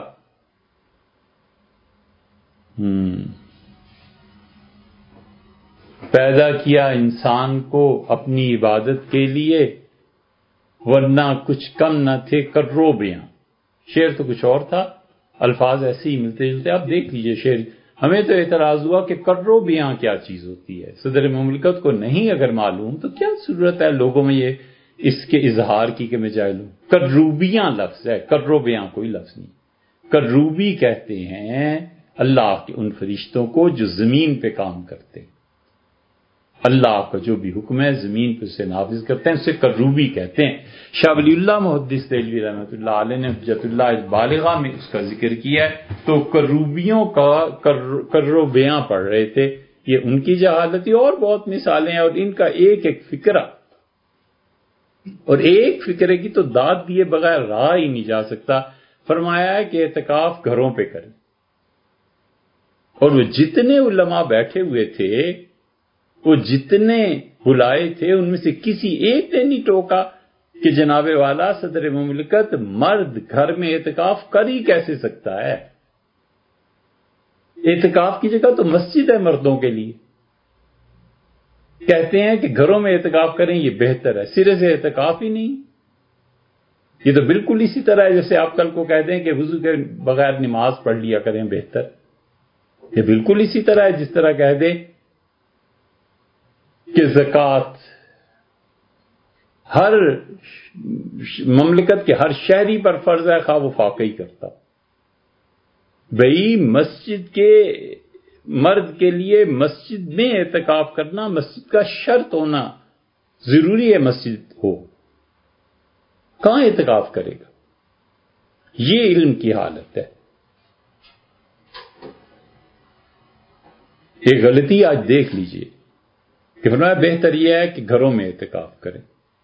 پیدا کیا انسان کو اپنی عبادت کے لیے، ورنہ کچھ کم نہ تھے کرو بیاں۔ شعر تو کچھ اور تھا، الفاظ ایسے ہی ملتے جلتے، آپ دیکھ لیجئے شعر۔ ہمیں تو اعتراض ہوا کہ کرو بیاں کیا چیز ہوتی ہے، صدر مملکت کو نہیں اگر معلوم تو کیا ضرورت ہے لوگوں میں یہ اس کے اظہار کی کہ میں جاہل ہوں۔ کروبیاں لفظ ہے، کرو بیاں کوئی لفظ نہیں۔ کروبی کہتے ہیں اللہ کے ان فرشتوں کو جو زمین پہ کام کرتے ہیں، اللہ کا جو بھی حکم ہے زمین پہ اسے نافذ کرتے ہیں، اسے کروبی کہتے ہیں۔ شاہ ولی اللہ محدث دہلوی رحمۃ اللہ علیہ نے حجت اللہ بالغہ میں اس کا ذکر کیا ہے، تو کروبیوں کا کرو بیاں پڑھ رہے تھے، یہ ان کی جہالتی، اور بہت مثالیں ہیں، اور ان کا ایک ایک فکرہ، اور ایک فکرے کی تو داد دیے بغیر رہا ہی نہیں جا سکتا۔ فرمایا ہے کہ اعتکاف گھروں پہ کریں، اور وہ جتنے علماء بیٹھے ہوئے تھے، وہ جتنے بلائے تھے، ان میں سے کسی ایک نے نہیں ٹوکا کہ جناب والا صدر مملکت مرد گھر میں اعتکاف کر ہی کیسے سکتا ہے؟ اعتکاف کی جگہ تو مسجد ہے مردوں کے لیے، کہتے ہیں کہ گھروں میں اعتکاف کریں یہ بہتر ہے، سرے سے اعتکاف ہی نہیں۔ یہ تو بالکل اسی طرح ہے جیسے آپ کل کو کہہ دیں کہ وضو کے بغیر نماز پڑھ لیا کریں بہتر، یہ بالکل اسی طرح ہے جس طرح کہہ دیں کہ زکوٰۃ ہر مملکت کے ہر شہری پر فرض ہے، خواہ وہ فاقی کرتا۔ بھئی مسجد کے مرد کے لیے مسجد میں اعتکاف کرنا مسجد کا شرط ہونا ضروری ہے، مسجد ہو، کہاں اعتکاف کرے گا؟ یہ علم کی حالت ہے۔ یہ غلطی آج دیکھ لیجئے کہ فرمایا بہتر یہ ہے کہ گھروں میں اعتکاف کریں،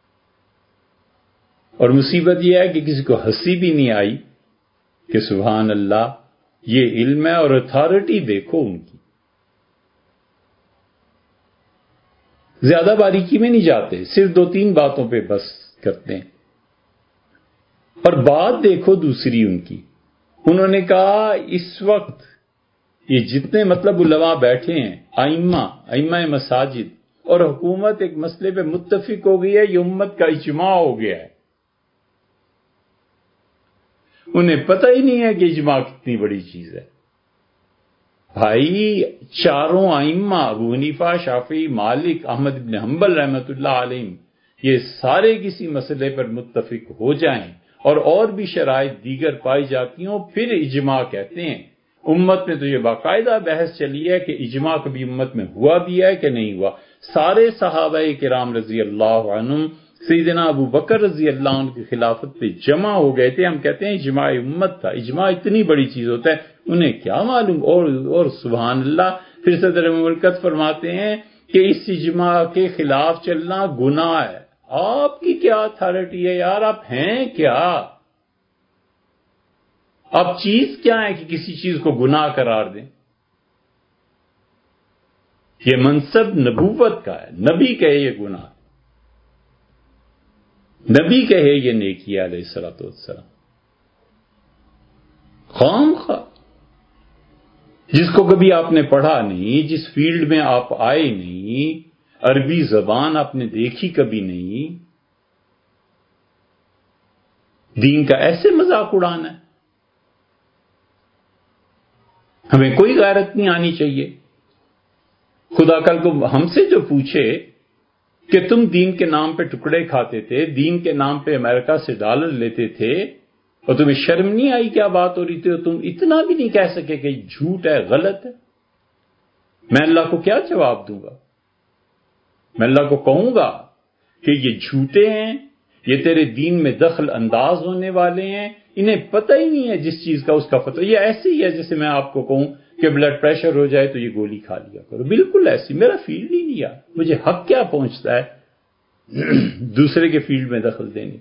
اور مصیبت یہ ہے کہ کسی کو ہنسی بھی نہیں آئی کہ سبحان اللہ یہ علم ہے، اور اتھارٹی دیکھو ان کی، زیادہ باریکی میں نہیں جاتے، صرف دو تین باتوں پہ بس کرتے ہیں۔ اور بات دیکھو دوسری ان کی، انہوں نے کہا اس وقت یہ جتنے مطلب علماء بیٹھے ہیں، ائمہ ائمہ مساجد اور حکومت ایک مسئلے پہ متفق ہو گئی ہے، یہ امت کا اجماع ہو گیا ہے۔ انہیں پتہ ہی نہیں ہے کہ اجماع کتنی بڑی چیز ہے۔ بھائی چاروں ائمہ ابو حنیفہ، شافعی، مالک، احمد بن حنبل رحمۃ اللہ علیہ، یہ سارے کسی مسئلے پر متفق ہو جائیں اور اور بھی شرائط دیگر پائی جاتی ہوں، پھر اجماع کہتے ہیں۔ امت میں تو یہ باقاعدہ بحث چلی ہے کہ اجماع کبھی امت میں ہوا بھی ہے کہ نہیں ہوا۔ سارے صحابہ کرام رضی اللہ عنہم سیدنا ابو بکر رضی اللہ عنہ کی خلافت پہ جمع ہو گئے تھے، ہم کہتے ہیں اجماع امت تھا۔ اجماع اتنی بڑی چیز ہوتا ہے، انہیں کیا معلوم؟ اور اور سبحان اللہ، پھر صدر مملکت فرماتے ہیں کہ اس اجماع کے خلاف چلنا گناہ ہے۔ آپ کی کیا اتھارٹی ہے یار؟ آپ ہیں کیا؟ آپ چیز کیا ہے کہ کسی چیز کو گناہ قرار دیں؟ یہ منصب نبوت کا ہے، نبی کہے یہ گناہ، نبی کہے یہ نیکی علیہ الصلوۃ والسلام۔ خام خواہ جس کو کبھی آپ نے پڑھا نہیں، جس فیلڈ میں آپ آئے نہیں، عربی زبان آپ نے دیکھی کبھی نہیں، دین کا ایسے مذاق اڑانا ہے؟ ہمیں کوئی غیرت نہیں آنی چاہیے؟ خدا کل کو ہم سے جو پوچھے کہ تم دین کے نام پہ ٹکڑے کھاتے تھے، دین کے نام پہ امریکہ سے ڈالر لیتے تھے، اور تمہیں شرم نہیں آئی کیا بات ہو رہی تھی، اور تم اتنا بھی نہیں کہہ سکے کہ جھوٹ ہے، غلط ہے؟ میں اللہ کو کیا جواب دوں گا؟ میں اللہ کو کہوں گا کہ یہ جھوٹے ہیں، یہ تیرے دین میں دخل انداز ہونے والے ہیں، انہیں پتہ ہی نہیں ہے جس چیز کا اس کا فتویٰ۔ یہ ایسے ہی ہے جیسے میں آپ کو کہوں کہ بلڈ پریشر ہو جائے تو یہ گولی کھا لیا کرو. بالکل ایسی میرا فیلڈ ہی نہیں یار. مجھے حق کیا پہنچتا ہے دوسرے کے فیلڈ میں دخل دینے.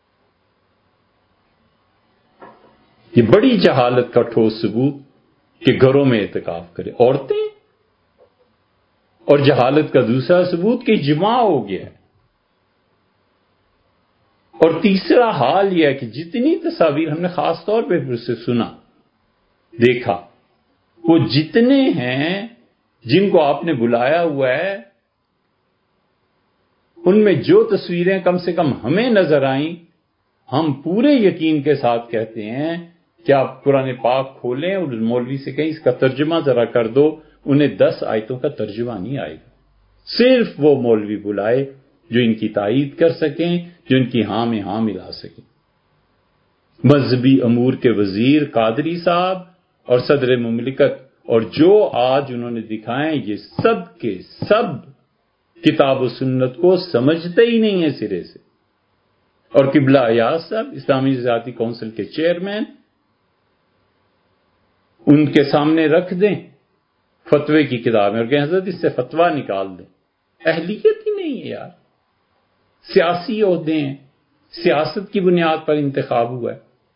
یہ بڑی جہالت کا ٹھوس ثبوت کہ گھروں میں اعتکاف کرے عورتیں، اور جہالت کا دوسرا ثبوت کہ اجماع ہو گیا ہے. اور تیسرا حال یہ ہے کہ جتنی تصاویر ہم نے خاص طور پہ پھر سے سنا دیکھا، وہ جتنے ہیں جن کو آپ نے بلایا ہوا ہے، ان میں جو تصویریں کم سے کم ہمیں نظر آئیں، ہم پورے یقین کے ساتھ کہتے ہیں کہ آپ قرآن پاک کھولیں اور مولوی سے کہیں اس کا ترجمہ ذرا کر دو. انہیں دس آیتوں کا ترجمہ نہیں آئے گا. صرف وہ مولوی بلائے جو ان کی تائید کر سکیں، جو ان کی ہاں میں ہاں ملا سکیں. مذہبی امور کے وزیر قادری صاحب اور صدر مملکت، اور جو آج انہوں نے دکھائیں، یہ سب کے سب کتاب و سنت کو سمجھتے ہی نہیں ہیں سرے سے. اور قبلہ ایاز صاحب اسلامی ذاتی کونسل کے چیئرمین، ان کے سامنے رکھ دیں فتوے کی کتابیں اور کہ حضرت اس سے فتویٰ نکال دیں. اہلیت ہی نہیں ہے یار. سیاسی عہدے ہیں، سیاست کی بنیاد پر انتخاب ہوا ہے.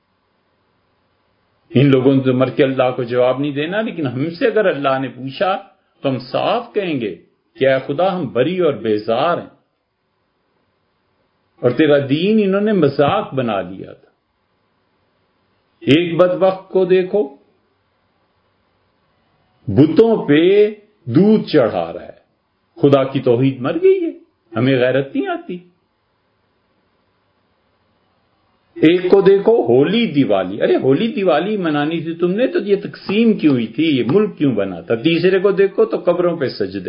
ان لوگوں نے تو مر کے اللہ کو جواب نہیں دینا، لیکن ہم سے اگر اللہ نے پوچھا تو ہم صاف کہیں گے کہ اے خدا ہم بری اور بیزار ہیں، اور تیرا دین انہوں نے مذاق بنا لیا تھا. ایک بدبخت کو دیکھو بتوں پہ دودھ چڑھا رہا ہے. خدا کی توحید مر گئی ہے، ہمیں غیرت نہیں آتی. ایک کو دیکھو ہولی دیوالی، ارے ہولی دیوالی منانی تھی تم نے تو یہ تقسیم کیوں ہوئی تھی، یہ ملک کیوں بنا تھا. تیسرے کو دیکھو تو قبروں پہ سجدے.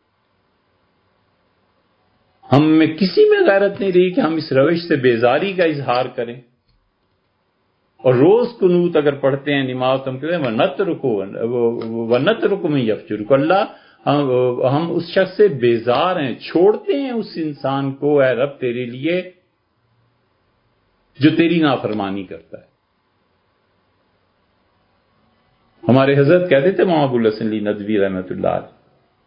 ہم میں کسی میں غیرت نہیں رہی کہ ہم اس روش سے بیزاری کا اظہار کریں. اور روز قنوت اگر پڑھتے ہیں نماز ہم کہتے ہیں ونت رکو ونت رکو میں یفجر کو اللہ، ہم اس شخص سے بیزار ہیں، چھوڑتے ہیں اس انسان کو اے رب تیرے لیے جو تیری نافرمانی کرتا ہے. ہمارے حضرت کہتے تھے مولانا ابو الحسن علی ندوی رحمۃ اللہ علیہ،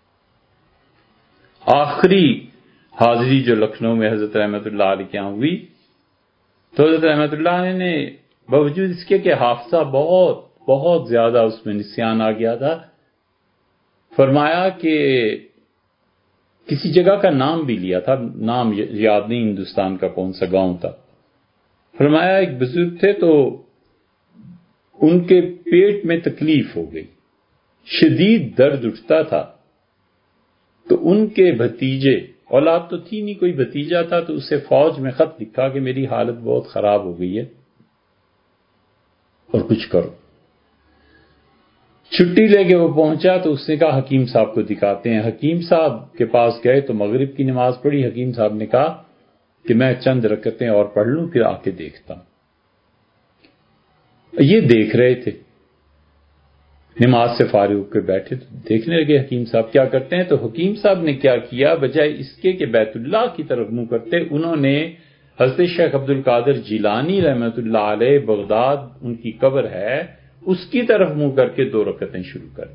آخری حاضری جو لکھنؤ میں حضرت رحمۃ اللہ علیہ کے یہاں ہوئی تو حضرت رحمۃ اللہ علیہ نے باوجود اس کے کہ حافظہ بہت بہت زیادہ اس میں نسیان آ گیا تھا، فرمایا کہ کسی جگہ کا نام بھی لیا تھا، نام یاد نہیں ہندوستان کا کون سا گاؤں تھا. فرمایا ایک بزرگ تھے تو ان کے پیٹ میں تکلیف ہو گئی، شدید درد اٹھتا تھا، تو ان کے بھتیجے، اولاد تو تھی نہیں، کوئی بھتیجا تھا، تو اسے فوج میں خط لکھا کہ میری حالت بہت خراب ہو گئی ہے اور کچھ کرو. چھٹی لے کے وہ پہنچا تو اس نے کہا حکیم صاحب کو دکھاتے ہیں. حکیم صاحب کے پاس گئے تو مغرب کی نماز پڑھی. حکیم صاحب نے کہا کہ میں چند رکعتیں اور پڑھ لوں پھر آ کے دیکھتا ہوں. یہ دیکھ رہے تھے، نماز سے فارغ ہو کے بیٹھے تو دیکھنے لگے حکیم صاحب کیا کرتے ہیں. تو حکیم صاحب نے کیا کیا، بجائے اس کے کہ بیت اللہ کی طرف منہ کرتے، انہوں نے حضرت شیخ عبد القادر جیلانی رحمۃ اللہ علیہ بغداد ان کی قبر ہے اس کی طرف منہ کر کے دو رکعتیں شروع کر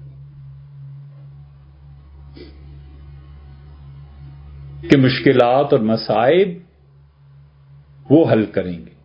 کہ مشکلات اور مصائب وہ حل کریں گے.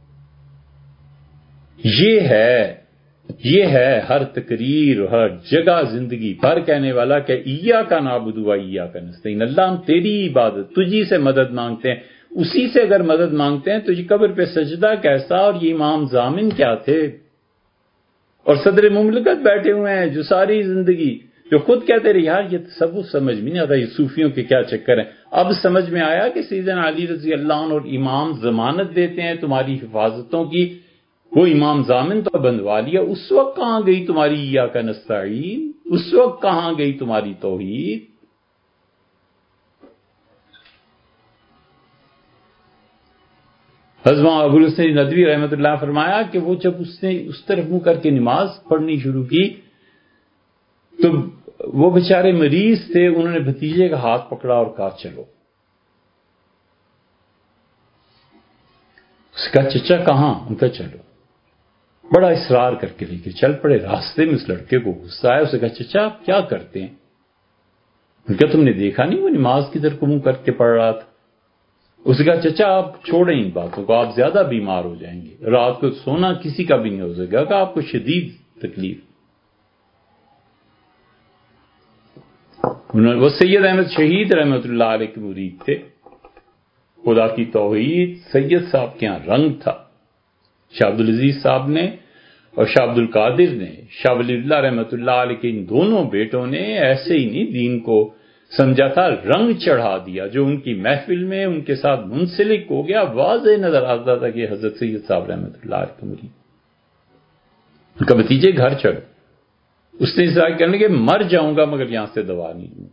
یہ ہے یہ ہے ہر تقریر ہر جگہ زندگی بھر کہنے والا کہ ایاک نعبد و ایاک نستعین، اللہ ہم تیری عبادت تجھی سے مدد مانگتے ہیں. اسی سے اگر مدد مانگتے ہیں تو یہ قبر پہ سجدہ کیسا، اور یہ امام ضامن کیا تھے اور صدر مملکت بیٹھے ہوئے ہیں جو ساری زندگی جو خود کہتے رہے یار یہ تصوف سمجھ میں نہیں آتا، یہ صوفیوں کے کیا چکر ہیں. اب سمجھ میں آیا کہ سیدنا علی رضی اللہ عنہ اور امام ضمانت دیتے ہیں تمہاری حفاظتوں کی، وہ امام ضامن تو بندوا لیا. اس وقت کہاں گئی تمہاری ایاک نستعین، اس وقت کہاں گئی تمہاری توحید. حضرت ابو الحسن ندوی رحمۃ اللہ فرمایا کہ وہ جب اس نے اس طرف منہ کر کے نماز پڑھنی شروع کی تو وہ بیچارے مریض تھے، انہوں نے بھتیجے کا ہاتھ پکڑا اور کہا چلو. اس کا چچا کہاں؟ ان کا چلو. بڑا اصرار کر کے لے کے چل پڑے. راستے میں اس لڑکے کو غصہ آیا, اسے کہا چچا آپ کیا کرتے ہیں؟ کیا تم نے دیکھا نہیں وہ نماز کدھر کو منہ کر کے پڑھ رہا تھا؟ اس نے کہا چچا آپ چھوڑیں ان باتوں کو, آپ زیادہ بیمار ہو جائیں گے, رات کو سونا کسی کا بھی نہیں ہو سکے گا, کہ آپ کو شدید تکلیف. وہ سید احمد شہید رحمۃ اللہ علیہ کے مرید تھے. خدا کی توحید سید صاحب کے یہاں رنگ تھا. شاہ عبد العزیز صاحب نے اور شاہ عبد القادر نے, شاہ ولی اللہ رحمۃ اللہ علیہ کے ان دونوں بیٹوں نے ایسے ہی نہیں دین کو سمجھا تھا, رنگ چڑھا دیا. جو ان کی محفل میں ان کے ساتھ منسلک ہو گیا, واضح نظر آتا تھا کہ حضرت سید صاحب رحمۃ اللہ علیہ کے مرید. ان کا بھتیجے گھر چڑھ, اس نے اصرار کرنے کہ مر جاؤں گا مگر یہاں سے دوا نہیں لوں گا.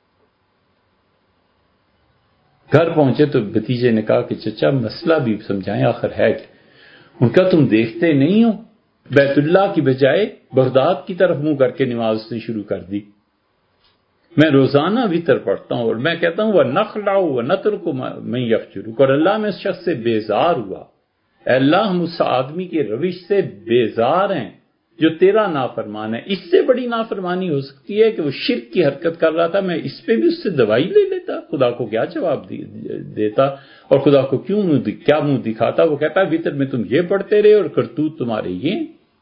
گھر پہنچے تو بھتیجے نے کہا کہ چچا مسئلہ بھی سمجھائیں, آخر ہے کہ ان کا تم دیکھتے نہیں ہو, بیت اللہ کی بجائے بغداد کی طرف منہ کر کے نماز نے شروع کر دی. میں روزانہ وطر پڑھتا ہوں اور میں کہتا ہوں وہ نخلا و نتر کو میں یفجرک, اور اللہ میں اس شخص سے بیزار ہوا. اے اللہ ہم اس آدمی کے روش سے بیزار ہیں جو تیرا نافرمان ہے. اس سے بڑی نافرمانی ہو سکتی ہے کہ وہ شرک کی حرکت کر رہا تھا, میں اس پہ بھی اس سے دوائی لے لیتا, خدا کو کیا جواب دیتا اور خدا کو کیوں منہ کیا منہ دکھاتا. وہ کہتا ہے وطر میں تم یہ پڑھتے رہے اور کرتوت تمہارے یہ.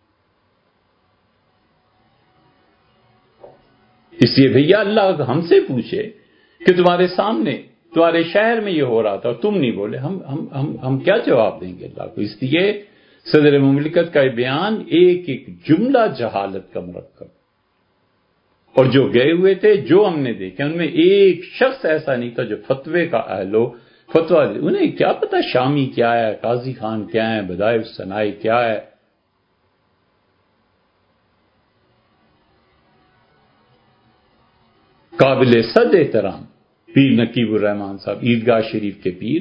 اس لیے بھیا اللہ ہم سے پوچھے کہ تمہارے سامنے تمہارے شہر میں یہ ہو رہا تھا اور تم نہیں بولے, ہم ہم ہم ہم کیا جواب دیں گے اللہ کو. اس لیے صدر مملکت کا بیان ایک ایک جملہ جہالت کا مرکب, اور جو گئے ہوئے تھے جو ہم نے دیکھے ان میں ایک شخص ایسا نہیں تھا جو فتوے کا اہل ہو. فتویٰ انہیں کیا پتا شامی کیا ہے, قاضی خان کیا ہے, بدائع الصنائی کیا ہے. قابل صد احترام پیر نقیب الرحمان صاحب, عیدگاہ شریف کے پیر,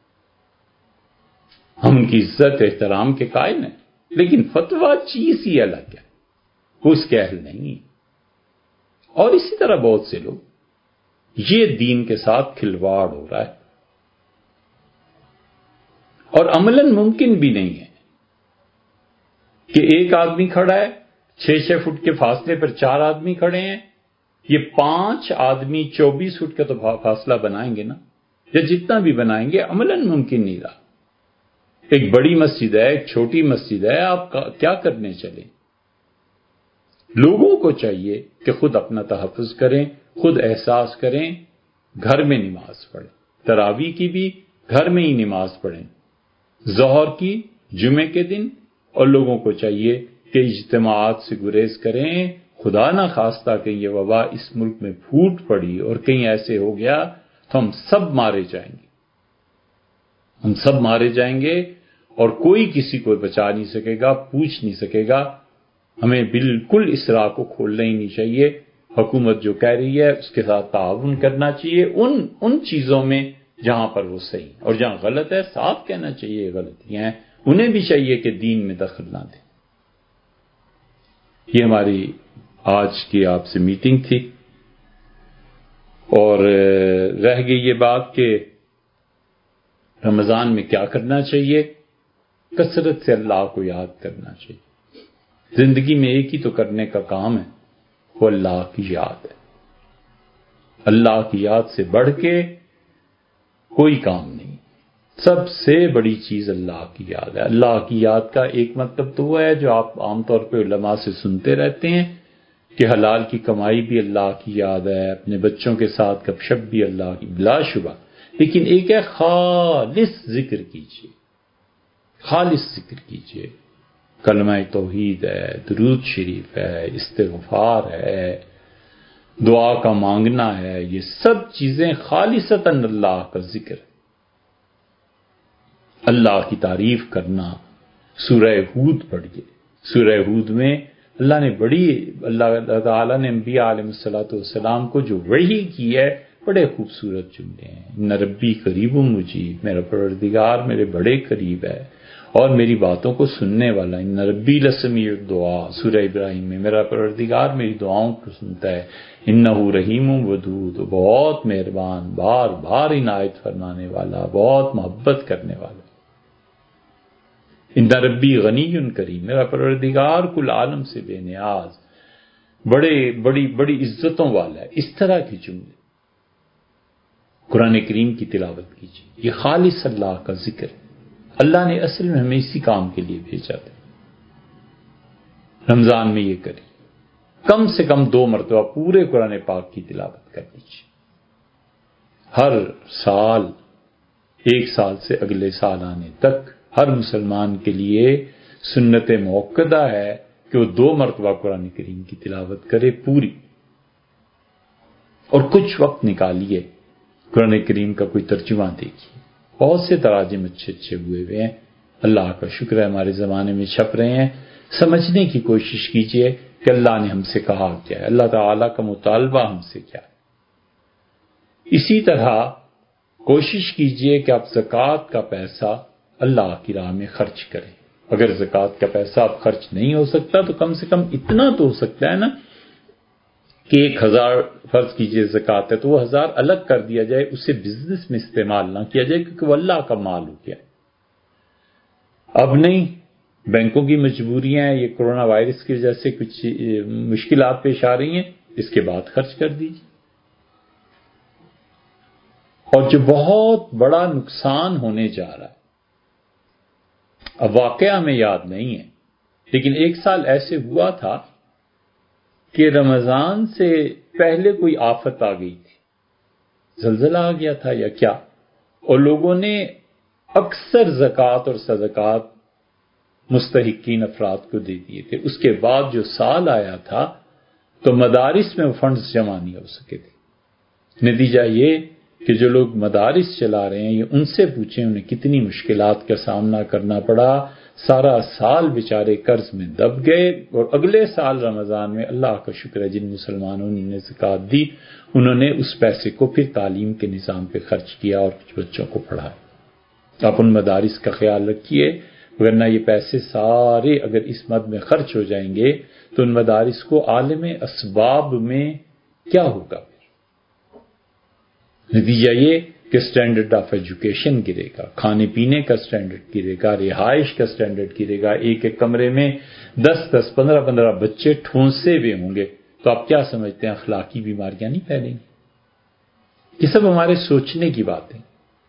ہم ان کی عزت احترام کے قائل ہیں, لیکن فتویٰ چیز ہی الگ ہے, وہ اس کے اہل نہیں. اور اسی طرح بہت سے لوگ, یہ دین کے ساتھ کھلواڑ ہو رہا ہے, اور عملاً ممکن بھی نہیں ہے کہ ایک آدمی کھڑا ہے, چھ چھ فٹ کے فاصلے پر چار آدمی کھڑے ہیں, یہ پانچ آدمی چوبیس فٹ کا تو فاصلہ بنائیں گے نا, یا جتنا بھی بنائیں گے عملاً ممکن نہیں رہا. ایک بڑی مسجد ہے, ایک چھوٹی مسجد ہے, آپ کیا کرنے چلیں؟ لوگوں کو چاہیے کہ خود اپنا تحفظ کریں, خود احساس کریں, گھر میں نماز پڑھیں, تراویح کی بھی گھر میں ہی نماز پڑھیں, ظہر کی جمعے کے دن, اور لوگوں کو چاہیے کہ اجتماعات سے گریز کریں. خدا نہ خواستہ کہ یہ وبا اس ملک میں پھوٹ پڑی اور کہیں ایسے ہو گیا تو ہم سب مارے جائیں گے, ہم سب مارے جائیں گے, اور کوئی کسی کو بچا نہیں سکے گا, پوچھ نہیں سکے گا. ہمیں بالکل اس راہ کو کھولنا ہی نہیں چاہیے. حکومت جو کہہ رہی ہے اس کے ساتھ تعاون کرنا چاہیے ان ان چیزوں میں جہاں پر وہ صحیح, اور جہاں غلط ہے صاف کہنا چاہیے غلطیاں ہیں. انہیں بھی چاہیے کہ دین میں دخل نہ دیں. یہ ہماری آج کی آپ سے میٹنگ تھی, اور رہ گئی یہ بات کہ رمضان میں کیا کرنا چاہیے. کثرت سے اللہ کو یاد کرنا چاہیے. زندگی میں ایک ہی تو کرنے کا کام ہے, وہ اللہ کی یاد ہے. اللہ کی یاد سے بڑھ کے کوئی کام نہیں. سب سے بڑی چیز اللہ کی یاد ہے. اللہ کی یاد کا ایک مطلب تو وہ ہے جو آپ عام طور پہ علماء سے سنتے رہتے ہیں کہ حلال کی کمائی بھی اللہ کی یاد ہے, اپنے بچوں کے ساتھ گپ شپ بھی اللہ کی, بلا شبہ. لیکن ایک ہے خالص ذکر کیجیے, خالص ذکر کیجیے. کلمہ توحید ہے, درود شریف ہے, استغفار ہے, دعا کا مانگنا ہے. یہ سب چیزیں خالصتاً اللہ کا ذکر ہے. اللہ کی تعریف کرنا. سورہ ہود پڑھیے. سورہ ہود میں اللہ نے بڑی اللہ تعالیٰ نے انبیاء علیہ الصلوۃ والسلام کو جو وحی کی ہے, بڑے خوبصورت جملے ہیں. ان ربی قریب مجیب, میرا پروردگار میرے بڑے قریب ہے اور میری باتوں کو سننے والا. ان ربی لسمیع الدعاء, سورہ ابراہیم میں میرا پروردگار میری دعاؤں کو سنتا ہے. انہ رحیم ودود, بہت مہربان, بار بار عنایت فرمانے والا, بہت محبت کرنے والا. ان ربی غنی کریم، میرا پروردگار کل عالم سے بے نیاز، بڑے بڑی بڑی عزتوں والا ہے. اس طرح کے جملے قرآن کریم کی تلاوت کیجیے. یہ خالص اللہ کا ذکر ہے. اللہ نے اصل میں ہمیں اسی کام کے لیے بھیجا تھا. رمضان میں یہ کریے، کم سے کم دو مرتبہ پورے قرآن پاک کی تلاوت کر لیجیے. ہر سال، ایک سال سے اگلے سال آنے تک ہر مسلمان کے لیے سنت موقدہ ہے کہ وہ دو مرتبہ قرآن کریم کی تلاوت کرے پوری، اور کچھ وقت نکالیے قرآن کریم کا کوئی ترجمہ دیکھیے. بہت سے تراجم اچھے اچھے ہوئے ہوئے ہیں، اللہ کا شکر ہے ہمارے زمانے میں چھپ رہے ہیں. سمجھنے کی کوشش کیجئے کہ اللہ نے ہم سے کہا کیا ہے، اللہ تعالیٰ کا مطالبہ ہم سے کیا ہے. اسی طرح کوشش کیجئے کہ آپ زکوٰۃ کا پیسہ اللہ کی راہ میں خرچ کریں. اگر زکوٰۃ کا پیسہ آپ خرچ نہیں ہو سکتا تو کم سے کم اتنا تو ہو سکتا ہے نا کہ ایک ہزار فرض کیجئے زکوٰۃ ہے تو وہ ہزار الگ کر دیا جائے، اسے بزنس میں استعمال نہ کیا جائے کیونکہ وہ اللہ کا مال ہو گیا. اب نہیں، بینکوں کی مجبوریاں ہیں، یہ کرونا وائرس کی وجہ سے کچھ مشکلات پیش آ رہی ہیں، اس کے بعد خرچ کر دیجیے. اور جو بہت بڑا نقصان ہونے جا رہا ہے، اب واقعہ ہمیں یاد نہیں ہے، لیکن ایک سال ایسے ہوا تھا کہ رمضان سے پہلے کوئی آفت آ گئی تھی، زلزلہ آ گیا تھا یا کیا، اور لوگوں نے اکثر زکوٰۃ اور صدقات مستحقین افراد کو دے دیے تھے. اس کے بعد جو سال آیا تھا تو مدارس میں وہ فنڈز جمع نہیں ہو سکے تھے. نتیجہ یہ کہ جو لوگ مدارس چلا رہے ہیں یہ ان سے پوچھیں انہیں کتنی مشکلات کا سامنا کرنا پڑا. سارا سال بیچارے قرض میں دب گئے، اور اگلے سال رمضان میں اللہ کا شکر ہے جن مسلمانوں نے زکوٰۃ دی انہوں نے اس پیسے کو پھر تعلیم کے نظام پہ خرچ کیا اور کچھ بچوں کو پڑھایا. آپ ان مدارس کا خیال رکھیے، ورنہ یہ پیسے سارے اگر اس مد میں خرچ ہو جائیں گے تو ان مدارس کو عالم اسباب میں کیا ہوگا. نتیجہ یہ کہ سٹینڈرڈ آف ایجوکیشن گرے گا، کھانے پینے کا سٹینڈرڈ گرے گا، رہائش کا سٹینڈرڈ گرے گا. ایک ایک کمرے میں دس دس پندرہ پندرہ بچے ٹھونسے ہوئے ہوں گے تو آپ کیا سمجھتے ہیں اخلاقی بیماریاں نہیں پھیلیں گی؟ یہ سب ہمارے سوچنے کی باتیں.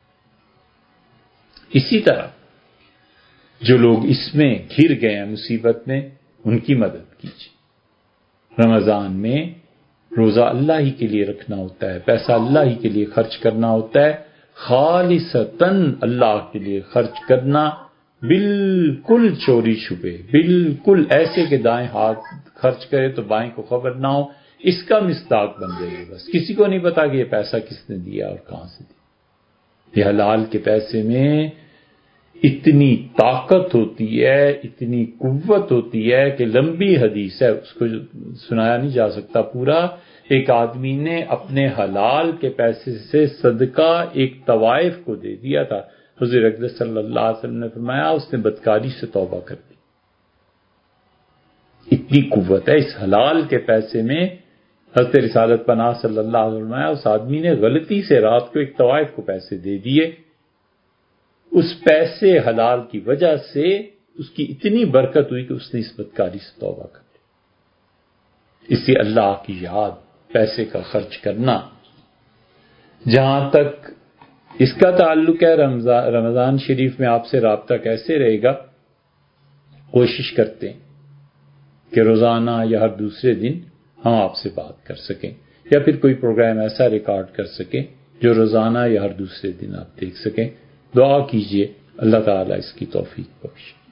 اسی طرح جو لوگ اس میں گھر گئے ہیں مصیبت میں ان کی مدد کیجیے. رمضان میں روزہ اللہ ہی کے لیے رکھنا ہوتا ہے، پیسہ اللہ ہی کے لیے خرچ کرنا ہوتا ہے، خالصتاً اللہ کے لیے خرچ کرنا، بالکل چوری چھپے، بالکل ایسے کہ دائیں ہاتھ خرچ کرے تو بائیں کو خبر نہ ہو. اس کا مصداق بن جائے گا، بس کسی کو نہیں پتا کہ یہ پیسہ کس نے دیا اور کہاں سے دیا. یہ حلال کے پیسے میں اتنی طاقت ہوتی ہے، اتنی قوت ہوتی ہے کہ لمبی حدیث ہے، اس کو سنایا نہیں جا سکتا پورا. ایک آدمی نے اپنے حلال کے پیسے سے صدقہ ایک طوائف کو دے دیا تھا. حضور اقدس صلی اللہ علیہ وسلم نے فرمایا اس نے بدکاری سے توبہ کر دی. اتنی قوت ہے اس حلال کے پیسے میں. حضرت رسالت پناہ صلی اللہ علیہ وسلم فرمایا اس آدمی نے غلطی سے رات کو ایک طوائف کو پیسے دے دیے، اس پیسے حلال کی وجہ سے اس کی اتنی برکت ہوئی کہ اس نے اس بدکاری سے توبہ کر لی. اس لیے اللہ کی یاد، پیسے کا خرچ کرنا. جہاں تک اس کا تعلق ہے رمضان شریف میں آپ سے رابطہ کیسے رہے گا، کوشش کرتے ہیں کہ روزانہ یا ہر دوسرے دن ہم آپ سے بات کر سکیں، یا پھر کوئی پروگرام ایسا ریکارڈ کر سکیں جو روزانہ یا ہر دوسرے دن آپ دیکھ سکیں. دعا کیجئے اللہ تعالیٰ اس کی توفیق بخشے.